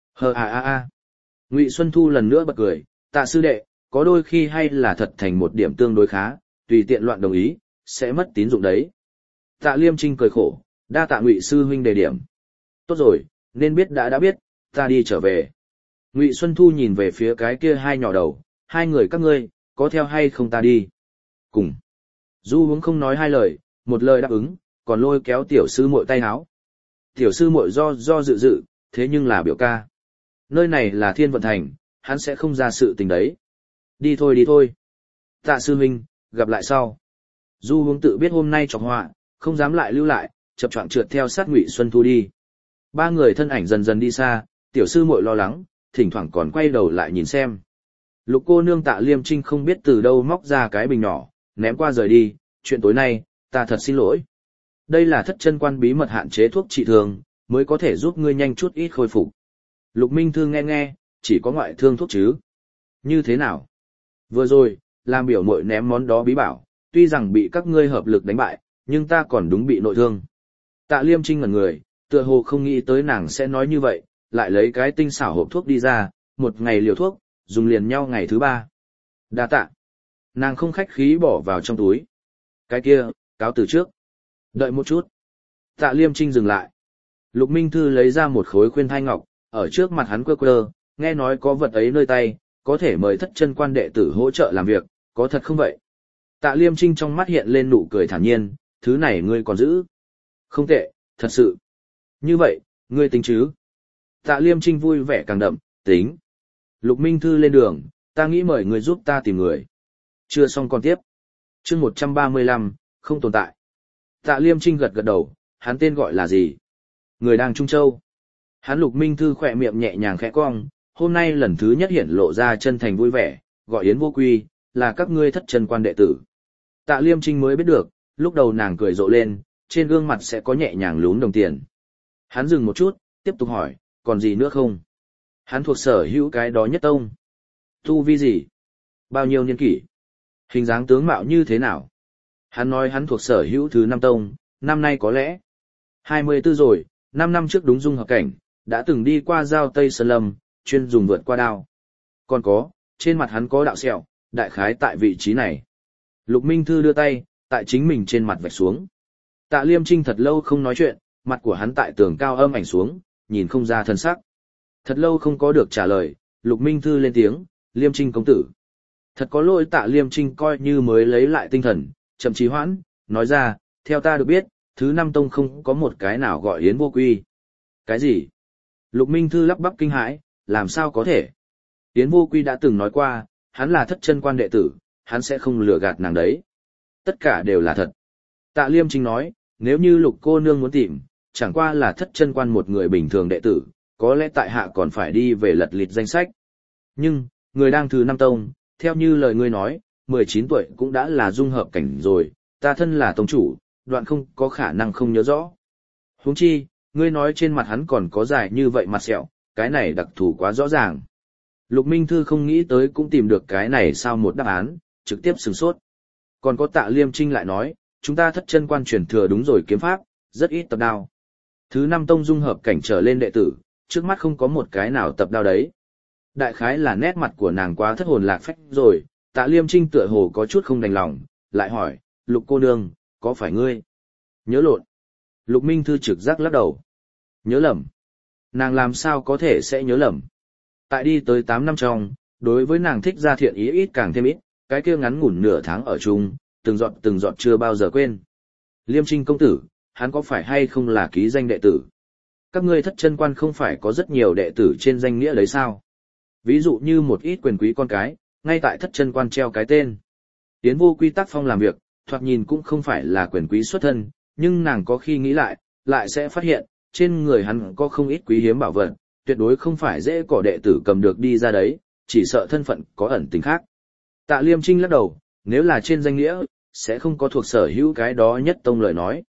Ngụy Xuân Thu lần nữa bật cười, Tạ sư đệ, có đôi khi hay là thật thành một điểm tương đối khá, tùy tiện loạn đồng ý, sẽ mất tín dụng đấy. Tạ Liêm Trinh cười khổ, đa tạ Ngụy sư huynh đề điểm. Tốt rồi, nên biết đã biết, ta đi trở về. Ngụy Xuân Thu nhìn về phía cái kia hai nhỏ đầu, hai người các ngươi, có theo hay không ta đi? Cùng. Du Hướng không nói hai lời, một lời đáp ứng, còn lôi kéo tiểu sư muội tay áo. Tiểu sư muội do dự, thế nhưng là biểu ca. Nơi này là Thiên Vận Thành, hắn sẽ không ra sự tình đấy. Đi thôi. Tạ sư huynh, gặp lại sau. Du Hướng tự biết hôm nay chọc họa, không dám lại lưu lại, chập choạng trượt theo sát Ngụy Xuân Thu đi. Ba người thân ảnh dần dần đi xa, tiểu sư muội lo lắng, thỉnh thoảng còn quay đầu lại nhìn xem. Lục cô nương Tạ Liêm Trinh không biết từ đâu móc ra cái bình nhỏ, ném qua rời đi, chuyện tối nay, ta thật xin lỗi. Đây là thất chân quan bí mật hạn chế thuốc trị thương, mới có thể giúp ngươi nhanh chút ít khôi phục. Lục Minh Thư nghe, chỉ có ngoại thương thuốc chứ. Như thế nào? Vừa rồi, làm biểu muội ném món đó bí bảo, tuy rằng bị các ngươi hợp lực đánh bại, nhưng ta còn đúng bị nội thương. Tạ Liêm Trinh ngẩn người, tựa hồ không nghĩ tới nàng sẽ nói như vậy, lại lấy cái tinh xảo hộp thuốc đi ra, một ngày liều thuốc, dùng liền nhau ngày thứ 3. Đa tạ. Nàng không khách khí bỏ vào trong túi. Cái kia, cáo từ trước. Đợi một chút. Tạ Liêm Trinh dừng lại. Lục Minh Thư lấy ra một khối khuyên thai ngọc, ở trước mặt hắn quơ, nghe nói có vật ấy nơi tay, có thể mời thất chân quan đệ tử hỗ trợ làm việc, có thật không vậy? Tạ Liêm Trinh trong mắt hiện lên nụ cười thản nhiên, thứ này ngươi còn giữ. Không tệ, thật sự. Như vậy, ngươi tính chứ? Tạ Liêm Trinh vui vẻ càng đậm, tính. Lục Minh Thư lên đường, ta nghĩ mời ngươi giúp ta tìm người. Chưa xong còn tiếp. Chương 135, không tồn tại. Tạ Liêm Trinh gật đầu, hắn tên gọi là gì? Người đang Trung Châu. Hắn Lục Minh Thư khỏe miệng nhẹ nhàng khẽ cong, hôm nay lần thứ nhất hiện lộ ra chân thành vui vẻ, gọi Yến Vô Quy, là các ngươi thất chân quan đệ tử. Tạ Liêm Trinh mới biết được, lúc đầu nàng cười rộ lên, trên gương mặt sẽ có nhẹ nhàng lún đồng tiền. Hắn dừng một chút, tiếp tục hỏi, còn gì nữa không? Hắn thuộc sở hữu cái đó nhất tông. Tu vi gì? Bao nhiêu niên kỷ? Hình dáng tướng mạo như thế nào? Hắn nói hắn thuộc sở hữu thứ 5 tông, năm nay có lẽ 24 rồi, 5 năm trước đúng dung hợp cảnh, đã từng đi qua giao Tây Sơn Lâm, chuyên dùng vượt qua đao. Còn có, trên mặt hắn có đạo sẹo, đại khái tại vị trí này. Lục Minh Thư đưa tay, tại chính mình trên mặt vạch xuống. Tạ Liêm Trinh thật lâu không nói chuyện, mặt của hắn tại tường cao âm ảnh xuống, nhìn không ra thân sắc. Thật lâu không có được trả lời, Lục Minh Thư lên tiếng, Liêm Trinh công tử. Thật có lỗi Tạ Liêm Trinh coi như mới lấy lại tinh thần, chậm chí hoãn, nói ra, theo ta được biết, thứ 5 tông không có một cái nào gọi Yến Vô Quy. Cái gì? Lục Minh Thư lắp bắp kinh hãi, làm sao có thể? Yến Vô Quy đã từng nói qua, hắn là thất chân quan đệ tử, hắn sẽ không lừa gạt nàng đấy. Tất cả đều là thật. Tạ Liêm Trinh nói, nếu như Lục cô nương muốn tìm, chẳng qua là thất chân quan một người bình thường đệ tử, có lẽ tại hạ còn phải đi về lật lịt danh sách. Nhưng, người đang thứ 5 tông, theo như lời ngươi nói, 19 tuổi cũng đã là dung hợp cảnh rồi, ta thân là tông chủ, đoạn không có khả năng không nhớ rõ. Huống chi, ngươi nói trên mặt hắn còn có dài như vậy mặt sẹo, cái này đặc thù quá rõ ràng. Lục Minh Thư không nghĩ tới cũng tìm được cái này sao một đáp án, trực tiếp sửng sốt. Còn có Tạ Liêm Trinh lại nói, chúng ta thất chân quan truyền thừa đúng rồi kiếm pháp, rất ít tập đao. Thứ 5 tông dung hợp cảnh trở lên đệ tử, trước mắt không có một cái nào tập đao đấy. Đại khái là nét mặt của nàng quá thất hồn lạc phách rồi, Tạ Liêm Trinh tựa hồ có chút không đành lòng, lại hỏi, Lục cô nương, có phải ngươi? Nhớ lộn. Lục Minh Thư trực giác lắc đầu. Nhớ lầm. Nàng làm sao có thể sẽ nhớ lầm? Tại đi tới 8 năm trong, đối với nàng thích ra thiện ý ít càng thêm ít, cái kia ngắn ngủn nửa tháng ở chung, từng giọt chưa bao giờ quên. Liêm Trinh công tử, hắn có phải hay không là ký danh đệ tử? Các ngươi thất chân quan không phải có rất nhiều đệ tử trên danh nghĩa đấy sao? Ví dụ như một ít quyền quý con cái, ngay tại thất chân quan treo cái tên. Yến Vô Quy tác phong làm việc, thoạt nhìn cũng không phải là quyền quý xuất thân, nhưng nàng có khi nghĩ lại sẽ phát hiện, trên người hắn có không ít quý hiếm bảo vật, tuyệt đối không phải dễ cỏ đệ tử cầm được đi ra đấy, chỉ sợ thân phận có ẩn tình khác. Tạ Liêm Trinh lắc đầu, nếu là trên danh nghĩa, sẽ không có thuộc sở hữu cái đó nhất tông lời nói.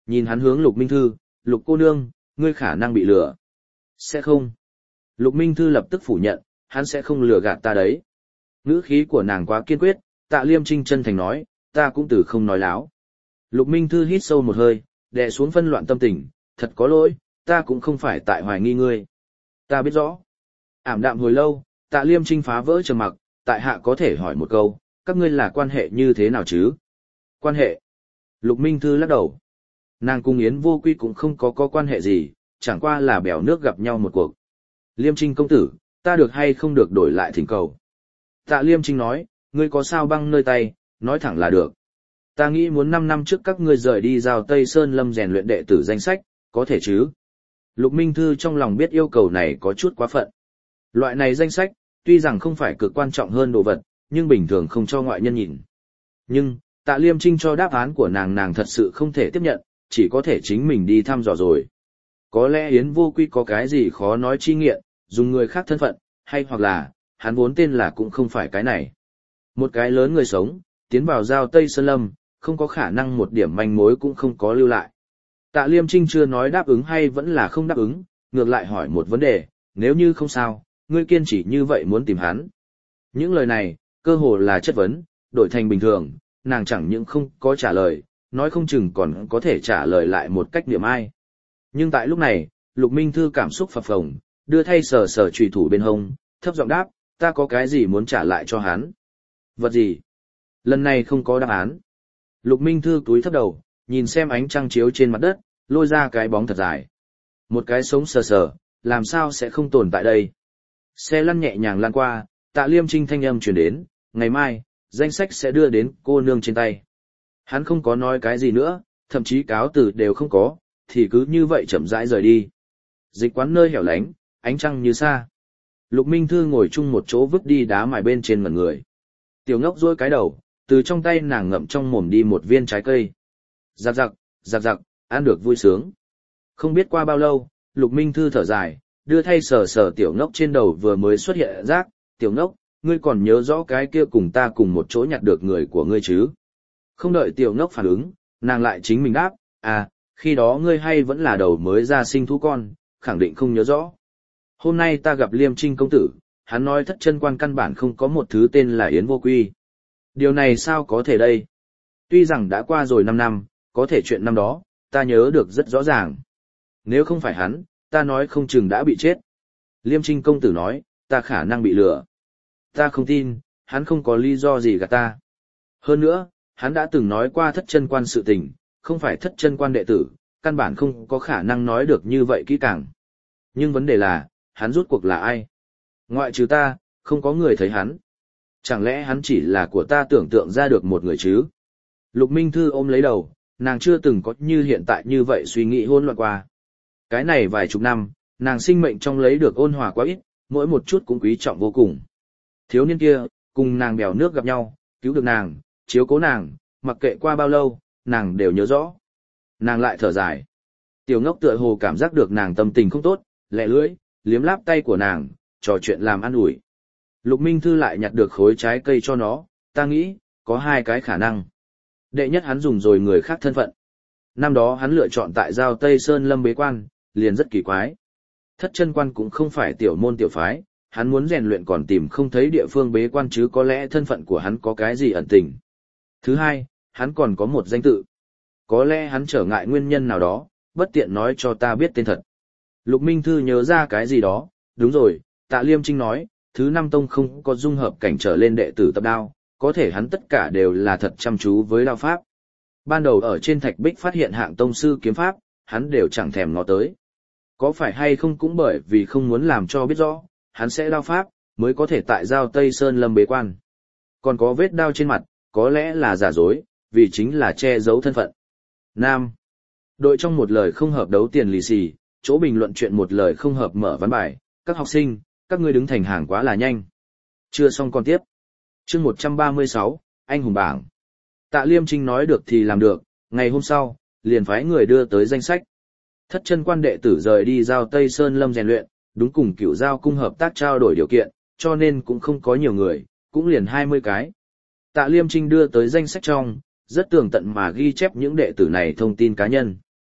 Nhìn hắn hướng Lục Minh Thư, Lục cô nương, ngươi khả năng bị lừa. Sẽ không. Lục Minh Thư lập tức phủ nhận, hắn sẽ không lừa gạt ta đấy. Ngữ khí của nàng quá kiên quyết, Tạ Liêm Trinh chân thành nói, ta cũng từ không nói láo. Lục Minh Thư hít sâu một hơi, đè xuống phân loạn tâm tình, thật có lỗi, ta cũng không phải tại hoài nghi ngươi. Ta biết rõ. Ảm đạm hồi lâu, Tạ Liêm Trinh phá vỡ trầm mặc, tại hạ có thể hỏi một câu, các ngươi là quan hệ như thế nào chứ? Quan hệ? Lục Minh Thư lắc đầu. Nàng cùng Yến Vô Quy cũng không có quan hệ gì, chẳng qua là bèo nước gặp nhau một cuộc. Liêm Trinh công tử, ta được hay không được đổi lại thỉnh cầu? Tạ Liêm Trinh nói, ngươi có sao băng nơi tay, nói thẳng là được. Ta nghĩ muốn 5 năm trước các ngươi rời đi giao Tây Sơn Lâm rèn luyện đệ tử danh sách, có thể chứ? Lục Minh Thư trong lòng biết yêu cầu này có chút quá phận. Loại này danh sách, tuy rằng không phải cực quan trọng hơn đồ vật, nhưng bình thường không cho ngoại nhân nhìn. Nhưng, Tạ Liêm Trinh cho đáp án của nàng thật sự không thể tiếp nhận, chỉ có thể chính mình đi thăm dò rồi. Có lẽ Yến Vô Quy có cái gì khó nói chi nghiện, dùng người khác thân phận, hay hoặc là, hắn vốn tên là cũng không phải cái này. Một cái lớn người sống, tiến vào giao Tây Sơn Lâm, không có khả năng một điểm manh mối cũng không có lưu lại. Tạ Liêm Trinh chưa nói đáp ứng hay vẫn là không đáp ứng, ngược lại hỏi một vấn đề, nếu như không sao, ngươi kiên trì như vậy muốn tìm hắn. Những lời này, cơ hồ là chất vấn, đổi thành bình thường, nàng chẳng những không có trả lời, nói không chừng còn có thể trả lời lại một cách niệm ai. Nhưng tại lúc này, Lục Minh Thư cảm xúc phập phồng, đưa thay sờ sờ chùy thủ bên hông, thấp giọng đáp, ta có cái gì muốn trả lại cho hắn? Vật gì? Lần này không có đáp án. Lục Minh Thư cúi thấp đầu, nhìn xem ánh trăng chiếu trên mặt đất, lôi ra cái bóng thật dài. Một cái sống sờ sờ, làm sao sẽ không tồn tại đây? Xe lăn nhẹ nhàng lan qua, Tạ Liêm Trinh thanh âm truyền đến, ngày mai, danh sách sẽ đưa đến cô nương trên tay. Hắn không có nói cái gì nữa, thậm chí cáo từ đều không có, thì cứ như vậy chậm rãi rời đi. Dịch quán nơi hẻo lánh, ánh trăng như xa. Lục Minh Thư ngồi chung một chỗ vứt đi đá mài bên trên ngẩn người. Tiểu Ngốc duỗi cái đầu, từ trong tay nàng ngậm trong mồm đi một viên trái cây. Giặc giặc, ăn được vui sướng. Không biết qua bao lâu, Lục Minh Thư thở dài, đưa thay sờ sờ Tiểu Ngốc trên đầu vừa mới xuất hiện rác. Tiểu Ngốc, ngươi còn nhớ rõ cái kia cùng ta cùng một chỗ nhặt được người của ngươi chứ? Không đợi Tiểu Ngốc phản ứng, nàng lại chính mình đáp, à, khi đó ngươi hay vẫn là đầu mới ra sinh thú con, khẳng định không nhớ rõ. Hôm nay ta gặp Liêm Trinh công tử, hắn nói Thất Chân Quan căn bản không có một thứ tên là Yến Vô Quy. Điều này sao có thể đây? Tuy rằng đã qua rồi 5 năm, có thể chuyện năm đó, ta nhớ được rất rõ ràng. Nếu không phải hắn, ta nói không chừng đã bị chết. Liêm Trinh công tử nói, ta khả năng bị lừa. Ta không tin, hắn không có lý do gì gạt ta. Hơn nữa, hắn đã từng nói qua Thất Chân Quan sự tình, không phải Thất Chân Quan đệ tử, căn bản không có khả năng nói được như vậy kỹ càng. Nhưng vấn đề là, hắn rút cuộc là ai? Ngoại trừ ta, không có người thấy hắn. Chẳng lẽ hắn chỉ là của ta tưởng tượng ra được một người chứ? Lục Minh Thư ôm lấy đầu, nàng chưa từng có như hiện tại như vậy suy nghĩ hỗn loạn qua. Cái này vài chục năm, nàng sinh mệnh trong lấy được ôn hòa quá ít, mỗi một chút cũng quý trọng vô cùng. Thiếu niên kia, cùng nàng bèo nước gặp nhau, cứu được nàng, chiếu cố nàng, mặc kệ qua bao lâu, nàng đều nhớ rõ. Nàng lại thở dài. Tiểu Ngốc tựa hồ cảm giác được nàng tâm tình không tốt, lẹ lưỡi, liếm láp tay của nàng, trò chuyện làm ăn ủi. Lục Minh Thư lại nhặt được khối trái cây cho nó, ta nghĩ, có 2 cái khả năng. Đệ nhất hắn dùng rồi người khác thân phận. Năm đó hắn lựa chọn tại giao Tây Sơn Lâm bế quan, liền rất kỳ quái. Thất Chân Quan cũng không phải tiểu môn tiểu phái, hắn muốn rèn luyện còn tìm không thấy địa phương bế quan chứ có lẽ thân phận của hắn có cái gì ẩn tình. Thứ hai, hắn còn có một danh tự. Có lẽ hắn trở ngại nguyên nhân nào đó, bất tiện nói cho ta biết tên thật. Lục Minh Thư nhớ ra cái gì đó, đúng rồi, Tạ Liêm Trinh nói, thứ 5 tông không có dung hợp cảnh trở lên đệ tử tập đao, có thể hắn tất cả đều là thật chăm chú với đao pháp. Ban đầu ở trên thạch bích phát hiện hạng tông sư kiếm pháp, hắn đều chẳng thèm ngó tới. Có phải hay không cũng bởi vì không muốn làm cho biết rõ, hắn sẽ đao pháp, mới có thể tại giao Tây Sơn Lâm bế quan. Còn có vết đao trên mặt, có lẽ là giả dối, vì chính là che giấu thân phận. Nam. Đội trong một lời không hợp đấu tiền lì xì, chỗ bình luận chuyện một lời không hợp mở ván bài, các học sinh, các ngươi đứng thành hàng quá là nhanh. Chưa xong còn tiếp. Chương 136, anh hùng bảng. Tạ Liêm Trinh nói được thì làm được, ngày hôm sau, liền phái người đưa tới danh sách. Thất Chân Quan đệ tử rời đi giao Tây Sơn Lâm rèn luyện, đúng cùng Cửu Giao cung hợp tác trao đổi điều kiện, cho nên cũng không có nhiều người, cũng liền 20 cái. Tạ Liêm Trinh đưa tới danh sách trong, rất tường tận mà ghi chép những đệ tử này thông tin cá nhân.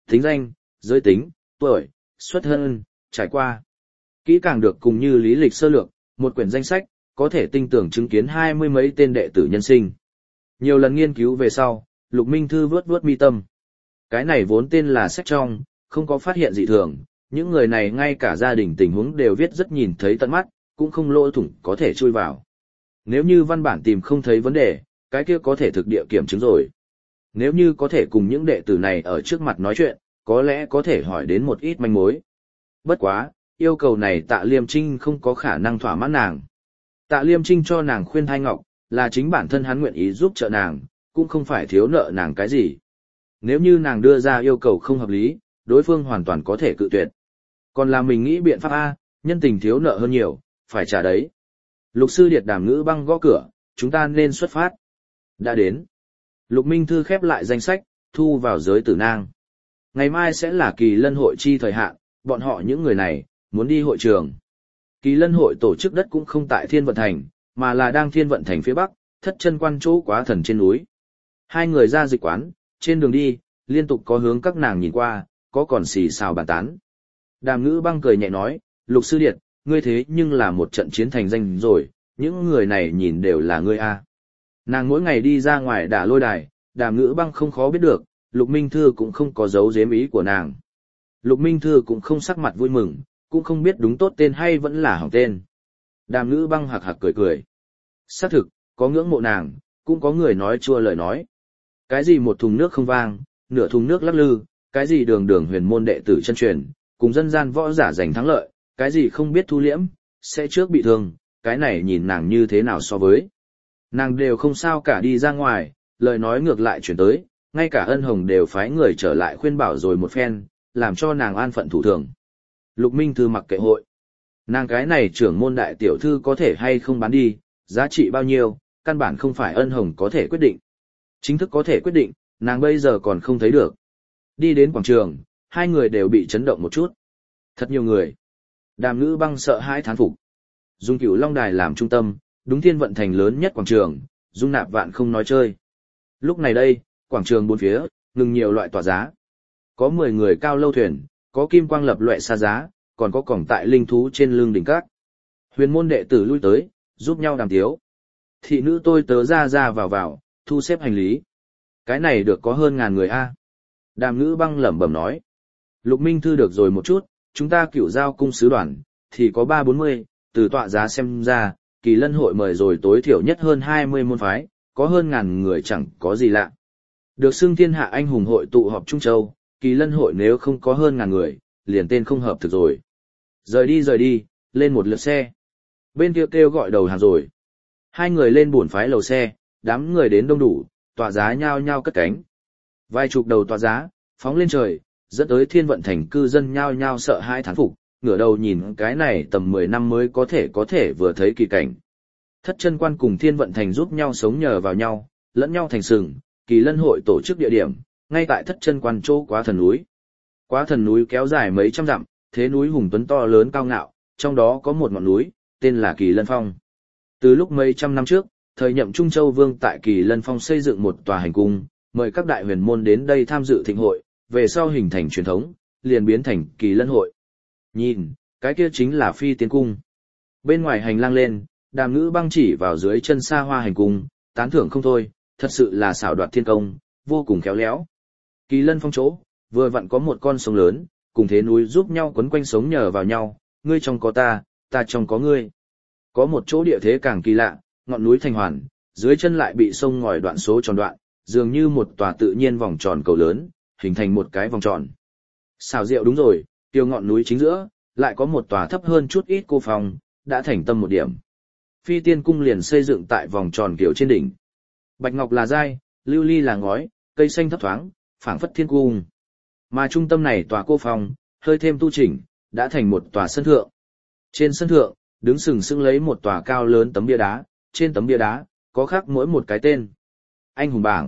Tính danh, giới tính, tuổi, xuất thân, trải qua. Kỹ càng được cùng như lý lịch sơ lược, một quyển danh sách, có thể tinh tưởng chứng kiến 20 mấy tên đệ tử nhân sinh. Nhiều lần nghiên cứu về sau, Lục Minh Thư vướt vướt mi tâm. Cái này vốn tên là sách trong, không có phát hiện dị thường, những người này ngay cả gia đình tình huống đều viết rất nhìn thấy tận mắt, cũng không lỗ thủng có thể chui vào. Nếu như văn bản tìm không thấy vấn đề, cái kia có thể thực địa kiểm chứng rồi. Nếu như có thể cùng những đệ tử này ở trước mặt nói chuyện, có lẽ có thể hỏi đến một ít manh mối. Bất quá, yêu cầu này Tạ Liêm Trinh không có khả năng thỏa mãn nàng. Tạ Liêm Trinh cho nàng khuyên thai ngọc, là chính bản thân hắn nguyện ý giúp trợ nàng, cũng không phải thiếu nợ nàng cái gì. Nếu như nàng đưa ra yêu cầu không hợp lý, đối phương hoàn toàn có thể cự tuyệt. Còn là mình nghĩ biện pháp A, nhân tình thiếu nợ hơn nhiều, phải trả đấy. Lục sư điệt Đàm Ngữ Băng gõ cửa, chúng ta nên xuất phát. Đã đến. Lục Minh Thư khép lại danh sách, thu vào giới tử nang. Ngày mai sẽ là kỳ lân hội chi thời hạn, bọn họ những người này, muốn đi hội trường. Kỳ lân hội tổ chức đất cũng không tại Thiên Vận Thành, mà là đang Thiên Vận Thành phía bắc, Thất Chân Quan chỗ Quá Thần trên núi. Hai người ra dịch quán, trên đường đi, liên tục có hướng các nàng nhìn qua, có còn xì xào bàn tán. Đàm Ngữ Băng cười nhẹ nói, Lục sư điệt, ngươi thế nhưng là một trận chiến thành danh rồi, những người này nhìn đều là ngươi a. Nàng mỗi ngày đi ra ngoài đả lôi đài, Đàm Ngữ Băng không khó biết được, Lục Minh Thư cũng không có giấu giếm ý của nàng. Lục Minh Thư cũng không sắc mặt vui mừng, cũng không biết đúng tốt tên hay vẫn là hỏng tên. Đàm Ngữ Băng hạc hạc cười cười. Xác thực, có ngưỡng mộ nàng, cũng có người nói chua lời nói. Cái gì một thùng nước không vang, nửa thùng nước lắc lư, cái gì đường đường huyền môn đệ tử chân truyền, cùng dân gian võ giả giành thắng lợi, cái gì không biết thu liễm, sẽ trước bị thương, cái này nhìn nàng như thế nào so với. Nàng đều không sao cả đi ra ngoài, lời nói ngược lại chuyển tới, ngay cả Ân Hồng đều phái người trở lại khuyên bảo rồi một phen, làm cho nàng an phận thủ thường. Lục Minh Thư mặc kệ hội. Nàng cái này trưởng môn đại tiểu thư có thể hay không bán đi, giá trị bao nhiêu, căn bản không phải Ân Hồng có thể quyết định. Chính thức có thể quyết định, nàng bây giờ còn không thấy được. Đi đến quảng trường, hai người đều bị chấn động một chút. Thật nhiều người. Đàm Ngữ Băng sợ hãi thán phục. Dùng Cửu Long Đài làm trung tâm, đúng Thiên Vận Thành lớn nhất quảng trường, dung nạp vạn không nói chơi. Lúc này đây, quảng trường bốn phía, ngừng nhiều loại tòa giá. Có 10 người cao lâu thuyền, có kim quang lập loè xa giá, còn có cổng tại linh thú trên lưng đỉnh cát. Huyền môn đệ tử lui tới, giúp nhau đàm tiếu. Thị nữ tôi tớ ra vào, thu xếp hành lý. Cái này được có hơn 1000 người a. Đàm Ngữ Băng lẩm bẩm nói. Lục Minh Thư được rồi một chút, chúng ta Cửu Giao cung sứ đoàn, thì có 3-40, từ tọa giá xem ra, kỳ lân hội mời rồi tối thiểu nhất hơn 20 môn phái, có hơn 1000 người chẳng có gì lạ. Được xưng thiên hạ anh hùng hội tụ họp Trung Châu, kỳ lân hội nếu không có hơn 1000 người, liền tên không hợp thực rồi. Rời đi, lên một lượt xe. Bên kia kêu gọi đầu hàng rồi. Hai người lên buồn phái lầu xe, đám người đến đông đủ, tọa giá nhao nhao cất cánh. Vài chục đầu tọa giá, phóng lên trời, dẫn tới Thiên Vận Thành cư dân nhao nhao sợ hãi thán phục, ngửa đầu nhìn cái này tầm 10 năm mới có thể vừa thấy kỳ cảnh. Thất Chân Quan cùng Thiên Vận Thành giúp nhau sống nhờ vào nhau, lẫn nhau thành sừng, kỳ lân hội tổ chức địa điểm, ngay tại Thất Chân Quan chỗ Quá Thần núi. Quá Thần núi kéo dài mấy trăm dặm, thế núi hùng tuấn to lớn cao ngạo, trong đó có một ngọn núi, tên là Kỳ Lân Phong. Từ lúc mấy trăm năm trước, thời nhậm Trung Châu Vương tại Kỳ Lân Phong xây dựng một tòa hành cung, mời các đại huyền môn đến đây tham dự thịnh hội, về sau hình thành truyền thống, liền biến thành Kỳ Lân hội. Nhìn, cái kia chính là Phi Tiên Cung. Bên ngoài hành lang lên, Đàm Ngữ Băng chỉ vào dưới chân xa hoa hành cung, tán thưởng không thôi, thật sự là xảo đoạt thiên công, vô cùng khéo léo. Kỳ Lân Phong chỗ, vừa vặn có một con sông lớn, cùng thế núi giúp nhau quấn quanh sống nhờ vào nhau, ngươi trong có ta trong có ngươi. Có một chỗ địa thế càng kỳ lạ, ngọn núi thành hoàn, dưới chân lại bị sông ngòi đoạn số tròn đoạn, dường như một tòa tự nhiên vòng tròn cầu lớn, hình thành một cái vòng tròn. Xảo diệu đúng rồi, tiêu ngọn núi chính giữa, lại có một tòa thấp hơn chút ít cô phòng, đã thành tâm một điểm. Phi Tiên Cung liền xây dựng tại vòng tròn kiểu trên đỉnh. Bạch ngọc là giai, lưu ly là ngói, cây xanh thấp thoáng, phảng phất thiên cung. Mà trung tâm này tòa cô phòng, hơi thêm tu chỉnh, đã thành một tòa sân thượng. Trên sân thượng, đứng sừng sững lấy một tòa cao lớn tấm bia đá, trên tấm bia đá, có khắc mỗi một cái tên. Anh hùng bảng.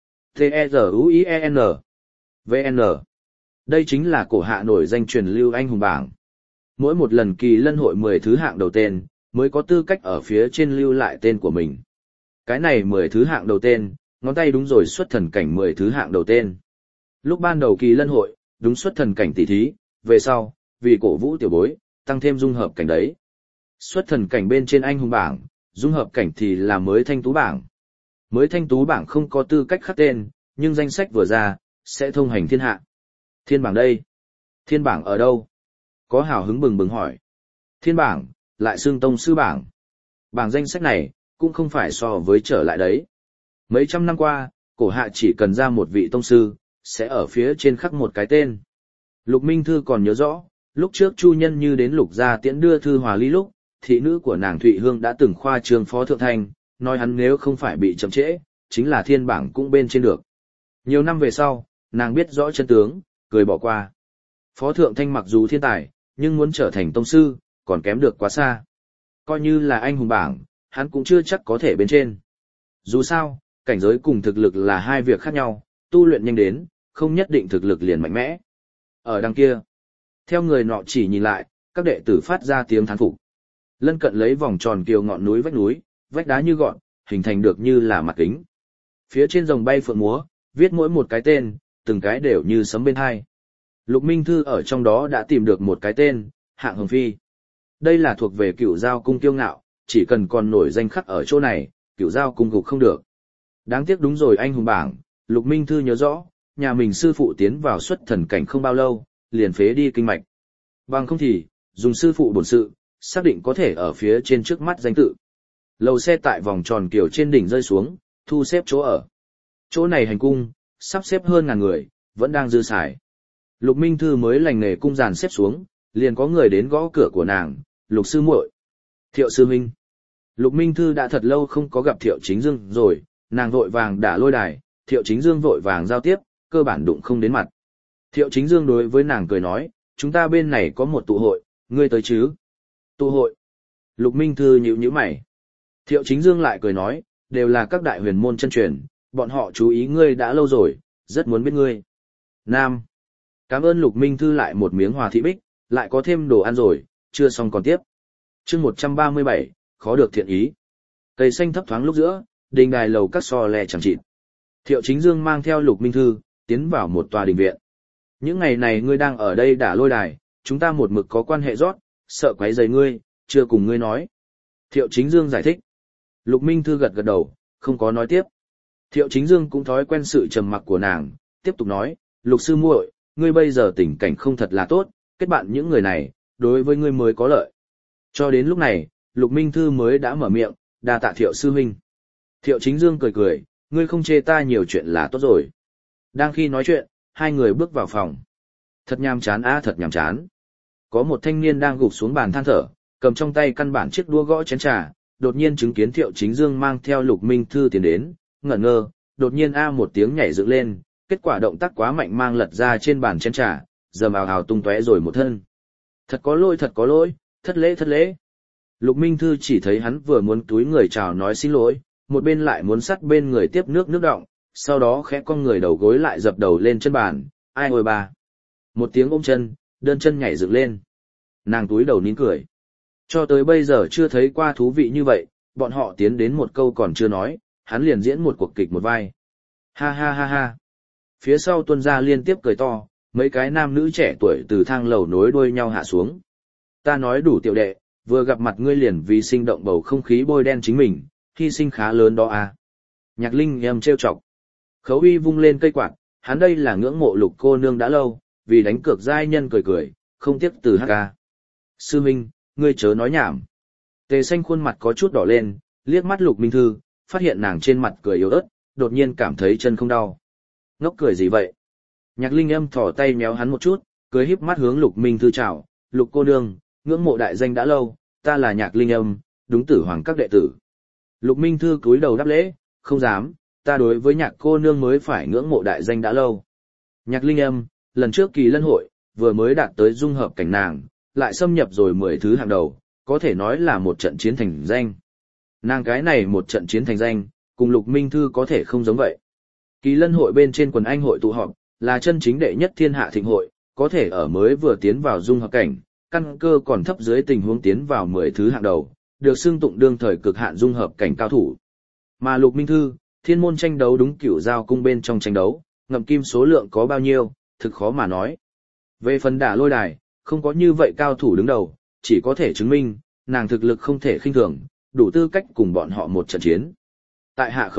T-E-Z-U-I-E-N. V-N. Đây chính là cổ hạ nổi danh truyền lưu anh hùng bảng. Mỗi một lần kỳ lân hội 10 thứ hạng đầu tên, mới có tư cách ở phía trên lưu lại tên của mình. Cái này 10 thứ hạng đầu tên, ngón tay đúng rồi xuất thần cảnh 10 thứ hạng đầu tên. Lúc ban đầu kỳ lân hội, đúng xuất thần cảnh tỷ thí, về sau, vì cổ vũ tiểu bối, tăng thêm dung hợp cảnh đấy. Xuất thần cảnh bên trên anh hùng bảng, dung hợp cảnh thì là mới thanh tú bảng. Mới thanh tú bảng không có tư cách khắc tên, nhưng danh sách vừa ra, sẽ thông hành thiên hạ. Thiên bảng đây? Thiên bảng ở đâu? Có hào hứng bừng bừng hỏi. Thiên bảng, lại xưng tông sư bảng. Bảng danh sách này, cũng không phải so với trở lại đấy. Mấy trăm năm qua, cổ hạ chỉ cần ra một vị tông sư, sẽ ở phía trên khắc một cái tên. Lục Minh Thư còn nhớ rõ, lúc trước Chu Nhân Như đến Lục gia tiễn đưa thư hòa ly lúc, thị nữ của nàng Thụy Hương đã từng khoa trương phó thượng thành, nói hắn nếu không phải bị chậm trễ, chính là thiên bảng cũng bên trên được. Nhiều năm về sau, nàng biết rõ chân tướng, cười bỏ qua. Phó thượng thanh mặc dù thiên tài, nhưng muốn trở thành tông sư, còn kém được quá xa. Coi như là anh hùng bảng, hắn cũng chưa chắc có thể bên trên. Dù sao, cảnh giới cùng thực lực là hai việc khác nhau, tu luyện nhanh đến, không nhất định thực lực liền mạnh mẽ. Ở đằng kia, theo người nọ chỉ nhìn lại, các đệ tử phát ra tiếng thán phục. Lân cận lấy vòng tròn kiều ngọn núi, vách đá như gọn, hình thành được như là mặt kính. Phía trên rồng bay phượng múa, viết mỗi một cái tên, từng cái đều như sấm bên hai. Lục Minh Thư ở trong đó đã tìm được một cái tên, Hạng Hồng Phi. Đây là thuộc về Cửu Giao cung kiêu ngạo, chỉ cần còn nổi danh khắc ở chỗ này, Cửu Giao cung gục không được. Đáng tiếc đúng rồi anh hùng bảng, Lục Minh Thư nhớ rõ, nhà mình sư phụ tiến vào xuất thần cảnh không bao lâu, liền phế đi kinh mạch. Bằng không thì, dùng sư phụ bổn sự, xác định có thể ở phía trên trước mắt danh tự. Lầu xe tại vòng tròn kiểu trên đỉnh rơi xuống, thu xếp chỗ ở. Chỗ này hành cung, sắp xếp hơn ngàn người, vẫn đang dư xài. Lục Minh Thư mới lành nghề cung giàn xếp xuống, liền có người đến gõ cửa của nàng, Lục sư muội, Thiệu sư huynh. Lục Minh Thư đã thật lâu không có gặp Thiệu Chính Dương rồi, nàng vội vàng đã lôi đài, Thiệu Chính Dương vội vàng giao tiếp, cơ bản đụng không đến mặt. Thiệu Chính Dương đối với nàng cười nói, chúng ta bên này có một tụ hội, ngươi tới chứ? Tụ hội. Lục Minh Thư nhíu mày. Thiệu Chính Dương lại cười nói, đều là các đại huyền môn chân truyền, bọn họ chú ý ngươi đã lâu rồi, rất muốn biết ngươi. Nam. Cảm ơn Lục Minh Thư lại một miếng hòa thị bích, lại có thêm đồ ăn rồi, chưa xong còn tiếp. Chương 137, khó được thiện ý. Cây xanh thấp thoáng lúc giữa, đình đài lầu các so lè chẳng chịt. Thiệu Chính Dương mang theo Lục Minh Thư, tiến vào một tòa đình viện. Những ngày này ngươi đang ở đây đả lôi đài, chúng ta một mực có quan hệ rót, sợ quấy rầy ngươi, chưa cùng ngươi nói. Thiệu Chính Dương giải thích. Lục Minh Thư gật gật đầu, không có nói tiếp. Thiệu Chính Dương cũng thói quen sự trầm mặc của nàng, tiếp tục nói, Lục sư muội, ngươi bây giờ tình cảnh không thật là tốt, kết bạn những người này, đối với ngươi mới có lợi. Cho đến lúc này, Lục Minh Thư mới đã mở miệng, đa tạ Thiệu sư huynh. Thiệu Chính Dương cười cười, ngươi không chê ta nhiều chuyện là tốt rồi. Đang khi nói chuyện, hai người bước vào phòng. Thật nhàm chán á, thật nhàm chán. Có một thanh niên đang gục xuống bàn than thở, cầm trong tay căn bản chiếc đũa gõ chén trà, đột nhiên chứng kiến Thiệu Chính Dương mang theo Lục Minh Thư tiến đến, ngẩn ngơ, đột nhiên a một tiếng nhảy dựng lên, kết quả động tác quá mạnh mang lật ra trên bàn chén trà, dầm ào ào tung tóe rồi một thân. Thật có lỗi, thất lễ. Lục Minh Thư chỉ thấy hắn vừa muốn túi người chào nói xin lỗi, một bên lại muốn sắt bên người tiếp nước đọng, sau đó khẽ cong người đầu gối lại dập đầu lên chân bàn, ai ôi bà. Một tiếng ôm chân, đơn chân nhảy dựng lên. Nàng túi đầu nín cười. Cho tới bây giờ chưa thấy qua thú vị như vậy, bọn họ tiến đến một câu còn chưa nói, hắn liền diễn một cuộc kịch một vai. Ha ha ha ha. Phía sau tuân gia liên tiếp cười to, mấy cái nam nữ trẻ tuổi từ thang lầu nối đuôi nhau hạ xuống. Ta nói đủ tiểu đệ, vừa gặp mặt ngươi liền vì sinh động bầu không khí bôi đen chính mình, hy sinh khá lớn đó à. Nhạc Linh em trêu chọc. Khấu Uy vung lên cây quạt, hắn đây là ngưỡng mộ Lục cô nương đã lâu, vì đánh cược giai nhân cười, không tiếc từ hát ca. Sư Minh, ngươi chớ nói nhảm. Tề Xanh khuôn mặt có chút đỏ lên, liếc mắt Lục Minh Thư, phát hiện nàng trên mặt cười yếu ớt, đột nhiên cảm thấy chân không đau. Ngốc cười gì vậy? Nhạc Linh âm thỏ tay méo hắn một chút, cười híp mắt hướng Lục Minh Thư chào, Lục cô nương, ngưỡng mộ đại danh đã lâu, ta là Nhạc Linh âm, đúng tử hoàng các đệ tử. Lục Minh Thư cúi đầu đáp lễ, không dám, ta đối với Nhạc cô nương mới phải ngưỡng mộ đại danh đã lâu. Nhạc Linh âm, lần trước kỳ lân hội, vừa mới đạt tới dung hợp cảnh nàng, lại xâm nhập rồi 10 thứ hạng đầu, có thể nói là một trận chiến thành danh. Nàng cái này một trận chiến thành danh, cùng Lục Minh Thư có thể không giống vậy. Kỳ lân hội bên trên quần anh hội tụ họp, là chân chính đệ nhất thiên hạ thịnh hội, có thể ở mới vừa tiến vào dung hợp cảnh, căn cơ còn thấp dưới tình huống tiến vào 10 thứ hạng đầu, được xưng tụng đương thời cực hạn dung hợp cảnh cao thủ. Mà Lục Minh Thư, thiên môn tranh đấu đúng Cửu Giao cung bên trong tranh đấu, ngậm kim số lượng có bao nhiêu, thực khó mà nói. Về phần đả lôi đài, không có như vậy cao thủ đứng đầu, chỉ có thể chứng minh, nàng thực lực không thể khinh thường, đủ tư cách cùng bọn họ một trận chiến. Tại hạ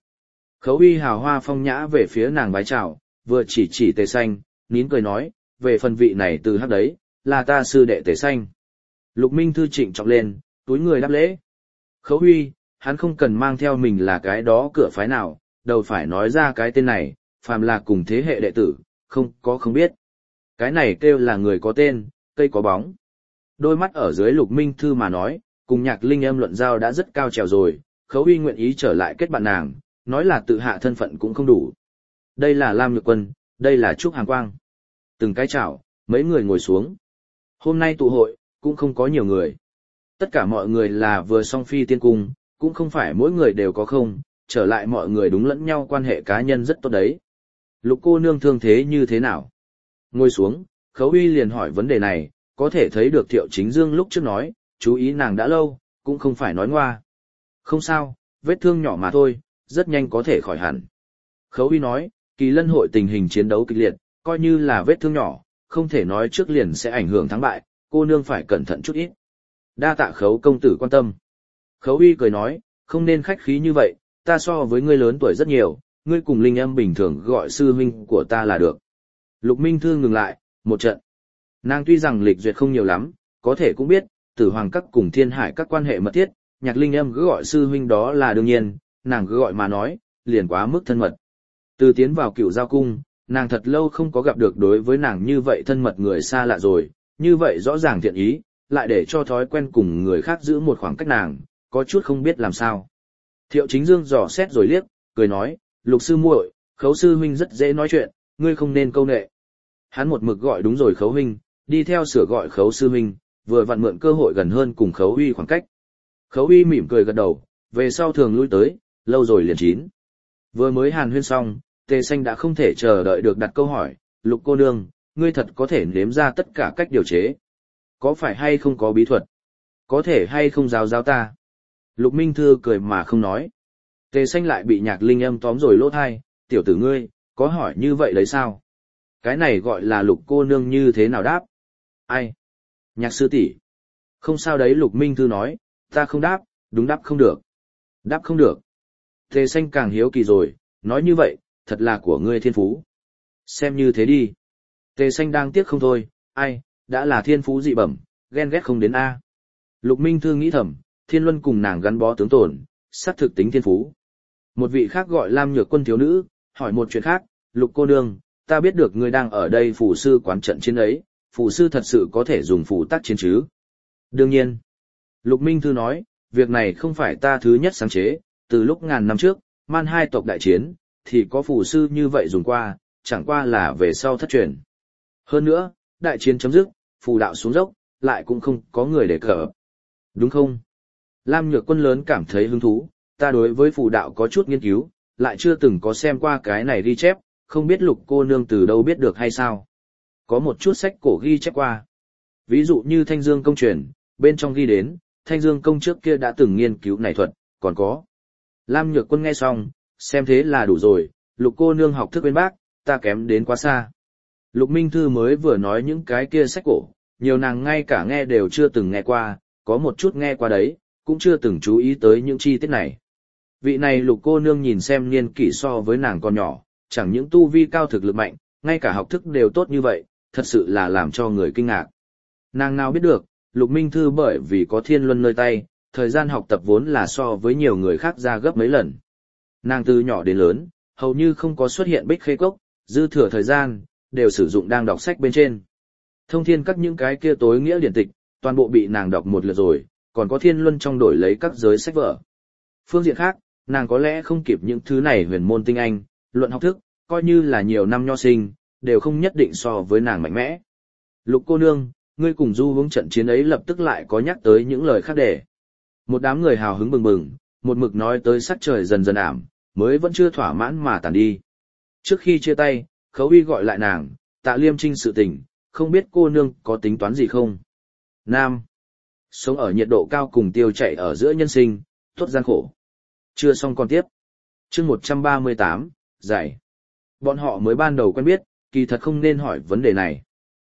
Khấu Uy hào hoa phong nhã về phía nàng vái chào, vừa chỉ Tề Xanh, nín cười nói, về phần vị này từ hắc đấy, là ta sư đệ Tề Xanh. Lục Minh Thư trịnh trọng lên, túi người đáp lễ. Khấu Uy, hắn không cần mang theo mình là cái đó cửa phái nào, đầu phải nói ra cái tên này, phàm là cùng thế hệ đệ tử, không biết. Cái này kêu là người có tên, cây có bóng. Đôi mắt ở dưới Lục Minh Thư mà nói, cùng Nhạc Linh Âm luận giao đã rất cao trèo rồi, Khấu Uy nguyện ý trở lại kết bạn nàng, nói là tự hạ thân phận cũng không đủ. Đây là Lam Nhược Quân, đây là Trúc Hàng Quang. Từng cái chào, mấy người ngồi xuống. Hôm nay tụ hội, cũng không có nhiều người. Tất cả mọi người là vừa xong phi tiên cung, cũng không phải mỗi người đều có không, trở lại mọi người đúng lẫn nhau quan hệ cá nhân rất tốt đấy. Lục cô nương thương thế như thế nào? Ngồi xuống, Khấu Uy liền hỏi vấn đề này, có thể thấy được Thiệu Chính Dương lúc trước nói, chú ý nàng đã lâu, cũng không phải nói ngoa. Không sao, vết thương nhỏ mà thôi, rất nhanh có thể khỏi hẳn. Khấu Uy nói, Kỳ Lân hội tình hình chiến đấu kịch liệt, coi như là vết thương nhỏ, không thể nói trước liền sẽ ảnh hưởng thắng bại, cô nương phải cẩn thận chút ít. Đa tạ Khấu công tử quan tâm. Khấu Uy cười nói, không nên khách khí như vậy, ta so với ngươi lớn tuổi rất nhiều, ngươi cùng Linh Âm bình thường gọi sư huynh của ta là được. Lục Minh Thư ngừng lại, một trận. Nàng tuy rằng lịch duyệt không nhiều lắm, có thể cũng biết, Tử Hoàng các cùng Thiên Hải các quan hệ mật thiết, Nhạc Linh Âm cứ gọi sư huynh đó là đương nhiên, nàng cứ gọi mà nói, liền quá mức thân mật. Từ tiến vào Cửu Giao cung, nàng thật lâu không có gặp được đối với nàng như vậy thân mật người xa lạ rồi, như vậy rõ ràng thiện ý, lại để cho thói quen cùng người khác giữ một khoảng cách nàng, có chút không biết làm sao. Thiệu Chính Dương dò xét rồi liếc, cười nói, Lục sư muội, Khấu sư huynh rất dễ nói chuyện, ngươi không nên câu nệ. Hắn một mực gọi đúng rồi Khấu huynh, đi theo sửa gọi Khấu sư huynh, vừa vặn mượn cơ hội gần hơn cùng Khấu Uy khoảng cách. Khấu Uy mỉm cười gật đầu, về sau thường lui tới, lâu rồi liền chín. Vừa mới hàn huyên xong, Tề Xanh đã không thể chờ đợi được đặt câu hỏi, Lục cô nương, ngươi thật có thể nếm ra tất cả cách điều chế. Có phải hay không có bí thuật? Có thể hay không giáo ta? Lục Minh Thư cười mà không nói. Tề Xanh lại bị Nhạc Linh Âm tóm rồi lỗ thai, tiểu tử ngươi, có hỏi như vậy đấy sao? Cái này gọi là Lục cô nương như thế nào đáp? Ai? Nhạc sư tỷ. Không sao đấy Lục Minh Thư nói, ta không đáp, đúng đáp không được. Đáp không được. Tề Xanh càng hiếu kỳ rồi, nói như vậy, thật là của ngươi thiên phú. Xem như thế đi. Tề Xanh đang tiếc không thôi, ai, đã là thiên phú dị bẩm, ghen ghét không đến A. Lục Minh Thư nghĩ thầm, Thiên Luân cùng nàng gắn bó tướng tổn, xác thực tính thiên phú. Một vị khác gọi Lam Nhược Quân thiếu nữ, hỏi một chuyện khác, Lục cô nương, ta biết được ngươi đang ở đây phù sư quán trận chiến ấy, phù sư thật sự có thể dùng phù tác chiến chứ? Đương nhiên. Lục Minh Thư nói, việc này không phải ta thứ nhất sáng chế, từ lúc ngàn năm trước, Man hai tộc đại chiến, thì có phù sư như vậy dùng qua, chẳng qua là về sau thất truyền. Hơn nữa, đại chiến chấm dứt, phù đạo xuống dốc, lại cũng không có người để cỡ. Đúng không? Lam Nhược Quân lớn cảm thấy hứng thú, ta đối với phù đạo có chút nghiên cứu, lại chưa từng có xem qua cái này ghi chép, không biết Lục cô nương từ đâu biết được hay sao. Có một chút sách cổ ghi chép qua. Ví dụ như Thanh Dương công truyền, bên trong ghi đến, Thanh Dương công trước kia đã từng nghiên cứu này thuật, còn có. Lam Nhược Quân nghe xong, xem thế là đủ rồi, Lục cô nương học thức bên bác, ta kém đến quá xa. Lục Minh Thư mới vừa nói những cái kia sách cổ, nhiều nàng ngay cả nghe đều chưa từng nghe qua, có một chút nghe qua đấy, cũng chưa từng chú ý tới những chi tiết này. Vị này Lục cô nương nhìn xem niên kỷ so với nàng còn nhỏ, chẳng những tu vi cao thực lực mạnh, ngay cả học thức đều tốt như vậy, thật sự là làm cho người kinh ngạc. Nàng nào biết được, Lục Minh Thư bởi vì có Thiên Luân nơi tay, thời gian học tập vốn là so với nhiều người khác ra gấp mấy lần. Nàng từ nhỏ đến lớn, hầu như không có xuất hiện bích khê cốc, dư thừa thời gian, đều sử dụng đang đọc sách bên trên. Thông thiên các những cái kia tối nghĩa điển tịch, toàn bộ bị nàng đọc một lượt rồi, còn có Thiên Luân trong đổi lấy các giới sách vở. Phương diện khác, nàng có lẽ không kịp những thứ này huyền môn tinh anh, luận học thức, coi như là nhiều năm nho sinh, đều không nhất định so với nàng mạnh mẽ. Lục cô nương, ngươi cùng Du hướng trận chiến ấy lập tức lại có nhắc tới những lời khác để. Một đám người hào hứng bừng bừng, một mực nói tới sắc trời dần dần ảm, mới vẫn chưa thỏa mãn mà tàn đi. Trước khi chia tay, Khấu Uy gọi lại nàng, Tạ Liêm Trinh sự tình, không biết cô nương có tính toán gì không? Nam. Sống ở nhiệt độ cao cùng tiêu chảy ở giữa nhân sinh, tốt gian khổ. Chưa xong còn tiếp. Chương 138, giải. Bọn họ mới ban đầu quen biết, kỳ thật không nên hỏi vấn đề này.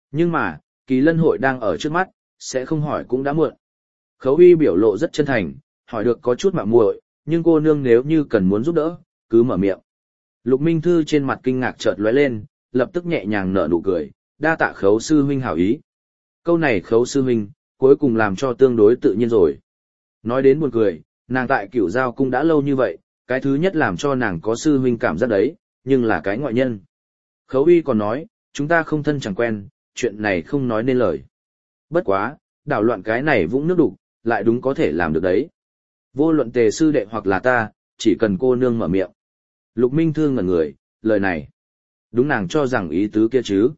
Nhưng mà, kỳ lân hội đang ở trước mắt, sẽ không hỏi cũng đã muộn. Khấu Uy biểu lộ rất chân thành, hỏi được có chút mạo muội, nhưng cô nương nếu như cần muốn giúp đỡ, cứ mở miệng. Lục Minh Thư trên mặt kinh ngạc chợt lóe lên, lập tức nhẹ nhàng nở nụ cười, đa tạ Khấu sư huynh hảo ý. Câu này Khấu sư huynh, cuối cùng làm cho tương đối tự nhiên rồi. Nói đến buồn cười, nàng tại Cửu Giao cung đã lâu như vậy, cái thứ nhất làm cho nàng có sư huynh cảm giác đấy, nhưng là cái ngoại nhân. Khấu Uy còn nói, chúng ta không thân chẳng quen, chuyện này không nói nên lời. Bất quá, đảo loạn cái này vũng nước đục, lại đúng có thể làm được đấy. Vô luận Tề sư đệ hoặc là ta, chỉ cần cô nương mở miệng. Lục Minh Thư ngẩn người, lời này. Đúng nàng cho rằng ý tứ kia chứ.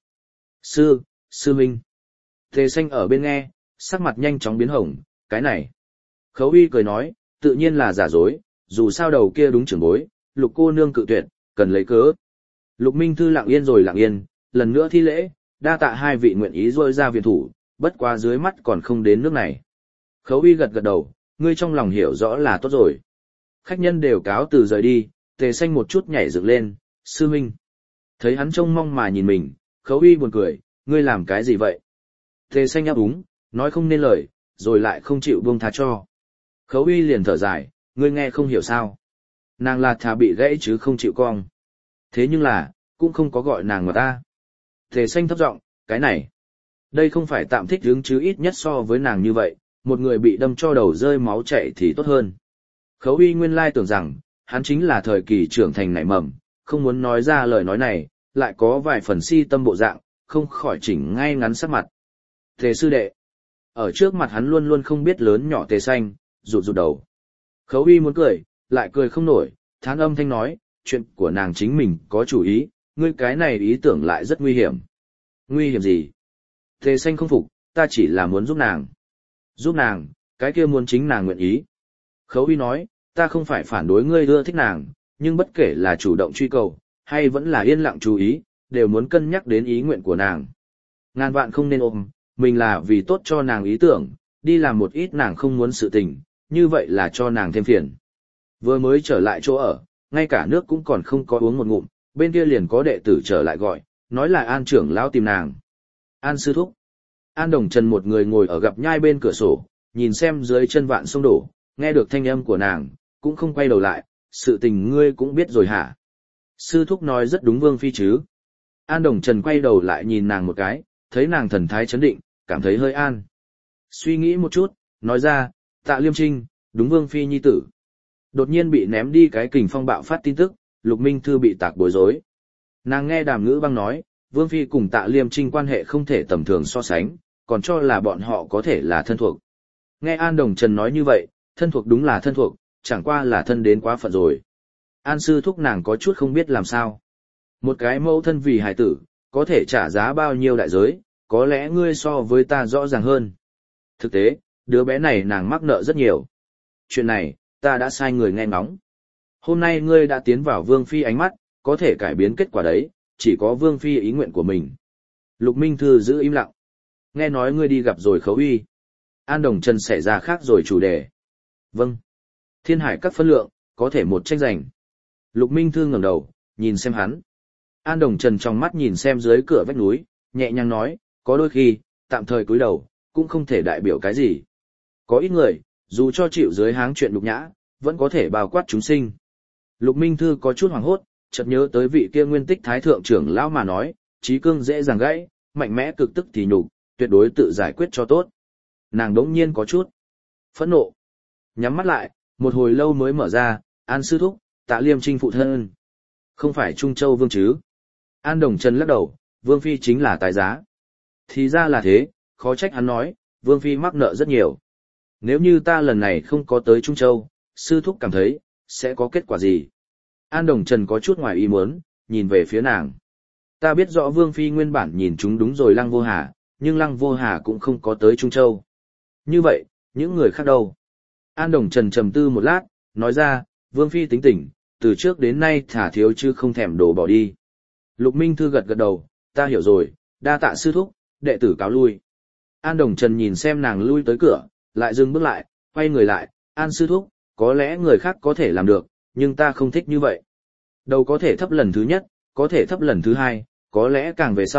Sư minh. Tề Xanh ở bên nghe, sắc mặt nhanh chóng biến hồng, cái này. Khấu Uy cười nói, tự nhiên là giả dối, dù sao đầu kia đúng trưởng bối, Lục cô nương cự tuyệt, cần lấy cớ. Lục Minh Thư lặng yên rồi lặng yên, lần nữa thi lễ, đa tạ hai vị nguyện ý rôi ra viện thủ, bất quá dưới mắt còn không đến nước này. Khấu Uy gật gật đầu, ngươi trong lòng hiểu rõ là tốt rồi. Khách nhân đều cáo từ rời đi, Tề Xanh một chút nhảy dựng lên, sư minh. Thấy hắn trông mong mà nhìn mình, Khấu Uy buồn cười, ngươi làm cái gì vậy? Tề Xanh ấp úng, nói không nên lời, rồi lại không chịu buông tha cho. Khấu Uy liền thở dài, ngươi nghe không hiểu sao. Nàng là thà bị gãy chứ không chịu cong. Thế nhưng là, cũng không có gọi nàng mà ta. Tề Xanh thấp giọng, cái này. Đây không phải tạm thích hứng chứ ít nhất so với nàng như vậy, một người bị đâm cho đầu rơi máu chảy thì tốt hơn. Khấu Uy nguyên lai tưởng rằng, hắn chính là thời kỳ trưởng thành nảy mầm, không muốn nói ra lời nói này, lại có vài phần si tâm bộ dạng, không khỏi chỉnh ngay ngắn sắc mặt. Tề sư đệ. Ở trước mặt hắn luôn luôn không biết lớn nhỏ Tề Xanh, rụt rụt đầu. Khấu Uy muốn cười, lại cười không nổi, thán âm thanh nói, chuyện của nàng chính mình có chủ ý, ngươi cái này ý tưởng lại rất nguy hiểm. Nguy hiểm gì? Tề Xanh không phục, ta chỉ là muốn giúp nàng. Giúp nàng, cái kia muốn chính nàng nguyện ý. Khấu Uy nói, ta không phải phản đối ngươi ưa thích nàng, nhưng bất kể là chủ động truy cầu, hay vẫn là yên lặng chú ý, đều muốn cân nhắc đến ý nguyện của nàng. Ngàn vạn không nên ôm, mình là vì tốt cho nàng ý tưởng, đi làm một ít nàng không muốn sự tình, như vậy là cho nàng thêm phiền. Vừa mới trở lại chỗ ở, ngay cả nước cũng còn không có uống một ngụm, bên kia liền có đệ tử trở lại gọi, nói là An trưởng lão tìm nàng. An sư thúc. An Đồng Trần một người ngồi ở gập nhai bên cửa sổ, nhìn xem dưới chân vạn sông đổ, nghe được thanh âm của nàng, cũng không quay đầu lại, sự tình ngươi cũng biết rồi hả? Sư thúc nói rất đúng Vương Phi chứ. An Đồng Trần quay đầu lại nhìn nàng một cái, thấy nàng thần thái chấn định, cảm thấy hơi an. Suy nghĩ một chút, nói ra, Tạ Liêm Trinh, đúng Vương Phi nhi tử. Đột nhiên bị ném đi cái kình phong bạo phát tin tức, Lục Minh Thư bị tạc bối rối. Nàng nghe Đàm Ngữ Băng nói, Vương Phi cùng Tạ Liêm Trinh quan hệ không thể tầm thường so sánh, còn cho là bọn họ có thể là thân thuộc. Nghe An Đồng Trần nói như vậy, thân thuộc đúng là thân thuộc, chẳng qua là thân đến quá phận rồi. An sư thúc nàng có chút không biết làm sao. Một cái mẫu thân vì hài tử, có thể trả giá bao nhiêu đại giới, có lẽ ngươi so với ta rõ ràng hơn. Thực tế, đứa bé này nàng mắc nợ rất nhiều. Chuyện này, ta đã sai người nghe ngóng. Hôm nay ngươi đã tiến vào Vương Phi ánh mắt, có thể cải biến kết quả đấy, chỉ có Vương Phi ý nguyện của mình. Lục Minh Thư giữ im lặng. Nghe nói ngươi đi gặp rồi Khấu Uy. An Đồng Trần xảy ra khác rồi chủ đề. Vâng. Thiên hải các phân lượng, có thể một tranh giành. Lục Minh Thư ngẩng đầu, nhìn xem hắn. An Đồng Trần trong mắt nhìn xem dưới cửa vách núi, nhẹ nhàng nói, có đôi khi, tạm thời cúi đầu, cũng không thể đại biểu cái gì. Có ít người, dù cho chịu dưới háng chuyện nhục nhã, vẫn có thể bao quát chúng sinh. Lục Minh Thư có chút hoảng hốt, chợt nhớ tới vị kia Nguyên Tích Thái thượng trưởng lão mà nói, trí cương dễ dàng gãy, mạnh mẽ cực tức thì nhục, tuyệt đối tự giải quyết cho tốt. Nàng đống nhiên có chút phẫn nộ. Nhắm mắt lại, một hồi lâu mới mở ra, An sư thúc, Tạ Liêm Trinh phụ thân. Không phải Trung Châu Vương chứ? An Đồng Trần lắc đầu, Vương Phi chính là tài giá. Thì ra là thế, khó trách hắn nói, Vương Phi mắc nợ rất nhiều. Nếu như ta lần này không có tới Trung Châu, sư thúc cảm thấy, sẽ có kết quả gì? An Đồng Trần có chút ngoài ý muốn, nhìn về phía nàng. Ta biết rõ Vương Phi nguyên bản nhìn chúng đúng rồi Lăng Vô Hà, nhưng Lăng Vô Hà cũng không có tới Trung Châu. Như vậy, những người khác đâu? An Đồng Trần trầm tư một lát, nói ra, Vương Phi tính tình, từ trước đến nay thả thiếu chứ không thèm đổ bỏ đi. Lục Minh Thư gật gật đầu, ta hiểu rồi, đa tạ sư thúc, đệ tử cáo lui. An Đồng Trần nhìn xem nàng lui tới cửa, lại dừng bước lại, quay người lại, An sư thúc, có lẽ người khác có thể làm được, nhưng ta không thích như vậy. Đầu có thể thấp lần thứ nhất, có thể thấp lần thứ hai, có lẽ càng về sau,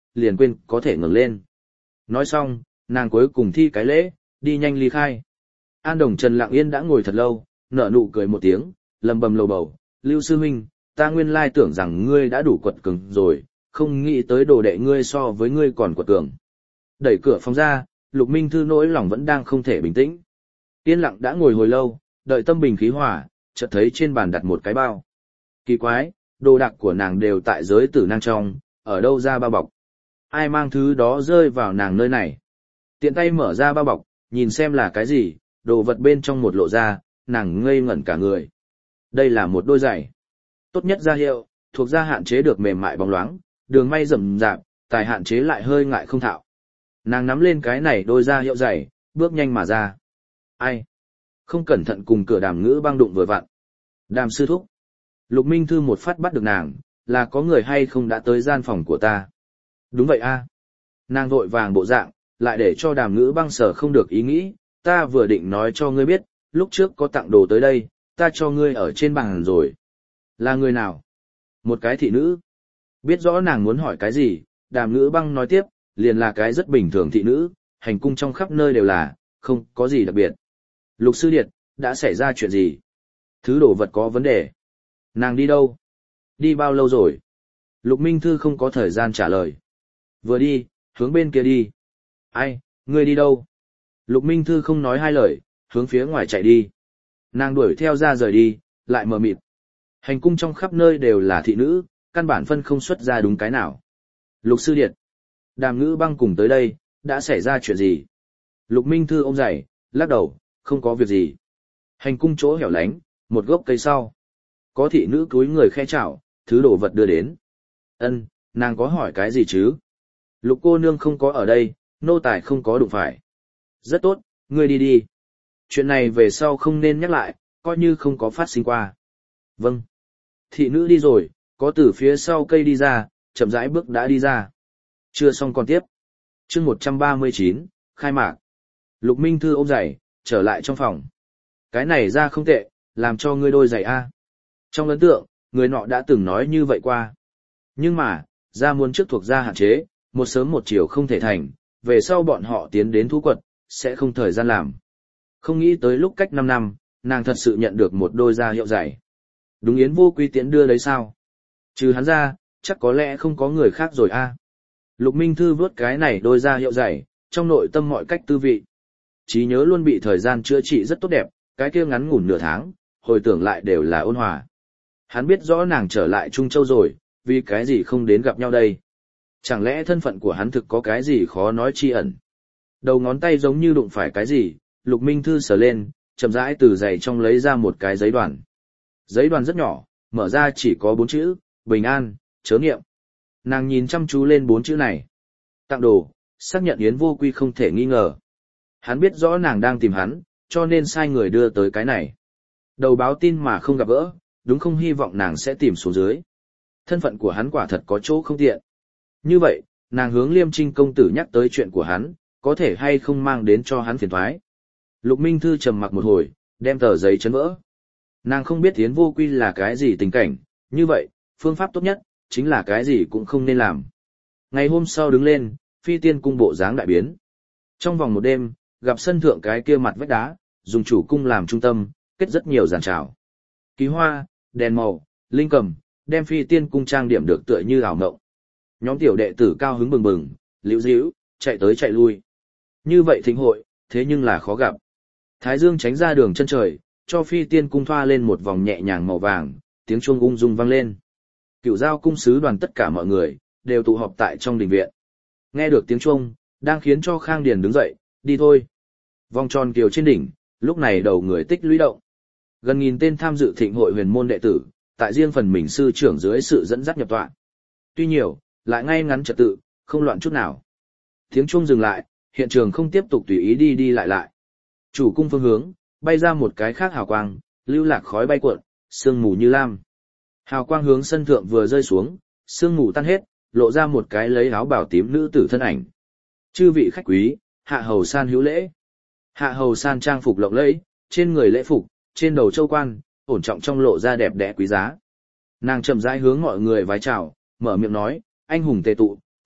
liền quên có thể ngẩng lên. Nói xong, nàng cuối cùng thi cái lễ, đi nhanh ly khai. An Đồng Trần lặng yên đã ngồi thật lâu, nở nụ cười một tiếng, lầm bầm lầu bầu, Lưu sư huynh, ta nguyên lai tưởng rằng ngươi đã đủ quật cường rồi, không nghĩ tới đồ đệ ngươi so với ngươi còn quật cường. Đẩy cửa phòng ra, Lục Minh Thư nỗi lòng vẫn đang không thể bình tĩnh. Yên lặng đã ngồi hồi lâu, đợi tâm bình khí hòa, chợt thấy trên bàn đặt một cái bao. Kỳ quái, đồ đạc của nàng đều tại giới tử năng trong, ở đâu ra bao bọc. Ai mang thứ đó rơi vào nàng nơi này. Tiện tay mở ra bao bọc, nhìn xem là cái gì, đồ vật bên trong một lộ ra, nàng ngây ngẩn cả người. Đây là một đôi giày. Tốt nhất gia hiệu, thuộc gia hạn chế được mềm mại bóng loáng, đường may rậm rạp, tài hạn chế lại hơi ngại không thạo. Nàng nắm lên cái này đôi gia hiệu giày, bước nhanh mà ra. Ai? Không cẩn thận cùng cửa Đàm Ngữ Băng đụng vừa vặn. Đàm sư thúc. Lục Minh Thư một phát bắt được nàng, là có người hay không đã tới gian phòng của ta. Đúng vậy a. Nàng vội vàng bộ dạng, lại để cho Đàm Ngữ Băng sở không được ý nghĩ, ta vừa định nói cho ngươi biết, lúc trước có tặng đồ tới đây, ta cho ngươi ở trên bàn rồi. Là người nào? Một cái thị nữ. Biết rõ nàng muốn hỏi cái gì, Đàm Ngữ Băng nói tiếp, liền là cái rất bình thường thị nữ, hành cung trong khắp nơi đều là, không có gì đặc biệt. Lục sư điệt, đã xảy ra chuyện gì? Thứ đồ vật có vấn đề. Nàng đi đâu? Đi bao lâu rồi? Lục Minh Thư không có thời gian trả lời. Vừa đi, hướng bên kia đi. Ai, ngươi đi đâu? Lục Minh Thư không nói hai lời, hướng phía ngoài chạy đi. Nàng đuổi theo ra rời đi, lại mờ mịt. Hành cung trong khắp nơi đều là thị nữ, căn bản phân không xuất ra đúng cái nào. Lục sư điệt. Đàm Ngữ Băng cùng tới đây, đã xảy ra chuyện gì? Lục Minh Thư ôm giày, lắc đầu, không có việc gì. Hành cung chỗ hẻo lánh, một gốc cây sau. Có thị nữ cúi người khe chào, thứ đồ vật đưa đến. Ân, nàng có hỏi cái gì chứ? Lục cô nương không có ở đây, nô tài không có đụng phải. Rất tốt, ngươi đi đi. Chuyện này về sau không nên nhắc lại, coi như không có phát sinh qua. Vâng. Thị nữ đi rồi, có từ phía sau cây đi ra, chậm rãi bước đã đi ra. Chưa xong còn tiếp. Chương 139, khai mạc. Lục Minh Thư ôm giày, trở lại trong phòng. Cái này ra không tệ, làm cho ngươi đôi giày a. Trong ấn tượng, người nọ đã từng nói như vậy qua. Nhưng mà, ra muốn trước thuộc gia hạn chế, một sớm một chiều không thể thành, về sau bọn họ tiến đến thú quật, sẽ không thời gian làm. Không nghĩ tới lúc cách 5 năm, nàng thật sự nhận được một đôi gia hiệu giày. Đúng Yến Vô Quy tiễn đưa đấy sao? Trừ hắn ra, chắc có lẽ không có người khác rồi a. Lục Minh Thư vớt cái này đôi gia hiệu giày, trong nội tâm mọi cách tư vị. Trí nhớ luôn bị thời gian chữa trị rất tốt đẹp, cái kia ngắn ngủn nửa tháng, hồi tưởng lại đều là ôn hòa. Hắn biết rõ nàng trở lại Trung Châu rồi, vì cái gì không đến gặp nhau đây? Chẳng lẽ thân phận của hắn thực có cái gì khó nói chi ẩn? Đầu ngón tay giống như đụng phải cái gì, Lục Minh Thư sờ lên, chậm rãi từ giày trong lấy ra một cái giấy đoàn. Giấy đoàn rất nhỏ, mở ra chỉ có 4 chữ, bình an, chớ niệm. Nàng nhìn chăm chú lên 4 chữ này. Tặng đồ, xác nhận Yến Vô Quy không thể nghi ngờ. Hắn biết rõ nàng đang tìm hắn, cho nên sai người đưa tới cái này. Đầu báo tin mà không gặp gỡ, đúng không hy vọng nàng sẽ tìm xuống dưới. Thân phận của hắn quả thật có chỗ không tiện. Như vậy, nàng hướng Liêm Trinh công tử nhắc tới chuyện của hắn, có thể hay không mang đến cho hắn phiền toái. Lục Minh Thư trầm mặc một hồi, đem tờ giấy chấn vỡ. Nàng không biết Yến Vô Quy là cái gì tình cảnh, như vậy, phương pháp tốt nhất, chính là cái gì cũng không nên làm. Ngày hôm sau đứng lên, phi tiên cung bộ dáng đại biến. Trong vòng một đêm, gặp sân thượng cái kia mặt vách đá, dùng chủ cung làm trung tâm, kết rất nhiều giàn trào. Ký hoa, đèn màu, linh cầm, đem phi tiên cung trang điểm được tựa như ảo ngộng. Nhóm tiểu đệ tử cao hứng bừng bừng, liễu díu, chạy tới chạy lui. Như vậy thịnh hội, thế nhưng là khó gặp. Thái dương tránh ra đường chân trời, cho phi tiên cung thoa lên một vòng nhẹ nhàng màu vàng, tiếng chuông ung dung vang lên. Cửu giao cung sứ đoàn tất cả mọi người, đều tụ họp tại trong đình viện. Nghe được tiếng chuông, đang khiến cho Khang Điền đứng dậy, đi thôi. Vòng tròn kiều trên đỉnh, lúc này đầu người tích lũy động. Gần nghìn tên tham dự thịnh hội huyền môn đệ tử, tại riêng phần mình sư trưởng dưới sự dẫn dắt nhập tọa. Tuy nhiều, lại ngay ngắn trật tự, không loạn chút nào. Tiếng chuông dừng lại, hiện trường không tiếp tục tùy ý đi đi lại lại. Chủ cung phương hướng, bay ra một cái khác hào quang, lưu lạc khói bay cuộn, sương mù như lam. Hào quang hướng sân thượng vừa rơi xuống, sương mù tan hết, lộ ra một cái lấy áo bào tím nữ tử thân ảnh. Chư vị khách quý, Hạ Hầu San hữu lễ. Hạ Hầu San trang phục lộng lẫy, trên người lễ phục, trên đầu châu quan, ổn trọng trong lộ ra đẹp đẽ quý giá. Nàng chậm rãi hướng mọi người vái chào, mở miệng nói, anh hùng tề tụ,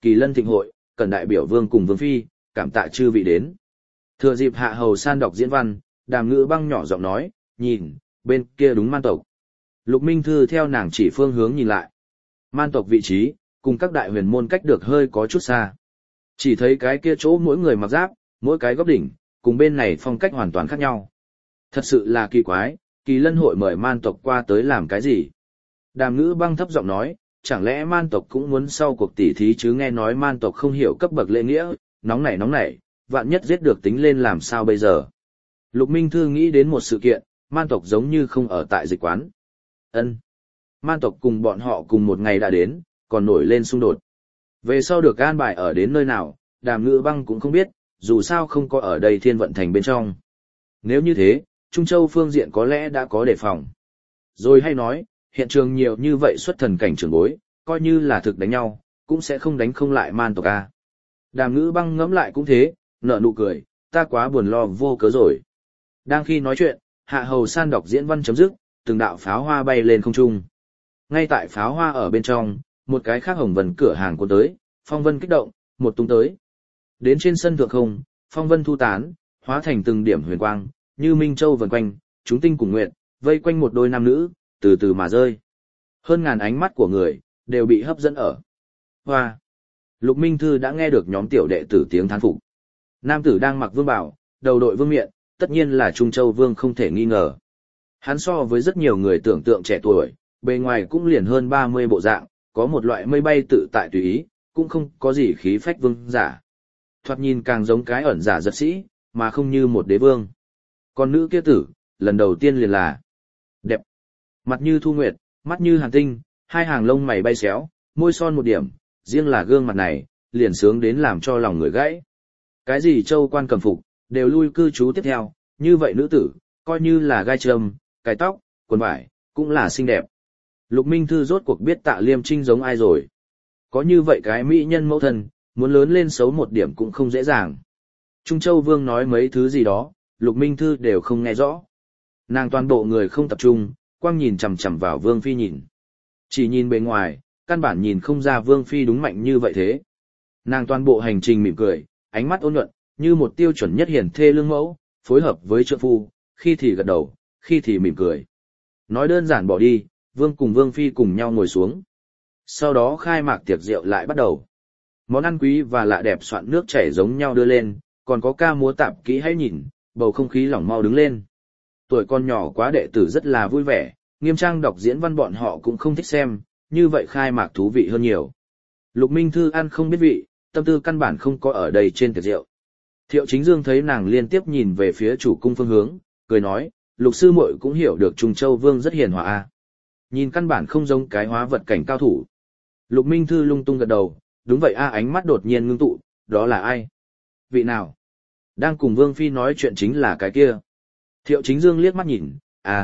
Kỳ Lân thịnh hội, cần đại biểu vương cùng vương phi, cảm tạ chư vị đến. Thừa dịp Hạ Hầu San đọc diễn văn, Đàm Ngữ Băng nhỏ giọng nói, nhìn, bên kia đúng man tộc. Lục Minh Thư theo nàng chỉ phương hướng nhìn lại. Man tộc vị trí, cùng các đại huyền môn cách được hơi có chút xa. Chỉ thấy cái kia chỗ mỗi người mặc giáp, mỗi cái góc đỉnh, cùng bên này phong cách hoàn toàn khác nhau. Thật sự là kỳ quái, Kỳ Lân hội mời man tộc qua tới làm cái gì? Đàm Ngữ Băng thấp giọng nói, chẳng lẽ man tộc cũng muốn sau cuộc tỉ thí chứ, nghe nói man tộc không hiểu cấp bậc lễ nghĩa, nóng nảy, vạn nhất giết được tính lên làm sao bây giờ? Lục Minh Thư nghĩ đến một sự kiện, man tộc giống như không ở tại dịch quán. Ân, man tộc cùng bọn họ cùng một ngày đã đến, còn nổi lên xung đột. Về sau được an bài ở đến nơi nào, Đàm Ngữ Băng cũng không biết, dù sao không có ở đây Thiên Vận Thành bên trong. Nếu như thế, Trung Châu phương diện có lẽ đã có đề phòng. Rồi hay nói, hiện trường nhiều như vậy xuất thần cảnh trưởng bối, coi như là thực đánh nhau, cũng sẽ không đánh không lại man tộc a. Đàm Ngữ Băng ngẫm lại cũng thế, nở nụ cười, ta quá buồn lo vô cớ rồi. Đang khi nói chuyện, Hạ Hầu San đọc diễn văn chấm dứt, từng đạo pháo hoa bay lên không trung. Ngay tại pháo hoa ở bên trong, một cái khác hồng vân cửa hàng cuốn tới, phong vân kích động, một tung tới. Đến trên sân thượng không, phong vân thu tán, hóa thành từng điểm huyền quang, như minh châu vần quanh, chúng tinh cùng nguyện, vây quanh một đôi nam nữ, từ từ mà rơi. Hơn ngàn ánh mắt của người, đều bị hấp dẫn ở. Hoa! Lục Minh Thư đã nghe được nhóm tiểu đệ tử tiếng thán phục. Nam tử đang mặc vương bào, đầu đội vương miện, tất nhiên là Trung Châu Vương không thể nghi ngờ. Hắn so với rất nhiều người tưởng tượng trẻ tuổi, bề ngoài cũng liền hơn 30 bộ dạng, có một loại mây bay tự tại tùy ý, cũng không có gì khí phách vương giả. Thoạt nhìn càng giống cái ẩn giả giật sĩ, mà không như một đế vương. Còn nữ kia tử, lần đầu tiên liền là đẹp. Mặt như thu nguyệt, mắt như hàn tinh, hai hàng lông mày bay xéo, môi son một điểm, riêng là gương mặt này, liền sướng đến làm cho lòng người gãy. Cái gì châu quan cầm phục, đều lui cư trú tiếp theo, như vậy nữ tử, coi như là gai trâm, cái tóc, quần vải, cũng là xinh đẹp. Lục Minh Thư rốt cuộc biết Tạ Liêm Trinh giống ai rồi. Có như vậy cái mỹ nhân mẫu thân, muốn lớn lên xấu một điểm cũng không dễ dàng. Trung Châu Vương nói mấy thứ gì đó, Lục Minh Thư đều không nghe rõ. Nàng toàn bộ người không tập trung, quang nhìn chằm chằm vào Vương Phi nhìn. Chỉ nhìn bề ngoài, căn bản nhìn không ra Vương Phi đúng mạnh như vậy thế. Nàng toàn bộ hành trình mỉm cười, ánh mắt ôn nhuận, như một tiêu chuẩn nhất hiển thê lương mẫu, phối hợp với trượng phu, khi thì gật đầu, khi thì mỉm cười. Nói đơn giản bỏ đi, Vương cùng Vương Phi cùng nhau ngồi xuống. Sau đó khai mạc tiệc rượu lại bắt đầu. Món ăn quý và lạ đẹp soạn nước chảy giống nhau đưa lên, còn có ca múa tạp kỹ hãy nhìn, bầu không khí lỏng mau đứng lên. Tuổi con nhỏ quá đệ tử rất là vui vẻ, nghiêm trang đọc diễn văn bọn họ cũng không thích xem, như vậy khai mạc thú vị hơn nhiều. Lục Minh Thư ăn không biết vị, tâm tư căn bản không có ở đây trên tiệc rượu. Thiệu Chính Dương thấy nàng liên tiếp nhìn về phía chủ cung phương hướng, cười nói, Lục sư muội cũng hiểu được Trung Châu Vương rất hiền hòa a. Nhìn căn bản không giống cái hóa vật cảnh cao thủ. Lục Minh Thư lung tung gật đầu, đúng vậy a, ánh mắt đột nhiên ngưng tụ, đó là ai? Vị nào? Đang cùng Vương Phi nói chuyện chính là cái kia. Thiệu Chính Dương liếc mắt nhìn,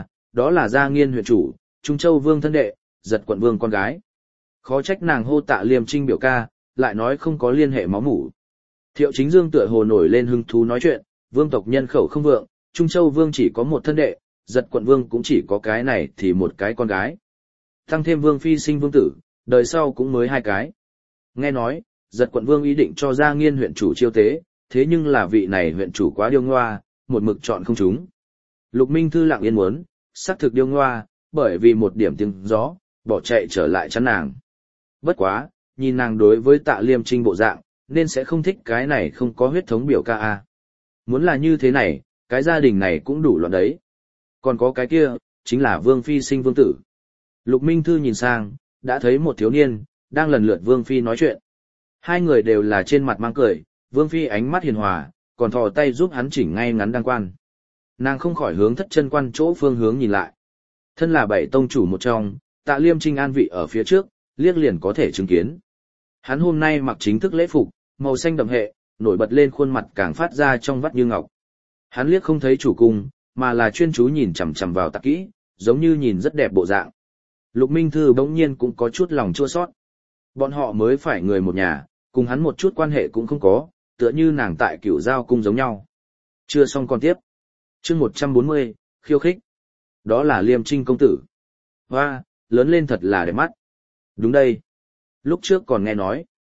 đó là Gia Nghiên huyện chủ, Trung Châu Vương thân đệ, Giật quận vương con gái. Khó trách nàng hô Tạ Liêm Trinh biểu ca, lại nói không có liên hệ máu mủ. Thiệu Chính Dương tựa hồ nổi lên hứng thú nói chuyện, vương tộc nhân khẩu không vượng, Trung Châu Vương chỉ có một thân đệ, Giật quận vương cũng chỉ có cái này thì một cái con gái. Tăng thêm Vương Phi sinh vương tử, đời sau cũng mới hai cái. Nghe nói, Giật quận vương ý định cho Gia Nghiên huyện chủ chiêu tế, thế nhưng là vị này huyện chủ quá điêu ngoa, một mực chọn không trúng. Lục Minh Thư lặng yên muốn, xác thực điêu ngoa, bởi vì một điểm tiếng gió, bỏ chạy trở lại chắn nàng. Bất quá, nhìn nàng đối với Tạ Liêm Trinh bộ dạng, nên sẽ không thích cái này không có huyết thống biểu ca a. Muốn là như thế này, cái gia đình này cũng đủ loạn đấy. Còn có cái kia, chính là Vương Phi sinh vương tử. Lục Minh Thư nhìn sang, đã thấy một thiếu niên, đang lần lượt Vương Phi nói chuyện. Hai người đều là trên mặt mang cười, Vương Phi ánh mắt hiền hòa, còn thò tay giúp hắn chỉnh ngay ngắn đăng quan. Nàng không khỏi hướng thất chân quan chỗ phương hướng nhìn lại. Thân là bảy tông chủ một trong, Tạ Liêm Trinh an vị ở phía trước, liếc liền có thể chứng kiến. Hắn hôm nay mặc chính thức lễ phục, màu xanh đậm hệ, nổi bật lên khuôn mặt càng phát ra trong vắt như ngọc. Hắn liếc không thấy chủ cung, mà là chuyên chú nhìn chằm chằm vào Tạ Kỹ, giống như nhìn rất đẹp bộ dạng. Lục Minh Thư bỗng nhiên cũng có chút lòng chua xót. Bọn họ mới phải người một nhà, cùng hắn một chút quan hệ cũng không có, tựa như nàng tại Cửu Giao cung giống nhau. Chưa xong còn tiếp. Chương 140, khiêu khích. Đó là Liêm Trinh công tử. Hoa, lớn lên thật là đẹp mắt. Đúng đây. Lúc trước còn nghe nói.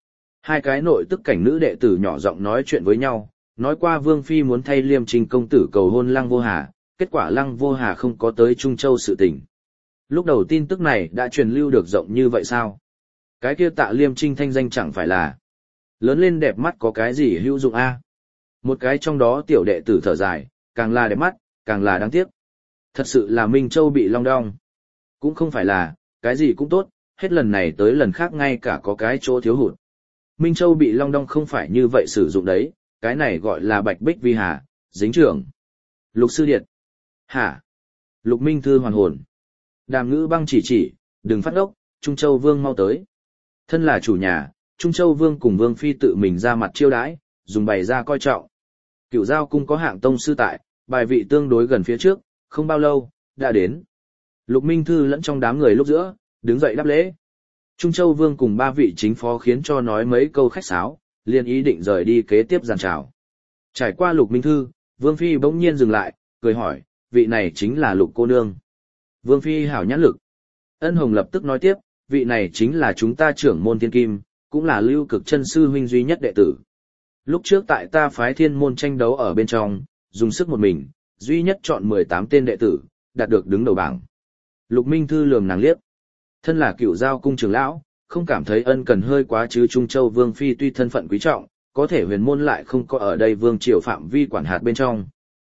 Hai cái nội tức cảnh nữ đệ tử nhỏ giọng nói chuyện với nhau, nói qua Vương Phi muốn thay Liêm Trinh công tử cầu hôn Lăng Vô Hà, kết quả Lăng Vô Hà không có tới Trung Châu sự tình. Lúc đầu tin tức này đã truyền lưu được rộng như vậy sao? Cái kia Tạ Liêm Trinh thanh danh chẳng phải là lớn lên đẹp mắt có cái gì hữu dụng a? Một cái trong đó tiểu đệ tử thở dài, càng là đẹp mắt, càng là đáng tiếc. Thật sự là Minh Châu bị long đong. Cũng không phải là, cái gì cũng tốt, hết lần này tới lần khác ngay cả có cái chỗ thiếu hụt. Minh Châu bị long đong không phải như vậy sử dụng đấy, cái này gọi là bạch bích vi hà, dính trưởng. Lục sư điện. Hả? Lục Minh Thư hoàn hồn. Đàm Ngữ Băng chỉ, đừng phát ốc, Trung Châu Vương mau tới. Thân là chủ nhà, Trung Châu Vương cùng Vương Phi tự mình ra mặt chiêu đãi, dùng bày ra coi trọng. Cửu Giao cung có hạng tông sư tại, bài vị tương đối gần phía trước, không bao lâu, đã đến. Lục Minh Thư lẫn trong đám người lúc giữa, đứng dậy đáp lễ. Trung Châu Vương cùng ba vị chính phó khiến cho nói mấy câu khách sáo, liền ý định rời đi kế tiếp giàn trào. Trải qua Lục Minh Thư, Vương Phi bỗng nhiên dừng lại, cười hỏi, vị này chính là Lục cô nương. Vương Phi hảo nhãn lực. Ân Hồng lập tức nói tiếp, vị này chính là chúng ta trưởng môn thiên kim, cũng là Lưu Cực chân sư huynh duy nhất đệ tử. Lúc trước tại ta phái thiên môn tranh đấu ở bên trong, dùng sức một mình, duy nhất chọn 18 tên đệ tử, đạt được đứng đầu bảng. Lục Minh Thư lườm nàng liếc. Thân là Cửu Giao cung trưởng lão, không cảm thấy ân cần hơi quá chứ. Trung Châu Vương Phi tuy thân phận quý trọng, có thể huyền môn lại không có ở đây vương triều phạm vi quản hạt bên trong.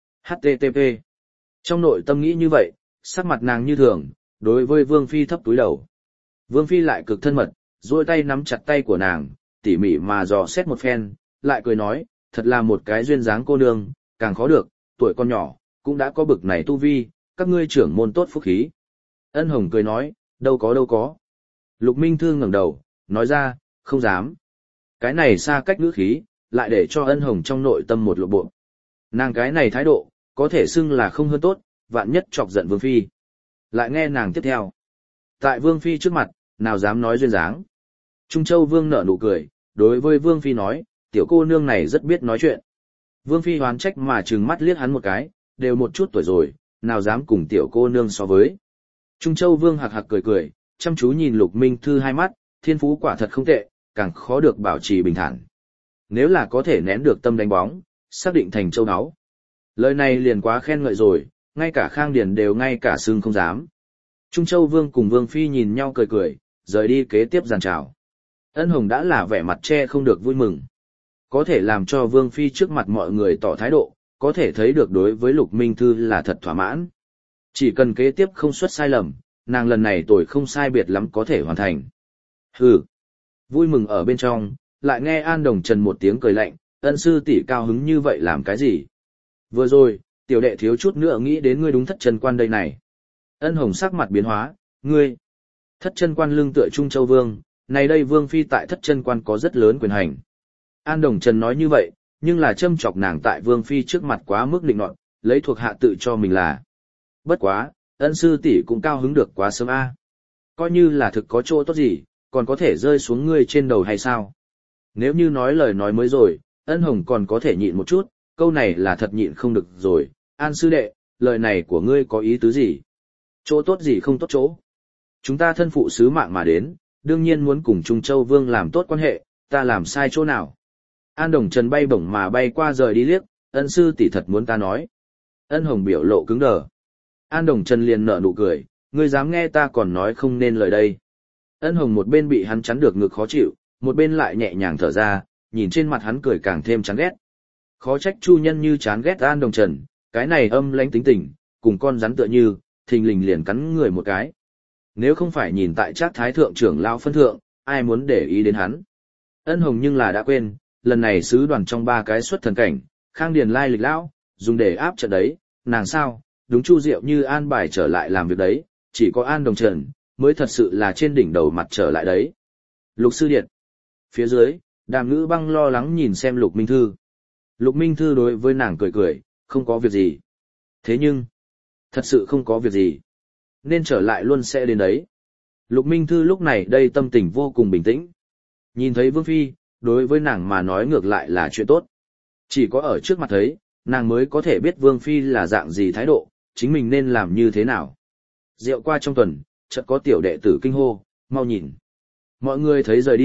HTTP. Trong nội tâm nghĩ như vậy, sắc mặt nàng như thường, đối với Vương Phi thấp túi đầu. Vương Phi lại cực thân mật, duỗi tay nắm chặt tay của nàng, tỉ mỉ mà dò xét một phen, lại cười nói, thật là một cái duyên dáng cô nương, càng khó được, tuổi con nhỏ, cũng đã có bực này tu vi, các ngươi trưởng môn tốt phúc khí. Ân Hồng cười nói, đâu có. Lục Minh Thư ngẩng đầu, nói ra, không dám. Cái này xa cách ngữ khí, lại để cho Ân Hồng trong nội tâm một lộ bộ. Nàng cái này thái độ, có thể xưng là không hơn tốt, vạn nhất chọc giận Vương Phi. Lại nghe nàng tiếp theo. Tại Vương Phi trước mặt, nào dám nói duyên dáng. Trung Châu Vương nở nụ cười, đối với Vương Phi nói, tiểu cô nương này rất biết nói chuyện. Vương Phi hoán trách mà trừng mắt liếc hắn một cái, đều một chút tuổi rồi, nào dám cùng tiểu cô nương so với. Trung Châu Vương hạc hạc cười, chăm chú nhìn Lục Minh Thư hai mắt, thiên phú quả thật không tệ, càng khó được bảo trì bình thản. Nếu là có thể nén được tâm đánh bóng, xác định thành châu áo. Lời này liền quá khen ngợi rồi, ngay cả Khang Điền đều ngay cả xương không dám. Trung Châu Vương cùng Vương Phi nhìn nhau cười, rời đi kế tiếp giàn trào. Ân Hồng đã là vẻ mặt che không được vui mừng. Có thể làm cho Vương Phi trước mặt mọi người tỏ thái độ, có thể thấy được đối với Lục Minh Thư là thật thỏa mãn. Chỉ cần kế tiếp không xuất sai lầm, nàng lần này tuổi không sai biệt lắm có thể hoàn thành. Hừ. Vui mừng ở bên trong, lại nghe An Đồng Trần một tiếng cười lạnh, ân sư tỷ cao hứng như vậy làm cái gì? Vừa rồi, tiểu đệ thiếu chút nữa nghĩ đến ngươi đúng thất chân quan đây này. Ân Hồng sắc mặt biến hóa, ngươi. Thất chân quan lương tựa Trung Châu Vương, này đây Vương Phi tại thất chân quan có rất lớn quyền hành. An Đồng Trần nói như vậy, nhưng là châm chọc nàng tại Vương Phi trước mặt quá mức định nọt, lấy thuộc hạ tự cho mình là. Bất quá, ân sư tỷ cũng cao hứng được quá sớm a. Coi như là thực có chỗ tốt gì, còn có thể rơi xuống ngươi trên đầu hay sao? Nếu như nói lời nói mới rồi, Ân Hồng còn có thể nhịn một chút, câu này là thật nhịn không được rồi. An sư đệ, lời này của ngươi có ý tứ gì? Chỗ tốt gì không tốt chỗ? Chúng ta thân phụ sứ mạng mà đến, đương nhiên muốn cùng Trung Châu Vương làm tốt quan hệ, ta làm sai chỗ nào? An Đồng Trần bay bổng mà bay qua rời đi liếc, ân sư tỷ thật muốn ta nói. Ân Hồng biểu lộ cứng đờ. An Đồng Trần liền nở nụ cười, ngươi dám nghe ta còn nói không nên lời đây. Ân Hồng một bên bị hắn chắn được ngực khó chịu, một bên lại nhẹ nhàng thở ra, nhìn trên mặt hắn cười càng thêm chán ghét. Khó trách Chu Nhân như chán ghét An Đồng Trần, cái này âm lãnh tính tình, cùng con rắn tựa như, thình lình liền cắn người một cái. Nếu không phải nhìn tại Trác Thái thượng trưởng lão phân thượng, ai muốn để ý đến hắn. Ân Hồng nhưng là đã quên, lần này sứ đoàn trong 3 cái xuất thần cảnh, Khang Điền lai lịch lão, dùng để áp trận đấy, nàng sao, đúng Chu Diệu như an bài trở lại làm việc đấy, chỉ có An Đồng Trần, mới thật sự là trên đỉnh đầu mặt trở lại đấy. Lục sư điện. Phía dưới, Đàm Ngữ Băng lo lắng nhìn xem Lục Minh Thư. Lục Minh Thư đối với nàng cười, không có việc gì. Thế nhưng, thật sự không có việc gì. Nên trở lại luôn sẽ đến đấy. Lục Minh Thư lúc này đây tâm tình vô cùng bình tĩnh. Nhìn thấy Vương Phi, đối với nàng mà nói ngược lại là chuyện tốt. Chỉ có ở trước mặt thấy, nàng mới có thể biết Vương Phi là dạng gì thái độ, chính mình nên làm như thế nào. Rượu qua trong tuần, chợt có tiểu đệ tử kinh hô, mau nhìn. Mọi người thấy rời đi,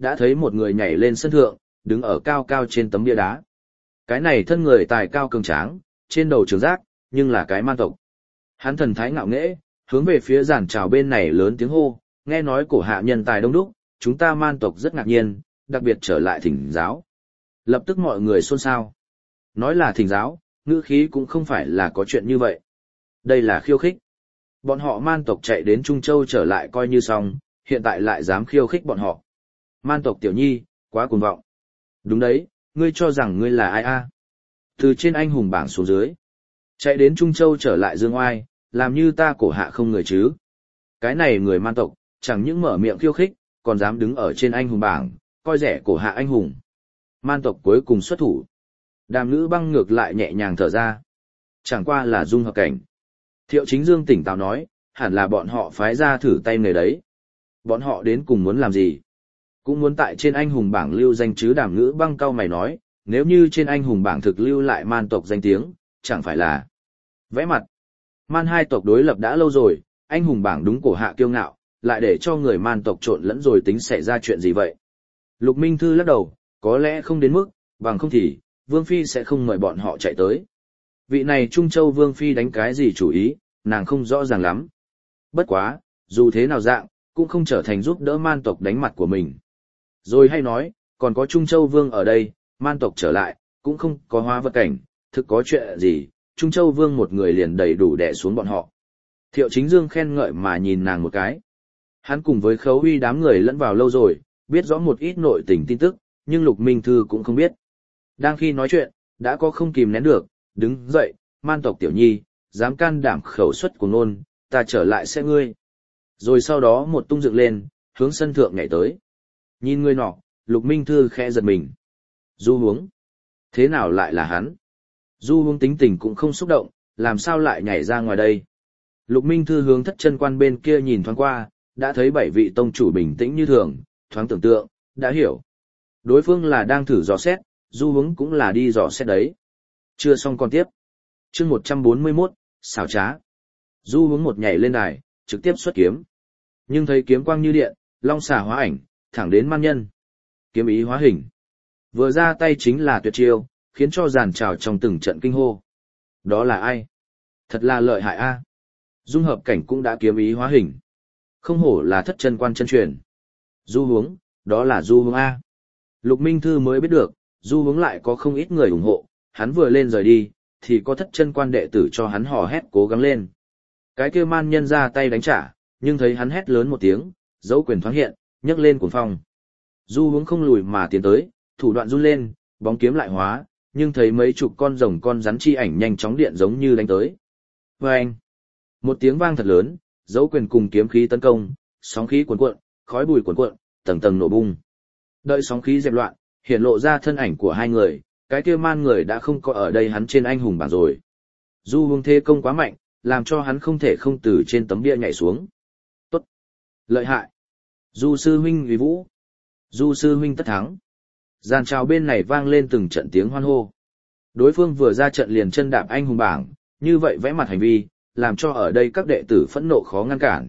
đã thấy một người nhảy lên sân thượng, đứng ở cao cao trên tấm bia đá. Cái này thân người tài cao cường tráng, trên đầu trường giác, nhưng là cái man tộc. Hắn thần thái ngạo nghễ, hướng về phía giàn trào bên này lớn tiếng hô, nghe nói cổ hạ nhân tài đông đúc, chúng ta man tộc rất ngạc nhiên, đặc biệt trở lại thỉnh giáo. Lập tức mọi người xôn xao. Nói là thỉnh giáo, ngữ khí cũng không phải là có chuyện như vậy. Đây là khiêu khích. Bọn họ man tộc chạy đến Trung Châu trở lại coi như xong, hiện tại lại dám khiêu khích bọn họ. Man tộc tiểu nhi, quá cuồng vọng. Đúng đấy, ngươi cho rằng ngươi là ai a? Từ trên anh hùng bảng xuống dưới. Chạy đến Trung Châu trở lại dương oai, làm như ta cổ hạ không người chứ. Cái này người man tộc, chẳng những mở miệng khiêu khích, còn dám đứng ở trên anh hùng bảng, coi rẻ cổ hạ anh hùng. Man tộc cuối cùng xuất thủ. Đàm Ngữ Băng ngược lại nhẹ nhàng thở ra. Chẳng qua là dung hợp cảnh. Thiệu Chính Dương tỉnh táo nói, hẳn là bọn họ phái ra thử tay người đấy. Bọn họ đến cùng muốn làm gì? Cũng muốn tại trên anh hùng bảng lưu danh chứ. Đàm Ngữ Băng cau mày nói, nếu như trên anh hùng bảng thực lưu lại man tộc danh tiếng, chẳng phải là vẽ mặt. Man hai tộc đối lập đã lâu rồi, anh hùng bảng đúng cổ hạ kiêu ngạo, lại để cho người man tộc trộn lẫn rồi tính xảy ra chuyện gì vậy? Lục Minh Thư lắc đầu, có lẽ không đến mức, bằng không thì, Vương Phi sẽ không mời bọn họ chạy tới. Vị này Trung Châu Vương Phi đánh cái gì chủ ý, nàng không rõ ràng lắm. Bất quá, dù thế nào dạng, cũng không trở thành giúp đỡ man tộc đánh mặt của mình. Rồi hay nói, còn có Trung Châu Vương ở đây, man tộc trở lại, cũng không có hóa vật cảnh, thực có chuyện gì, Trung Châu Vương một người liền đầy đủ đè xuống bọn họ. Thiệu Chính Dương khen ngợi mà nhìn nàng một cái. Hắn cùng với Khấu Huy đám người lẫn vào lâu rồi, biết rõ một ít nội tình tin tức, nhưng Lục Minh Thư cũng không biết. Đang khi nói chuyện, đã có không kìm nén được, đứng dậy, man tộc tiểu nhi, dám can đảm khẩu xuất của nôn, ta trở lại sẽ ngươi. Rồi sau đó một tung dựng lên, hướng sân thượng nhảy tới. Nhìn người nọ, Lục Minh Thư khẽ giật mình. Du Hướng. Thế nào lại là hắn? Du Hướng tính tình cũng không xúc động, làm sao lại nhảy ra ngoài đây? Lục Minh Thư hướng Thất Chân Quan bên kia nhìn thoáng qua, đã thấy 7 vị tông chủ bình tĩnh như thường, thoáng tưởng tượng, đã hiểu. Đối phương là đang thử dò xét, Du Hướng cũng là đi dò xét đấy. Chưa xong còn tiếp. Chương 141, xảo trá. Du Hướng một nhảy lên đài, trực tiếp xuất kiếm. Nhưng thấy kiếm quang như điện, long xà hóa ảnh, thẳng đến man nhân. Kiếm ý hóa hình. Vừa ra tay chính là tuyệt chiêu, khiến cho giàn trào trong từng trận kinh hô. Đó là ai? Thật là lợi hại a. Dung hợp cảnh cũng đã kiếm ý hóa hình. Không hổ là Thất Chân Quan chân truyền. Du Hướng, đó là Du Hướng a. Lục Minh Thư mới biết được, Du Hướng lại có không ít người ủng hộ, hắn vừa lên rời đi, thì có Thất Chân Quan đệ tử cho hắn hò hét cố gắng lên. Cái kia man nhân ra tay đánh trả, nhưng thấy hắn hét lớn một tiếng, dấu quyền thoáng hiện, nhấc lên cuồng phong. Du Hướng không lùi mà tiến tới, thủ đoạn run lên, bóng kiếm lại hóa, nhưng thấy mấy chục con rồng con rắn chi ảnh nhanh chóng điện giống như đánh tới. Vâng! Một tiếng vang thật lớn, dấu quyền cùng kiếm khí tấn công, sóng khí cuồn cuộn, khói bụi cuồn cuộn, tầng tầng nổ bung. Đợi sóng khí dẹp loạn, hiện lộ ra thân ảnh của hai người, cái kia man người đã không có ở đây hắn trên anh hùng bảng rồi. Du Hướng thế công quá mạnh, làm cho hắn không thể không từ trên tấm bia nhảy xuống. Tốt! Lợi hại! Du sư huynh uy vũ! Du sư huynh tất thắng! Giàn trào bên này vang lên từng trận tiếng hoan hô. Đối phương vừa ra trận liền chân đạp anh hùng bảng, như vậy vẽ mặt hành vi, làm cho ở đây các đệ tử phẫn nộ khó ngăn cản.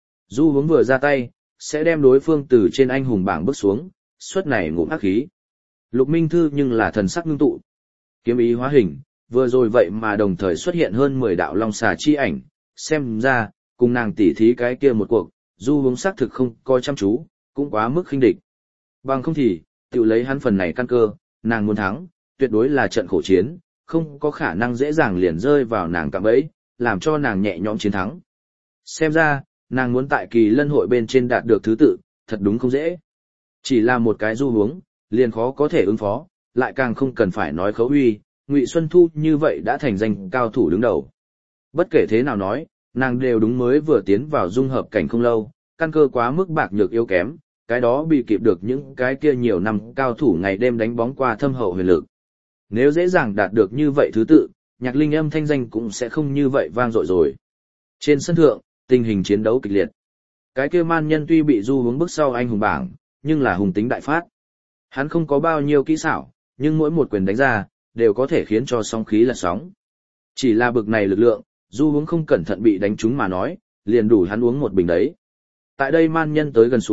Du Hướng vừa ra tay, sẽ đem đối phương từ trên anh hùng bảng bước xuống, suất này ngụm ác khí. Lục Minh Thư nhưng là thần sắc ngưng tụ. Kiếm ý hóa hình, vừa rồi vậy mà đồng thời xuất hiện hơn 10 đạo long xà chi ảnh, xem ra, cùng nàng tỉ thí cái kia một cuộc, Du Hướng xác thực không coi chăm chú, cũng quá mức khinh địch. Bằng không thì, tự lấy hắn phần này căn cơ, nàng muốn thắng, tuyệt đối là trận khổ chiến, không có khả năng dễ dàng liền rơi vào nàng cạm bẫy, làm cho nàng nhẹ nhõm chiến thắng. Xem ra, nàng muốn tại Kỳ Lân hội bên trên đạt được thứ tự, thật đúng không dễ. Chỉ là một cái Du Hướng, liền khó có thể ứng phó, lại càng không cần phải nói Khấu Huy, Ngụy Xuân Thu như vậy đã thành danh cao thủ đứng đầu. Bất kể thế nào nói, nàng đều đúng mới vừa tiến vào dung hợp cảnh không lâu, căn cơ quá mức bạc nhược yếu kém, cái đó bị kịp được những cái kia nhiều năm cao thủ ngày đêm đánh bóng qua thâm hậu huyền lực. Nếu dễ dàng đạt được như vậy thứ tự, Nhạc Linh Âm thanh danh cũng sẽ không như vậy vang dội rồi. Trên sân thượng, tình hình chiến đấu kịch liệt. Cái kia man nhân tuy bị Du Hướng bước sau anh hùng bảng, nhưng là hùng tính đại phát. Hắn không có bao nhiêu kỹ xảo, nhưng mỗi một quyền đánh ra, đều có thể khiến cho sóng khí lật sóng. Chỉ là bực này lực lượng, Du Hướng không cẩn thận bị đánh trúng mà nói, liền đủ hắn uống một bình đấy. Tại đây man nhân tới gần xuống,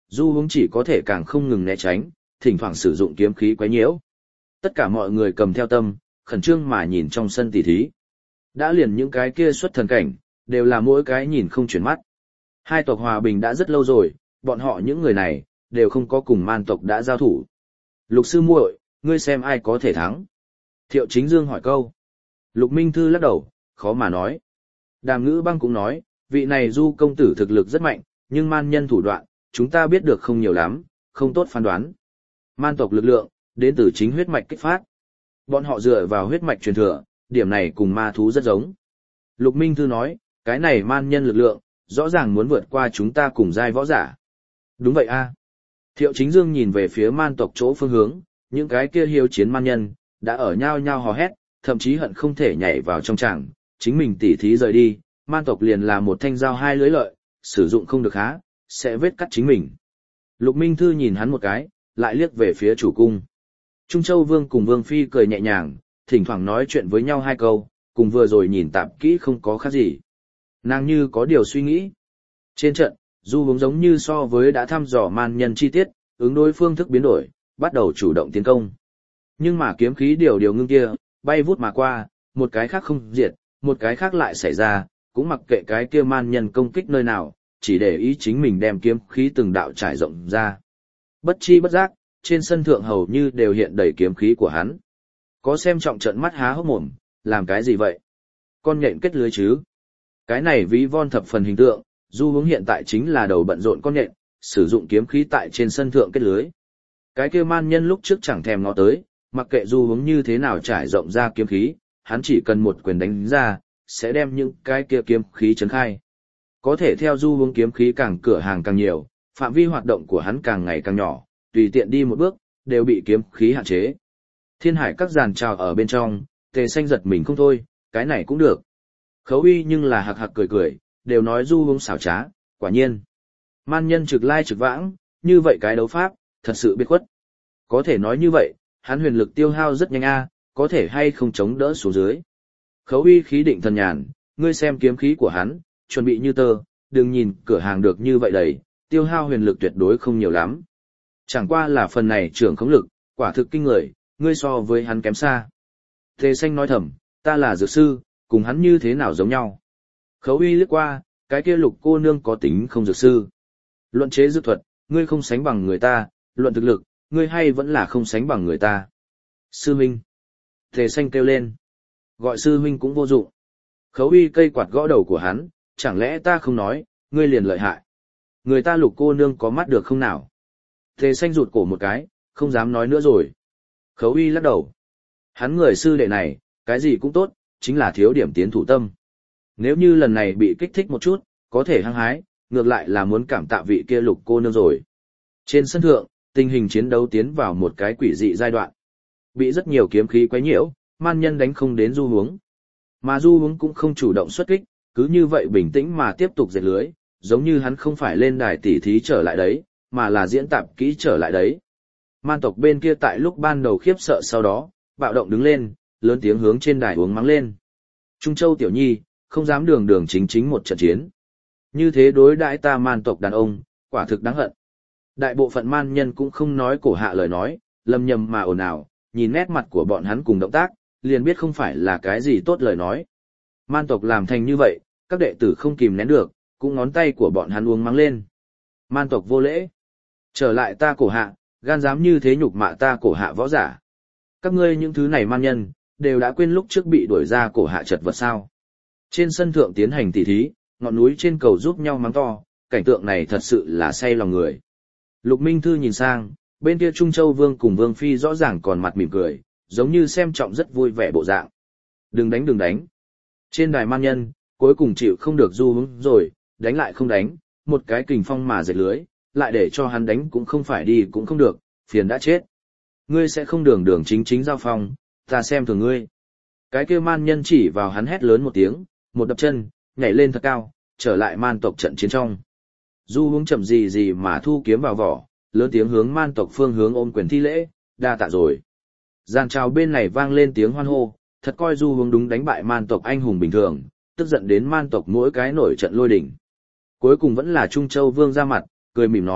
Du Hướng chỉ có thể càng không ngừng né tránh, thỉnh thoảng sử dụng kiếm khí quấy nhiễu. Tất cả mọi người cầm theo tâm, khẩn trương mà nhìn trong sân tỷ thí. Đã liền những cái kia xuất thần cảnh, đều là mỗi cái nhìn không chuyển mắt. Hai tộc hòa bình đã rất lâu rồi, bọn họ những người này, đều không có cùng man tộc đã giao thủ. Lục sư muội, ngươi xem ai có thể thắng? Thiệu Chính Dương hỏi câu. Lục Minh Thư lắc đầu, khó mà nói. Đàm Ngữ Băng cũng nói, vị này Du công tử thực lực rất mạnh, nhưng man nhân thủ đoạn, chúng ta biết được không nhiều lắm, không tốt phán đoán. Man tộc lực lượng, đến từ chính huyết mạch kích phát. Bọn họ dựa vào huyết mạch truyền thừa, điểm này cùng ma thú rất giống. Lục Minh Thư nói, cái này man nhân lực lượng, rõ ràng muốn vượt qua chúng ta cùng giai võ giả. Đúng vậy a. Thiệu Chính Dương nhìn về phía man tộc chỗ phương hướng, những cái kia hiếu chiến man nhân, đã ở nhao nhao hò hét, thậm chí hận không thể nhảy vào trong tràng, chính mình tỉ thí rời đi, man tộc liền là một thanh dao hai lưỡi lợi, sử dụng không được há, sẽ vết cắt chính mình. Lục Minh Thư nhìn hắn một cái, lại liếc về phía chủ cung. Trung Châu Vương cùng Vương Phi cười nhẹ nhàng, thỉnh thoảng nói chuyện với nhau hai câu, cùng vừa rồi nhìn tạp kỹ không có khác gì. Nàng như có điều suy nghĩ. Trên trận, Du Hướng giống như so với đã thăm dò man nhân chi tiết, ứng đối phương thức biến đổi, bắt đầu chủ động tiến công. Nhưng mà kiếm khí điều ngưng kia, bay vút mà qua, một cái khác không diệt, một cái khác lại xảy ra, cũng mặc kệ cái kia man nhân công kích nơi nào, chỉ để ý chính mình đem kiếm khí từng đạo trải rộng ra. Bất chi bất giác, trên sân thượng hầu như đều hiện đầy kiếm khí của hắn. Có xem trọng trận mắt há hốc mồm, làm cái gì vậy? Con nhện kết lưới chứ? Cái này ví von thập phần hình tượng, Du Hướng hiện tại chính là đầu bận rộn con nhện, sử dụng kiếm khí tại trên sân thượng kết lưới. Cái kia man nhân lúc trước chẳng thèm ngó tới, mặc kệ Du Hướng như thế nào trải rộng ra kiếm khí, hắn chỉ cần một quyền đánh ra, sẽ đem những cái kia kiếm khí chấn khai. Có thể theo Du Hướng kiếm khí càng cửa hàng càng nhiều, phạm vi hoạt động của hắn càng ngày càng nhỏ, tùy tiện đi một bước, đều bị kiếm khí hạn chế. Thiên hải các giàn trào ở bên trong, Tề Xanh giật mình không thôi, cái này cũng được. Khấu Uy nhưng là hạc hạc cười cười, đều nói Du Hướng xảo trá, quả nhiên. Man nhân trực lai trực vãng, như vậy cái đấu pháp, thật sự biết khuất. Có thể nói như vậy, hắn huyền lực tiêu hao rất nhanh a, có thể hay không chống đỡ xuống dưới. Khấu Uy khí định thần nhàn, ngươi xem kiếm khí của hắn, chuẩn bị như tơ, đừng nhìn cửa hàng được như vậy đầy, tiêu hao huyền lực tuyệt đối không nhiều lắm. Chẳng qua là phần này trưởng khống lực, quả thực kinh người, ngươi so với hắn kém xa. Tề Xanh nói thầm, ta là dược sư, cùng hắn như thế nào giống nhau. Khấu Uy lướt qua, cái kia Lục cô nương có tính không dược sư. Luận chế dược thuật, ngươi không sánh bằng người ta, luận thực lực, ngươi hay vẫn là không sánh bằng người ta. Sư huynh. Tề Xanh kêu lên. Gọi sư huynh cũng vô dụng. Khấu Uy cây quạt gõ đầu của hắn, chẳng lẽ ta không nói, ngươi liền lợi hại. Người ta Lục cô nương có mắt được không nào? Tề Xanh rụt cổ một cái, không dám nói nữa rồi. Khấu Uy lắc đầu. Hắn người sư đệ này, cái gì cũng tốt, chính là thiếu điểm tiến thủ tâm. Nếu như lần này bị kích thích một chút, có thể hăng hái, ngược lại là muốn cảm tạ vị kia Lục cô nương rồi. Trên sân thượng, tình hình chiến đấu tiến vào một cái quỷ dị giai đoạn. Bị rất nhiều kiếm khí quấy nhiễu, man nhân đánh không đến Du Hướng. Mà Du Hướng cũng không chủ động xuất kích, cứ như vậy bình tĩnh mà tiếp tục dệt lưới, giống như hắn không phải lên đài tỉ thí trở lại đấy, mà là diễn tạp kỹ trở lại đấy. Man tộc bên kia tại lúc ban đầu khiếp sợ sau đó, bạo động đứng lên, lớn tiếng hướng trên đài uống mắng lên. Trung Châu tiểu nhi, không dám đường đường chính chính một trận chiến. Như thế đối đãi ta man tộc đàn ông, quả thực đáng hận. Đại bộ phận man nhân cũng không nói cổ hạ lời nói, lầm nhầm mà ồn ào, nhìn nét mặt của bọn hắn cùng động tác, liền biết không phải là cái gì tốt lời nói. Man tộc làm thành như vậy, các đệ tử không kìm nén được, cũng ngón tay của bọn hắn uống mắng lên. Man tộc vô lễ. Trở lại ta cổ hạ, gan dám như thế nhục mạ ta cổ hạ võ giả. Các ngươi những thứ này man nhân, đều đã quên lúc trước bị đuổi ra cổ hạ chật vật sao. Trên sân thượng tiến hành tỉ thí, ngọn núi trên cầu giúp nhau mắng to, cảnh tượng này thật sự là say lòng người. Lục Minh Thư nhìn sang, bên kia Trung Châu Vương cùng Vương Phi rõ ràng còn mặt mỉm cười, giống như xem trọng rất vui vẻ bộ dạng. Đừng đánh đừng đánh. Trên đài man nhân, cuối cùng chịu không được Du Hướng rồi, đánh lại không đánh, một cái kình phong mà dệt lưới, lại để cho hắn đánh cũng không phải đi cũng không được, phiền đã chết. Ngươi sẽ không đường đường chính chính giao phong, ta xem thường ngươi. Cái kia man nhân chỉ vào hắn hét lớn một tiếng, một đập chân, nhảy lên thật cao, trở lại man tộc trận chiến trong. Du Hướng chậm gì gì mà thu kiếm vào vỏ, lớn tiếng hướng man tộc phương hướng ôm quyền thi lễ, đa tạ rồi. Giàn trào bên này vang lên tiếng hoan hô, thật coi Du Hướng đúng đánh bại man tộc anh hùng bình thường, tức giận đến man tộc mỗi cái nổi trận lôi đỉnh. Cuối cùng vẫn là Trung Châu Vương ra mặt, cười mỉm nói,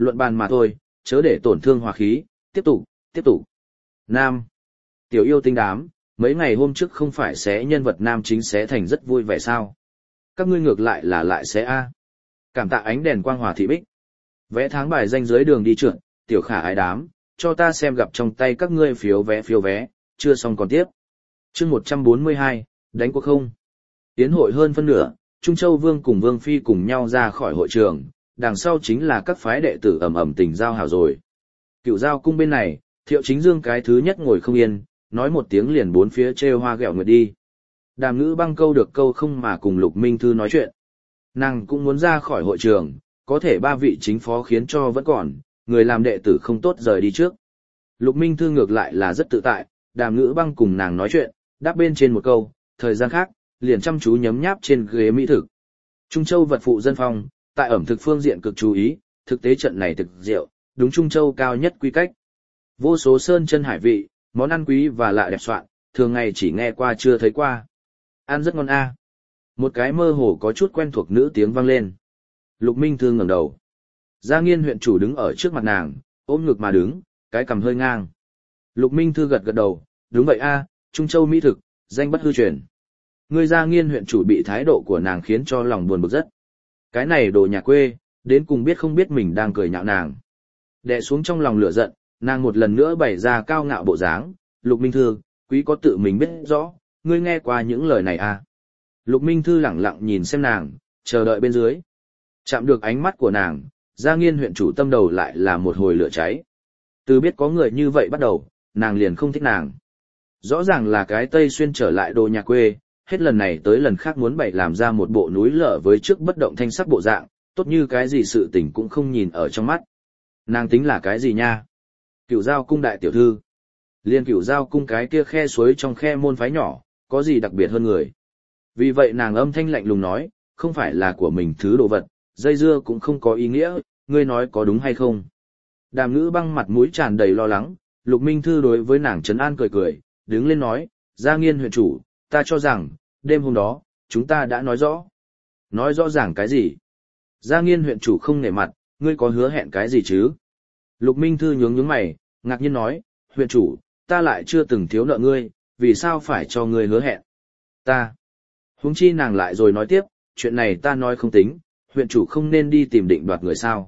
Luận bàn mà thôi, chớ để tổn thương hòa khí, tiếp tục, tiếp tục. Nam. Tiểu yêu tinh đám, mấy ngày hôm trước không phải sẽ nhân vật nam chính sẽ thành rất vui vẻ sao? Các ngươi ngược lại là lại sẽ A. Cảm tạ ánh đèn quang hòa thị bích. Vẽ tháng bài danh dưới đường đi trượt, tiểu khả ái đám, cho ta xem gặp trong tay các ngươi phiếu vé, chưa xong còn tiếp. Chương 142, đánh cuộc không? Tiến hội hơn phân nửa, Trung Châu Vương cùng Vương Phi cùng nhau ra khỏi hội trường, đằng sau chính là các phái đệ tử ầm ầm tình giao hảo rồi. Cựu giao cung bên này, Thiệu Chính Dương cái thứ nhất ngồi không yên, nói một tiếng liền bốn phía trêu hoa ghẹo nguyệt đi. Đàm Ngữ Băng câu được câu không mà cùng Lục Minh Thư nói chuyện. Nàng cũng muốn ra khỏi hội trường, có thể ba vị chính phó khiến cho vẫn còn, người làm đệ tử không tốt rời đi trước. Lục Minh Thư ngược lại là rất tự tại, Đàm Ngữ Băng cùng nàng nói chuyện, đáp bên trên một câu, thời gian khác, liền chăm chú nhấm nháp trên ghế mỹ thực. Trung Châu vật phụ dân phong, tại ẩm thực phương diện cực chú ý, thực tế trận này thực rượu, đúng Trung Châu cao nhất quy cách. Vô số sơn chân hải vị, món ăn quý và lạ đẹp soạn, thường ngày chỉ nghe qua chưa thấy qua. Ăn rất ngon a. Một cái mơ hồ có chút quen thuộc nữ tiếng vang lên. Lục Minh Thư ngẩng đầu. Gia Nghiên huyện chủ đứng ở trước mặt nàng, ôm ngực mà đứng, cái cằm hơi ngang. Lục Minh Thư gật gật đầu, đúng vậy a, Trung Châu mỹ thực, danh bất hư truyền. Người Gia Nghiên huyện chủ bị thái độ của nàng khiến cho lòng buồn bực rất. Cái này đồ nhà quê, đến cùng biết không biết mình đang cười nhạo nàng. Đè xuống trong lòng lửa giận, nàng một lần nữa bày ra cao ngạo bộ dáng, Lục Minh Thư, quý có tự mình biết rõ, ngươi nghe qua những lời này à. Lục Minh Thư lẳng lặng nhìn xem nàng, chờ đợi bên dưới. Chạm được ánh mắt của nàng, Gia Nghiên huyện chủ tâm đầu lại là một hồi lửa cháy. Từ biết có người như vậy bắt đầu, nàng liền không thích nàng. Rõ ràng là cái Tây Xuyên trở lại đồ nhà quê, hết lần này tới lần khác muốn bày làm ra một bộ núi lở với trước bất động thanh sắc bộ dạng, tốt như cái gì sự tình cũng không nhìn ở trong mắt. Nàng tính là cái gì nha? Cửu Giao cung đại tiểu thư. Liên Cửu Giao cung cái kia khe suối trong khe môn phái nhỏ, có gì đặc biệt hơn người. Vì vậy nàng âm thanh lạnh lùng nói, không phải là của mình thứ đồ vật, dây dưa cũng không có ý nghĩa, ngươi nói có đúng hay không. Đàm Ngữ Băng mặt mũi tràn đầy lo lắng, Lục Minh Thư đối với nàng trấn an cười cười, đứng lên nói, Gia Nghiên huyện chủ, ta cho rằng, đêm hôm đó, chúng ta đã nói rõ. Nói rõ ràng cái gì? Gia Nghiên huyện chủ không nể mặt, ngươi có hứa hẹn cái gì chứ? Lục Minh Thư nhướng mày, ngạc nhiên nói, huyện chủ, ta lại chưa từng thiếu nợ ngươi, vì sao phải cho ngươi hứa hẹn? Ta. Huống chi nàng lại rồi nói tiếp, chuyện này ta nói không tính, huyện chủ không nên đi tìm định đoạt người sao.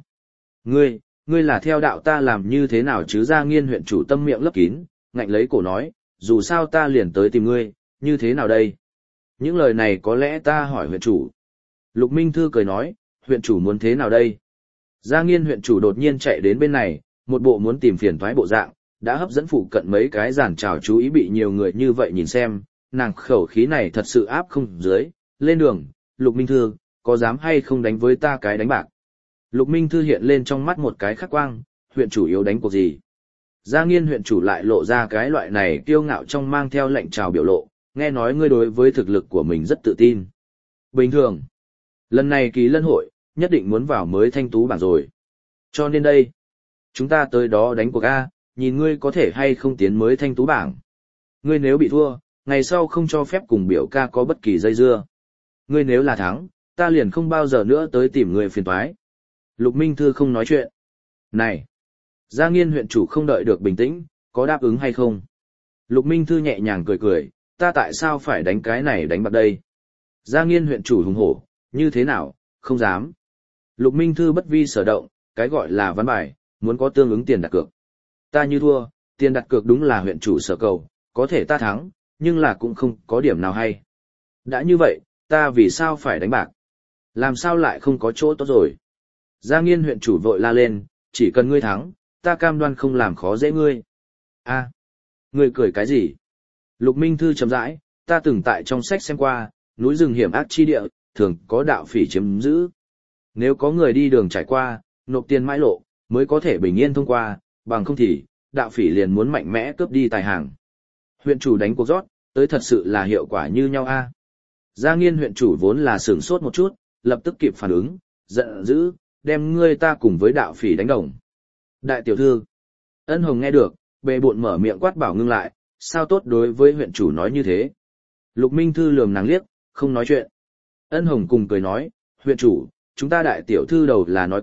Ngươi là theo đạo ta làm như thế nào chứ? Gia Nghiên huyện chủ tâm miệng lấp kín, ngạnh lấy cổ nói, dù sao ta liền tới tìm ngươi, như thế nào đây? Những lời này có lẽ ta hỏi huyện chủ. Lục Minh Thư cười nói, huyện chủ muốn thế nào đây? Gia Nghiên huyện chủ đột nhiên chạy đến bên này, một bộ muốn tìm phiền toái bộ dạng, đã hấp dẫn phụ cận mấy cái giàn trào chú ý bị nhiều người như vậy nhìn xem, nàng khẩu khí này thật sự áp không dưới, lên đường, Lục Minh Thư, có dám hay không đánh với ta cái đánh bạc? Lục Minh Thư hiện lên trong mắt một cái khắc quang, huyện chủ yếu đánh cuộc gì? Gia Nghiên huyện chủ lại lộ ra cái loại này kiêu ngạo trong mang theo lệnh trào biểu lộ, nghe nói ngươi đối với thực lực của mình rất tự tin. Bình thường, lần này kỳ lân hội, nhất định muốn vào mới thanh tú bảng rồi. Cho nên đây, chúng ta tới đó đánh cuộc A, nhìn ngươi có thể hay không tiến mới thanh tú bảng. Ngươi nếu bị thua, ngày sau không cho phép cùng biểu ca có bất kỳ dây dưa. Ngươi nếu là thắng, ta liền không bao giờ nữa tới tìm ngươi phiền toái. Lục Minh Thư không nói chuyện. Này, Gia Nghiên huyện chủ không đợi được bình tĩnh, có đáp ứng hay không? Lục Minh Thư nhẹ nhàng cười cười, ta tại sao phải đánh cái này đánh bạc đây? Gia Nghiên huyện chủ hùng hổ, như thế nào, không dám. Lục Minh Thư bất vi sở động, cái gọi là ván bài, muốn có tương ứng tiền đặt cược. Ta như thua, tiền đặt cược đúng là huyện chủ sở cầu, có thể ta thắng, nhưng là cũng không có điểm nào hay. Đã như vậy, ta vì sao phải đánh bạc? Làm sao lại không có chỗ tốt rồi? Gia Nghiên huyện chủ vội la lên, chỉ cần ngươi thắng, ta cam đoan không làm khó dễ ngươi. A, ngươi cười cái gì? Lục Minh Thư chậm rãi, ta từng tại trong sách xem qua, núi rừng hiểm ác chi địa, thường có đạo phỉ chiếm giữ. Nếu có người đi đường trải qua, nộp tiền mãi lộ, mới có thể bình yên thông qua, bằng không thì, đạo phỉ liền muốn mạnh mẽ cướp đi tài hàng. Huyện chủ đánh cuộc rót, tới thật sự là hiệu quả như nhau a. Gia Nghiên huyện chủ vốn là sửng sốt một chút, lập tức kịp phản ứng, giận dữ, đem ngươi ta cùng với đạo phỉ đánh đồng. Đại tiểu thư, Ân Hồng nghe được, bệ bộn mở miệng quát bảo ngưng lại, sao tốt đối với huyện chủ nói như thế. Lục Minh Thư lườm nàng liếc, không nói chuyện. Ân Hồng cùng cười nói, huyện chủ, chúng ta đại tiểu thư đầu là nói cười,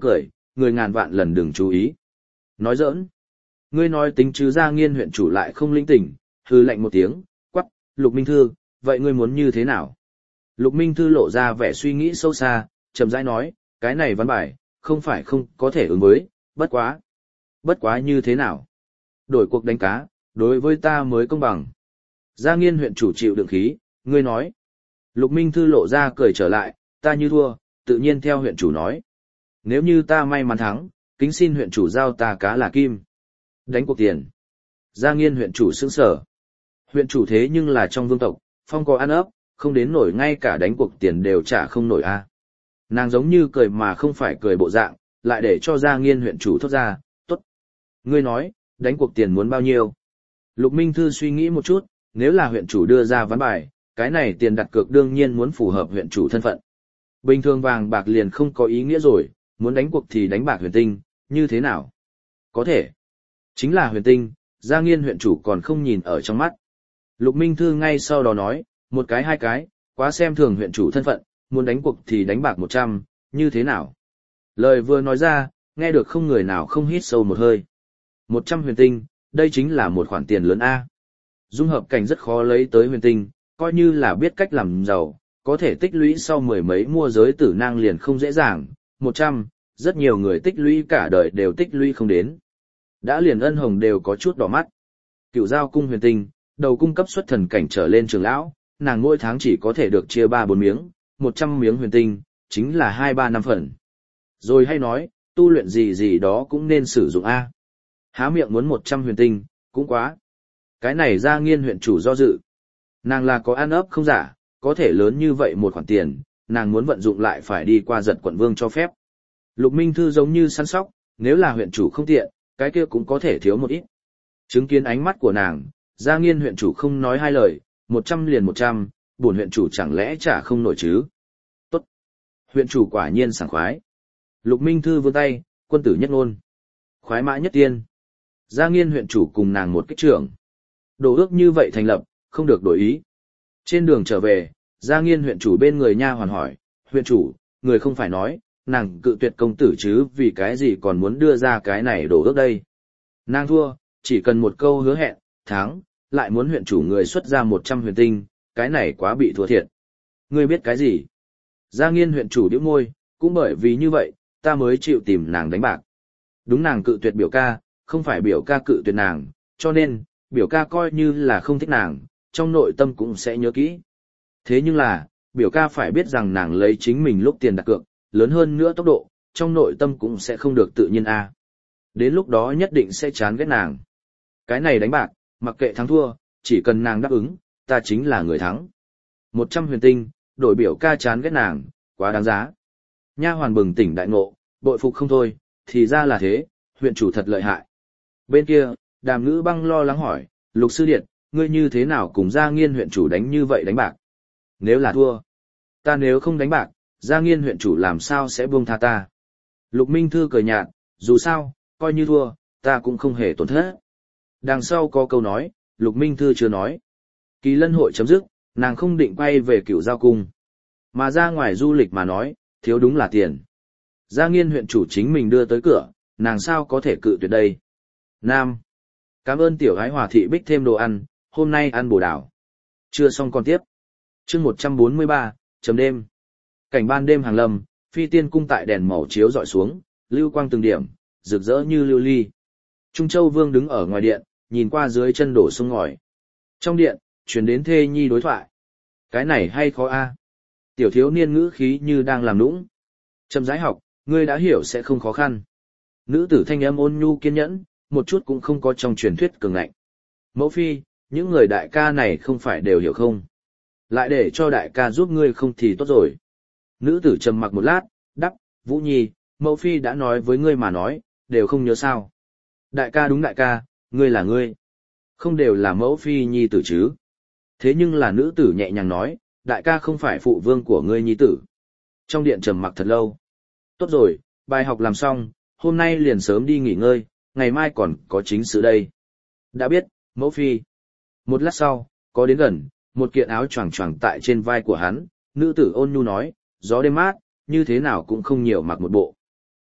người ngàn vạn lần đừng chú ý. Nói giỡn. Ngươi nói tính chứ Gia Nghiên huyện chủ lại không linh tỉnh, hừ lạnh một tiếng, quắc, Lục Minh Thư, vậy ngươi muốn như thế nào? Lục Minh Thư lộ ra vẻ suy nghĩ sâu xa, chậm rãi nói, cái này văn bài, không phải không có thể ứng với, bất quá. Bất quá như thế nào? Đổi cuộc đánh cá, đối với ta mới công bằng. Gia Nghiên huyện chủ chịu đựng khí, ngươi nói. Lục Minh Thư lộ ra cười trở lại, ta như thua, tự nhiên theo huyện chủ nói. Nếu như ta may mắn thắng, kính xin huyện chủ giao ta cá là kim. Đánh cuộc tiền. Gia Nghiên huyện chủ sững sở. Huyện chủ thế nhưng là trong vương tộc, phong có ăn ấp, không đến nổi ngay cả đánh cuộc tiền đều trả không nổi a. Nàng giống như cười mà không phải cười bộ dạng, lại để cho Gia Nghiên huyện chủ thốt ra, tốt. Ngươi nói, đánh cuộc tiền muốn bao nhiêu? Lục Minh Thư suy nghĩ một chút, nếu là huyện chủ đưa ra ván bài, cái này tiền đặt cược đương nhiên muốn phù hợp huyện chủ thân phận. Bình thường vàng bạc liền không có ý nghĩa rồi, muốn đánh cuộc thì đánh bạc huyền tinh, như thế nào? Có thể. Chính là huyền tinh, Gia Nghiên huyện chủ còn không nhìn ở trong mắt. Lục Minh Thư ngay sau đó nói, một cái hai cái, quá xem thường huyện chủ thân phận, muốn đánh cuộc thì đánh bạc 100, như thế nào? Lời vừa nói ra, nghe được không người nào không hít sâu một hơi. 100 huyền tinh, đây chính là một khoản tiền lớn A. Dung hợp cảnh rất khó lấy tới huyền tinh, coi như là biết cách làm giàu, có thể tích lũy sau mười mấy mua giới tử năng liền không dễ dàng, 100, rất nhiều người tích lũy cả đời đều tích lũy không đến. Đã liền Ân Hồng đều có chút đỏ mắt. Cựu giao cung huyền tinh, đầu cung cấp xuất thần cảnh trở lên trường lão, nàng mỗi tháng chỉ có thể được chia 3-4 miếng, 100 miếng huyền tinh, chính là 2-3 năm phần. Rồi hay nói, tu luyện gì gì đó cũng nên sử dụng A. Há miệng muốn 100 huyền tinh, cũng quá. Cái này Gia Nghiên huyện chủ do dự. Nàng là có ăn ấp không giả, có thể lớn như vậy một khoản tiền, nàng muốn vận dụng lại phải đi qua Giật quận vương cho phép. Lục Minh Thư giống như săn sóc, nếu là huyện chủ không tiện, cái kia cũng có thể thiếu một ít. Chứng kiến ánh mắt của nàng, Gia Nghiên huyện chủ không nói hai lời, 100 liền 100, bổn huyện chủ chẳng lẽ trả không nổi chứ? Tốt. Huyện chủ quả nhiên sảng khoái. Lục Minh Thư vươn tay, quân tử nhất ngôn. Khoái mã nhất tiên. Gia Nghiên huyện chủ cùng nàng một kích trưởng. Đồ ước như vậy thành lập, không được đổi ý. Trên đường trở về, Gia Nghiên huyện chủ bên người nha hoàn hỏi, huyện chủ, người không phải nói, nàng cự tuyệt công tử chứ vì cái gì còn muốn đưa ra cái này đồ ước đây. Nàng thua, chỉ cần một câu hứa hẹn, thắng, lại muốn huyện chủ người xuất ra 100 huyền tinh, cái này quá bị thua thiệt. Ngươi biết cái gì? Gia Nghiên huyện chủ điếu môi, cũng bởi vì như vậy, ta mới chịu tìm nàng đánh bạc. Đúng nàng cự tuyệt biểu ca, không phải biểu ca cự tuyệt nàng, cho nên, biểu ca coi như là không thích nàng, trong nội tâm cũng sẽ nhớ kỹ. Thế nhưng là, biểu ca phải biết rằng nàng lấy chính mình lúc tiền đặt cược, lớn hơn nữa tốc độ, trong nội tâm cũng sẽ không được tự nhiên a. Đến lúc đó nhất định sẽ chán ghét nàng. Cái này đánh bạc, mặc kệ thắng thua, chỉ cần nàng đáp ứng, ta chính là người thắng. 100 huyền tinh, đổi biểu ca chán ghét nàng, quá đáng giá. Nha hoàn bừng tỉnh đại ngộ, bội phục không thôi, thì ra là thế, huyện chủ thật lợi hại. Bên kia, Đàm Ngữ Băng lo lắng hỏi, Lục sư điệt, ngươi như thế nào cùng Gia Nghiên huyện chủ đánh như vậy đánh bạc? Nếu là thua, ta nếu không đánh bạc, Gia Nghiên huyện chủ làm sao sẽ buông tha ta? Lục Minh Thư cười nhạt, dù sao, coi như thua, ta cũng không hề tổn thất. Đằng sau có câu nói, Lục Minh Thư chưa nói. Kỳ lân hội chấm dứt, nàng không định quay về Cựu Giao cung. Mà ra ngoài du lịch mà nói, thiếu đúng là tiền. Gia Nghiên huyện chủ chính mình đưa tới cửa, nàng sao có thể cự tuyệt đây? Nam. Cảm ơn tiểu gái Hòa thị bích thêm đồ ăn, hôm nay ăn bồ đào. Chưa xong còn tiếp. Chương 143, chấm đêm. Cảnh ban đêm hàng lâm, phi tiên cung tại đèn màu chiếu dọi xuống, lưu quang từng điểm, rực rỡ như lưu ly. Trung Châu Vương đứng ở ngoài điện, nhìn qua dưới chân đổ sông ngòi. Trong điện, truyền đến thê nhi đối thoại. Cái này hay khó a? Tiểu thiếu niên ngữ khí như đang làm nũng. Chậm rãi học, ngươi đã hiểu sẽ không khó khăn. Nữ tử thanh âm ôn nhu kiên nhẫn, một chút cũng không có trong truyền thuyết cường ngạnh. Mẫu phi, những người đại ca này không phải đều hiểu không? Lại để cho đại ca giúp ngươi không thì tốt rồi. Nữ tử trầm mặc một lát, đắp, Vũ Nhi, mẫu phi đã nói với ngươi mà nói, đều không nhớ sao. Đại ca đúng đại ca, ngươi là ngươi. Không đều là mẫu phi nhi tử chứ. Thế nhưng là nữ tử nhẹ nhàng nói, đại ca không phải phụ vương của ngươi nhi tử. Trong điện trầm mặc thật lâu. Tốt rồi, bài học làm xong, hôm nay liền sớm đi nghỉ ngơi, ngày mai còn có chính sự đây. Đã biết, mẫu phi. Một lát sau, có đến gần, một kiện áo choàng choàng tại trên vai của hắn, nữ tử ôn nhu nói, gió đêm mát, như thế nào cũng không nhiều mặc một bộ.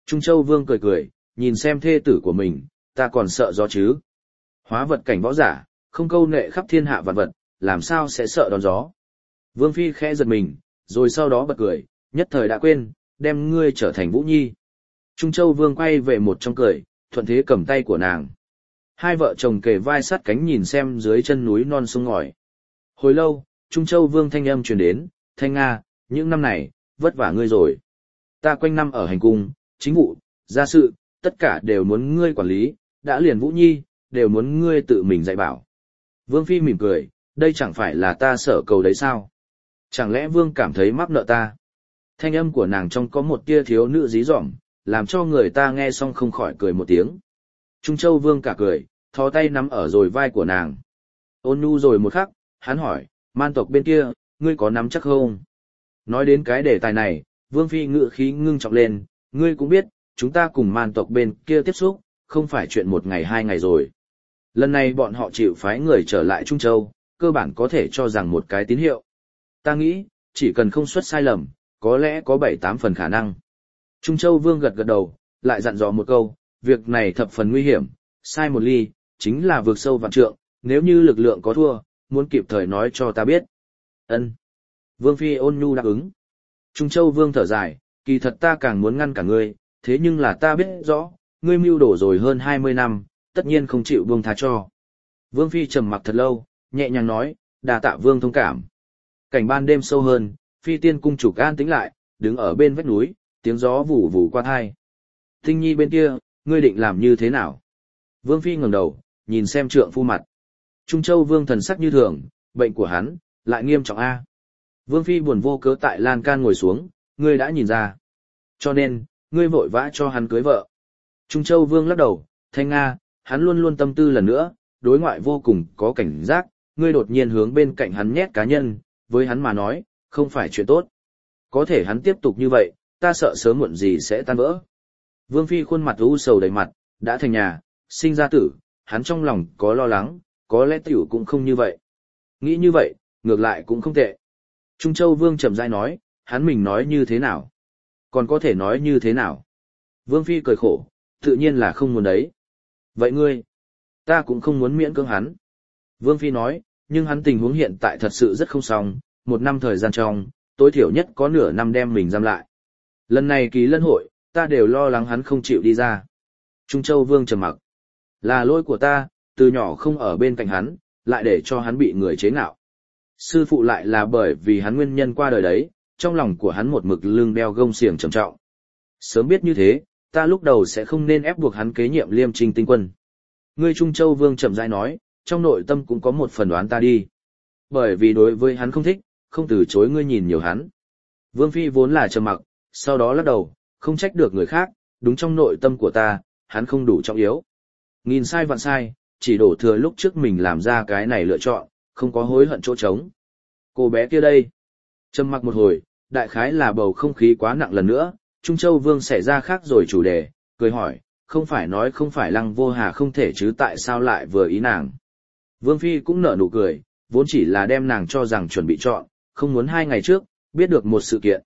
Trung Châu Vương cười cười, nhìn xem thê tử của mình, ta còn sợ gió chứ. Hóa vật cảnh võ giả, không câu nệ khắp thiên hạ vạn vật, làm sao sẽ sợ đón gió. Vương Phi khẽ giật mình, rồi sau đó bật cười, nhất thời đã quên, đem ngươi trở thành Vũ Nhi. Trung Châu Vương quay về một trong cười, thuận thế cầm tay của nàng. Hai vợ chồng kề vai sát cánh nhìn xem dưới chân núi non sông ngòi. Hồi lâu, Trung Châu Vương thanh âm truyền đến, Thanh Nga, những năm này, vất vả ngươi rồi. Ta quanh năm ở hành cung, chính vụ, gia sự, tất cả đều muốn ngươi quản lý, đã liền Vũ Nhi, đều muốn ngươi tự mình dạy bảo. Vương Phi mỉm cười, đây chẳng phải là ta sở cầu đấy sao? Chẳng lẽ Vương cảm thấy mắc nợ ta? Thanh âm của nàng trong có một tia thiếu nữ dí dỏm, làm cho người ta nghe xong không khỏi cười một tiếng. Trung Châu Vương cả cười, thò tay nắm ở rồi vai của nàng. Ôn nhu rồi một khắc, hắn hỏi, man tộc bên kia, ngươi có nắm chắc không? Nói đến cái đề tài này, Vương Phi ngự khí ngưng trọng lên, ngươi cũng biết, chúng ta cùng man tộc bên kia tiếp xúc, không phải chuyện một ngày hai ngày rồi. Lần này bọn họ chịu phái người trở lại Trung Châu, cơ bản có thể cho rằng một cái tín hiệu. Ta nghĩ, chỉ cần không xuất sai lầm, có lẽ có 7-8 phần khả năng. Trung Châu Vương gật gật đầu, lại dặn dò một câu, việc này thập phần nguy hiểm, sai một ly, chính là vượt sâu vạn trượng, nếu như lực lượng có thua, muốn kịp thời nói cho ta biết. Ân. Vương Phi ôn nhu đáp ứng. Trung Châu Vương thở dài, kỳ thật ta càng muốn ngăn cả ngươi, thế nhưng là ta biết rõ, ngươi mưu đổ rồi hơn 20 năm, tất nhiên không chịu buông tha cho. Vương Phi trầm mặc thật lâu, nhẹ nhàng nói, đà tạ Vương thông cảm. Cảnh ban đêm sâu hơn, Phi tiên cung chủ an tĩnh lại, đứng ở bên vách núi, tiếng gió vù vù qua thai. Tinh Nhi bên kia, ngươi định làm như thế nào? Vương Phi ngẩng đầu, nhìn xem trượng phu mặt. Trung Châu Vương thần sắc như thường, bệnh của hắn, lại nghiêm trọng a. Vương Phi buồn vô cớ tại lan can ngồi xuống, ngươi đã nhìn ra. Cho nên, ngươi vội vã cho hắn cưới vợ. Trung Châu Vương lắc đầu, Thanh Nga, hắn luôn luôn tâm tư lần nữa, đối ngoại vô cùng có cảnh giác, ngươi đột nhiên hướng bên cạnh hắn nhét cá nhân, với hắn mà nói, không phải chuyện tốt. Có thể hắn tiếp tục như vậy, ta sợ sớm muộn gì sẽ tan vỡ. Vương Phi khuôn mặt u sầu đầy mặt, đã thành nhà, sinh ra tử, hắn trong lòng có lo lắng, có lẽ tiểu cũng không như vậy. Nghĩ như vậy, ngược lại cũng không tệ. Trung Châu Vương chậm rãi nói, hắn mình nói như thế nào? Còn có thể nói như thế nào? Vương Phi cười khổ, tự nhiên là không muốn đấy. Vậy ngươi? Ta cũng không muốn miễn cưỡng hắn. Vương Phi nói, nhưng hắn tình huống hiện tại thật sự rất không xong, 1 năm thời gian trong, tối thiểu nhất có nửa năm đem mình giam lại. Lần này kỳ lân hội, ta đều lo lắng hắn không chịu đi ra. Trung Châu Vương trầm mặc. Là lỗi của ta, từ nhỏ không ở bên cạnh hắn, lại để cho hắn bị người chế ngạo. Sư phụ lại là bởi vì hắn nguyên nhân qua đời đấy, trong lòng của hắn một mực lưng đeo gông xiềng trầm trọng. Sớm biết như thế, ta lúc đầu sẽ không nên ép buộc hắn kế nhiệm Liêm Trinh tinh quân. Ngươi Trung Châu Vương chậm rãi nói, trong nội tâm cũng có một phần đoán ta đi. Bởi vì đối với hắn không thích, không từ chối ngươi nhìn nhiều hắn. Vương Phi vốn là trầm mặc, sau đó lắc đầu, không trách được người khác, đúng trong nội tâm của ta, hắn không đủ trọng yếu. Nghìn sai vạn sai, chỉ đổ thừa lúc trước mình làm ra cái này lựa chọn, không có hối hận chỗ trống. Cô bé kia đây. Trầm mặc một hồi, đại khái là bầu không khí quá nặng lần nữa, Trung Châu Vương xảy ra khác rồi chủ đề, cười hỏi, không phải nói không phải Lăng Vô Hà không thể chứ tại sao lại vừa ý nàng. Vương Phi cũng nở nụ cười, vốn chỉ là đem nàng cho rằng chuẩn bị chọn, không muốn 2 ngày trước, biết được một sự kiện.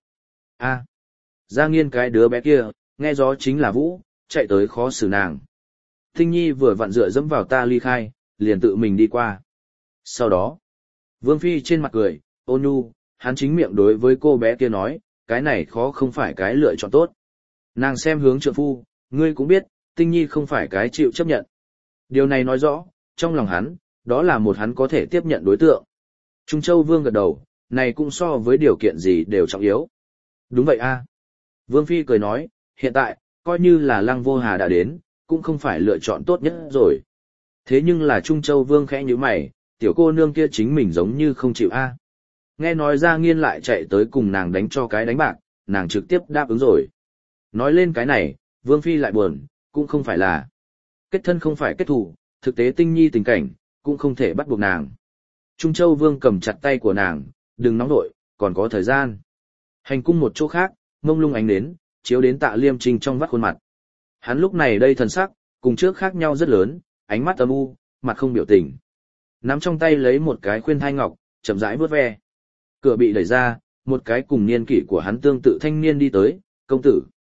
Gia Nghiên cái đứa bé kia, nghe gió chính là Vũ, chạy tới khó xử nàng. Tinh Nhi vừa vặn dựa dẫm vào ta ly khai, liền tự mình đi qua. Sau đó, Vương Phi trên mặt cười, ôn nhu, hắn chính miệng đối với cô bé kia nói, cái này khó không phải cái lựa chọn tốt. Nàng xem hướng trượng phu, ngươi cũng biết, Tinh Nhi không phải cái chịu chấp nhận. Điều này nói rõ, trong lòng hắn, đó là một hắn có thể tiếp nhận đối tượng. Trung Châu Vương gật đầu, này cũng so với điều kiện gì đều trọng yếu. Đúng vậy a. Vương Phi cười nói, hiện tại, coi như là Lăng Vô Hà đã đến, cũng không phải lựa chọn tốt nhất rồi. Thế nhưng là Trung Châu Vương khẽ như mày, tiểu cô nương kia chính mình giống như không chịu a. Nghe nói Gia Nghiên lại chạy tới cùng nàng đánh cho cái đánh bạc, nàng trực tiếp đáp ứng rồi. Nói lên cái này, Vương Phi lại buồn, cũng không phải là kết thân không phải kết thù, thực tế Tinh Nhi tình cảnh, cũng không thể bắt buộc nàng. Trung Châu Vương cầm chặt tay của nàng, đừng nóng nội, còn có thời gian. Hành cung một chỗ khác, mông lung ánh đến, chiếu đến Tạ Liêm Trinh trong vắt khuôn mặt. Hắn lúc này đây thần sắc, cùng trước khác nhau rất lớn, ánh mắt âm u, mặt không biểu tình. Nắm trong tay lấy một cái khuyên thai ngọc, chậm rãi vuốt ve. Cửa bị đẩy ra, một cái cùng niên kỷ của hắn tương tự thanh niên đi tới, công tử.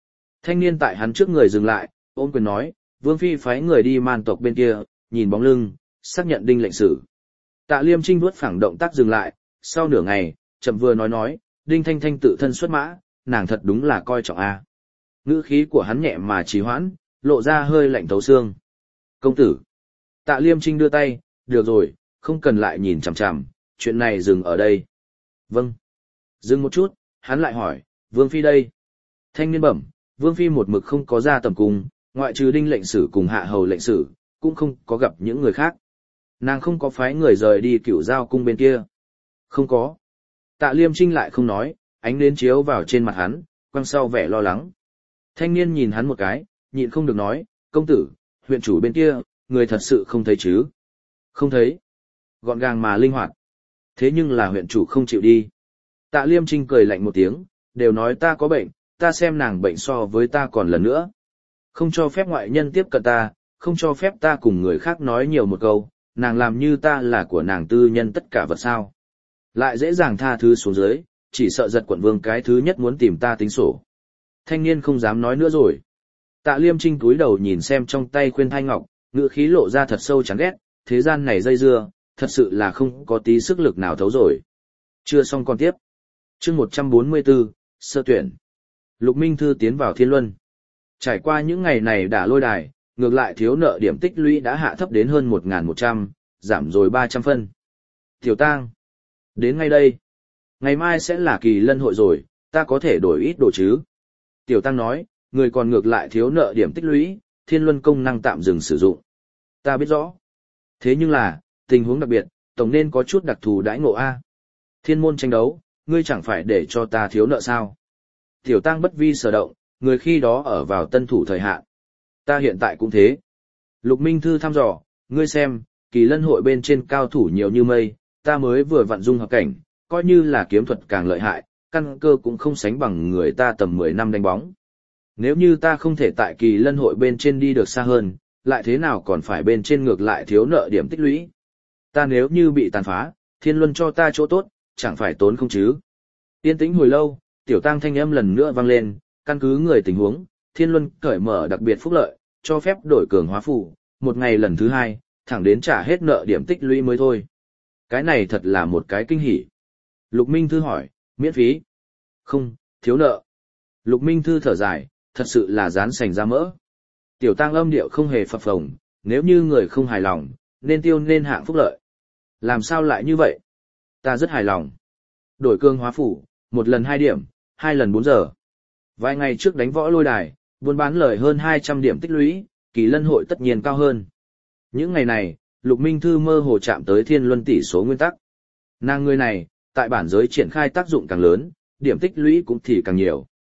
Thanh niên tại hắn trước người dừng lại, ôm quyền nói, Vương Phi phái người đi man tộc bên kia, nhìn bóng lưng, xác nhận đinh lệnh sử. Tạ Liêm Trinh vuốt phẳng động tác dừng lại, sau nửa ngày, chậm vừa nói, đinh thanh thanh tự thân xuất mã, nàng thật đúng là coi trọng a. Ngữ khí của hắn nhẹ mà trì hoãn, lộ ra hơi lạnh thấu xương. Công tử. Tạ Liêm Trinh đưa tay, được rồi, không cần lại nhìn chằm chằm, chuyện này dừng ở đây. Vâng. Dừng một chút, hắn lại hỏi, Vương Phi đây. Thanh niên bẩm, Vương Phi một mực không có ra tầm cung, ngoại trừ đinh lệnh sử cùng hạ hầu lệnh sử, cũng không có gặp những người khác. Nàng không có phái người rời đi Cửu Giao cung bên kia. Không có. Tạ Liêm Trinh lại không nói, ánh nến chiếu vào trên mặt hắn, quăng sau vẻ lo lắng. Thanh niên nhìn hắn một cái, nhịn không được nói, công tử, huyện chủ bên kia, người thật sự không thấy chứ? Không thấy. Gọn gàng mà linh hoạt. Thế nhưng là huyện chủ không chịu đi. Tạ Liêm Trinh cười lạnh một tiếng, đều nói ta có bệnh, ta xem nàng bệnh so với ta còn lần nữa. Không cho phép ngoại nhân tiếp cận ta, không cho phép ta cùng người khác nói nhiều một câu, nàng làm như ta là của nàng tư nhân tất cả vật sao. Lại dễ dàng tha thứ xuống dưới, chỉ sợ giật quận vương cái thứ nhất muốn tìm ta tính sổ. Thanh niên không dám nói nữa rồi. Tạ Liêm Trinh cúi đầu nhìn xem trong tay khuyên thai ngọc, ngữ khí lộ ra thật sâu chán ghét, thế gian này dây dưa, thật sự là không có tí sức lực nào thấu rồi. Chưa xong còn tiếp. Chương 144, sơ tuyển. Lục Minh Thư tiến vào Thiên Luân. Trải qua những ngày này đã lôi đài, ngược lại thiếu nợ điểm tích lũy đã hạ thấp đến hơn 1.100, giảm rồi 300 phân. Tiểu Tang, đến ngay đây. Ngày mai sẽ là kỳ lân hội rồi, ta có thể đổi ít đồ chứ? Tiểu Tăng nói, người còn ngược lại thiếu nợ điểm tích lũy, Thiên Luân công năng tạm dừng sử dụng. Ta biết rõ. Thế nhưng là, tình huống đặc biệt, tổng nên có chút đặc thù đãi ngộ A. Thiên môn tranh đấu, ngươi chẳng phải để cho ta thiếu nợ sao? Tiểu Tăng bất vi sở động, người khi đó ở vào tân thủ thời hạn. Ta hiện tại cũng thế. Lục Minh Thư thăm dò, ngươi xem, kỳ lân hội bên trên cao thủ nhiều như mây, ta mới vừa vặn dung hợp cảnh, coi như là kiếm thuật càng lợi hại, căn cơ cũng không sánh bằng người ta tầm 10 năm đánh bóng. Nếu như ta không thể tại kỳ lân hội bên trên đi được xa hơn, lại thế nào còn phải bên trên ngược lại thiếu nợ điểm tích lũy. Ta nếu như bị tàn phá, Thiên Luân cho ta chỗ tốt, chẳng phải tốn không chứ. Yên tĩnh hồi lâu, Tiểu Tăng thanh âm lần nữa vang lên, căn cứ người tình huống, Thiên Luân cởi mở đặc biệt phúc lợi, cho phép đổi cường hóa phù, một ngày lần thứ 2, thẳng đến trả hết nợ điểm tích lũy mới thôi. Cái này thật là một cái kinh hỉ. Lục Minh Thư hỏi, miễn phí? Không, thiếu nợ. Lục Minh Thư thở dài, thật sự là rán sành ra mỡ. Tiểu Tăng âm điệu không hề phập phồng, nếu như người không hài lòng, nên tiêu nên hạng phúc lợi. Làm sao lại như vậy? Ta rất hài lòng. Đổi cương hóa phủ, 1 lần 2 điểm, 2 lần 4 giờ. Vài ngày trước đánh võ lôi đài, buôn bán lời hơn 200 điểm tích lũy, kỳ lân hội tất nhiên cao hơn. Những ngày này, Lục Minh Thư mơ hồ chạm tới Thiên Luân tỷ số nguyên tắc. Nàng người này, tại bản giới triển khai tác dụng càng lớn, điểm tích lũy cũng thì càng nhiều.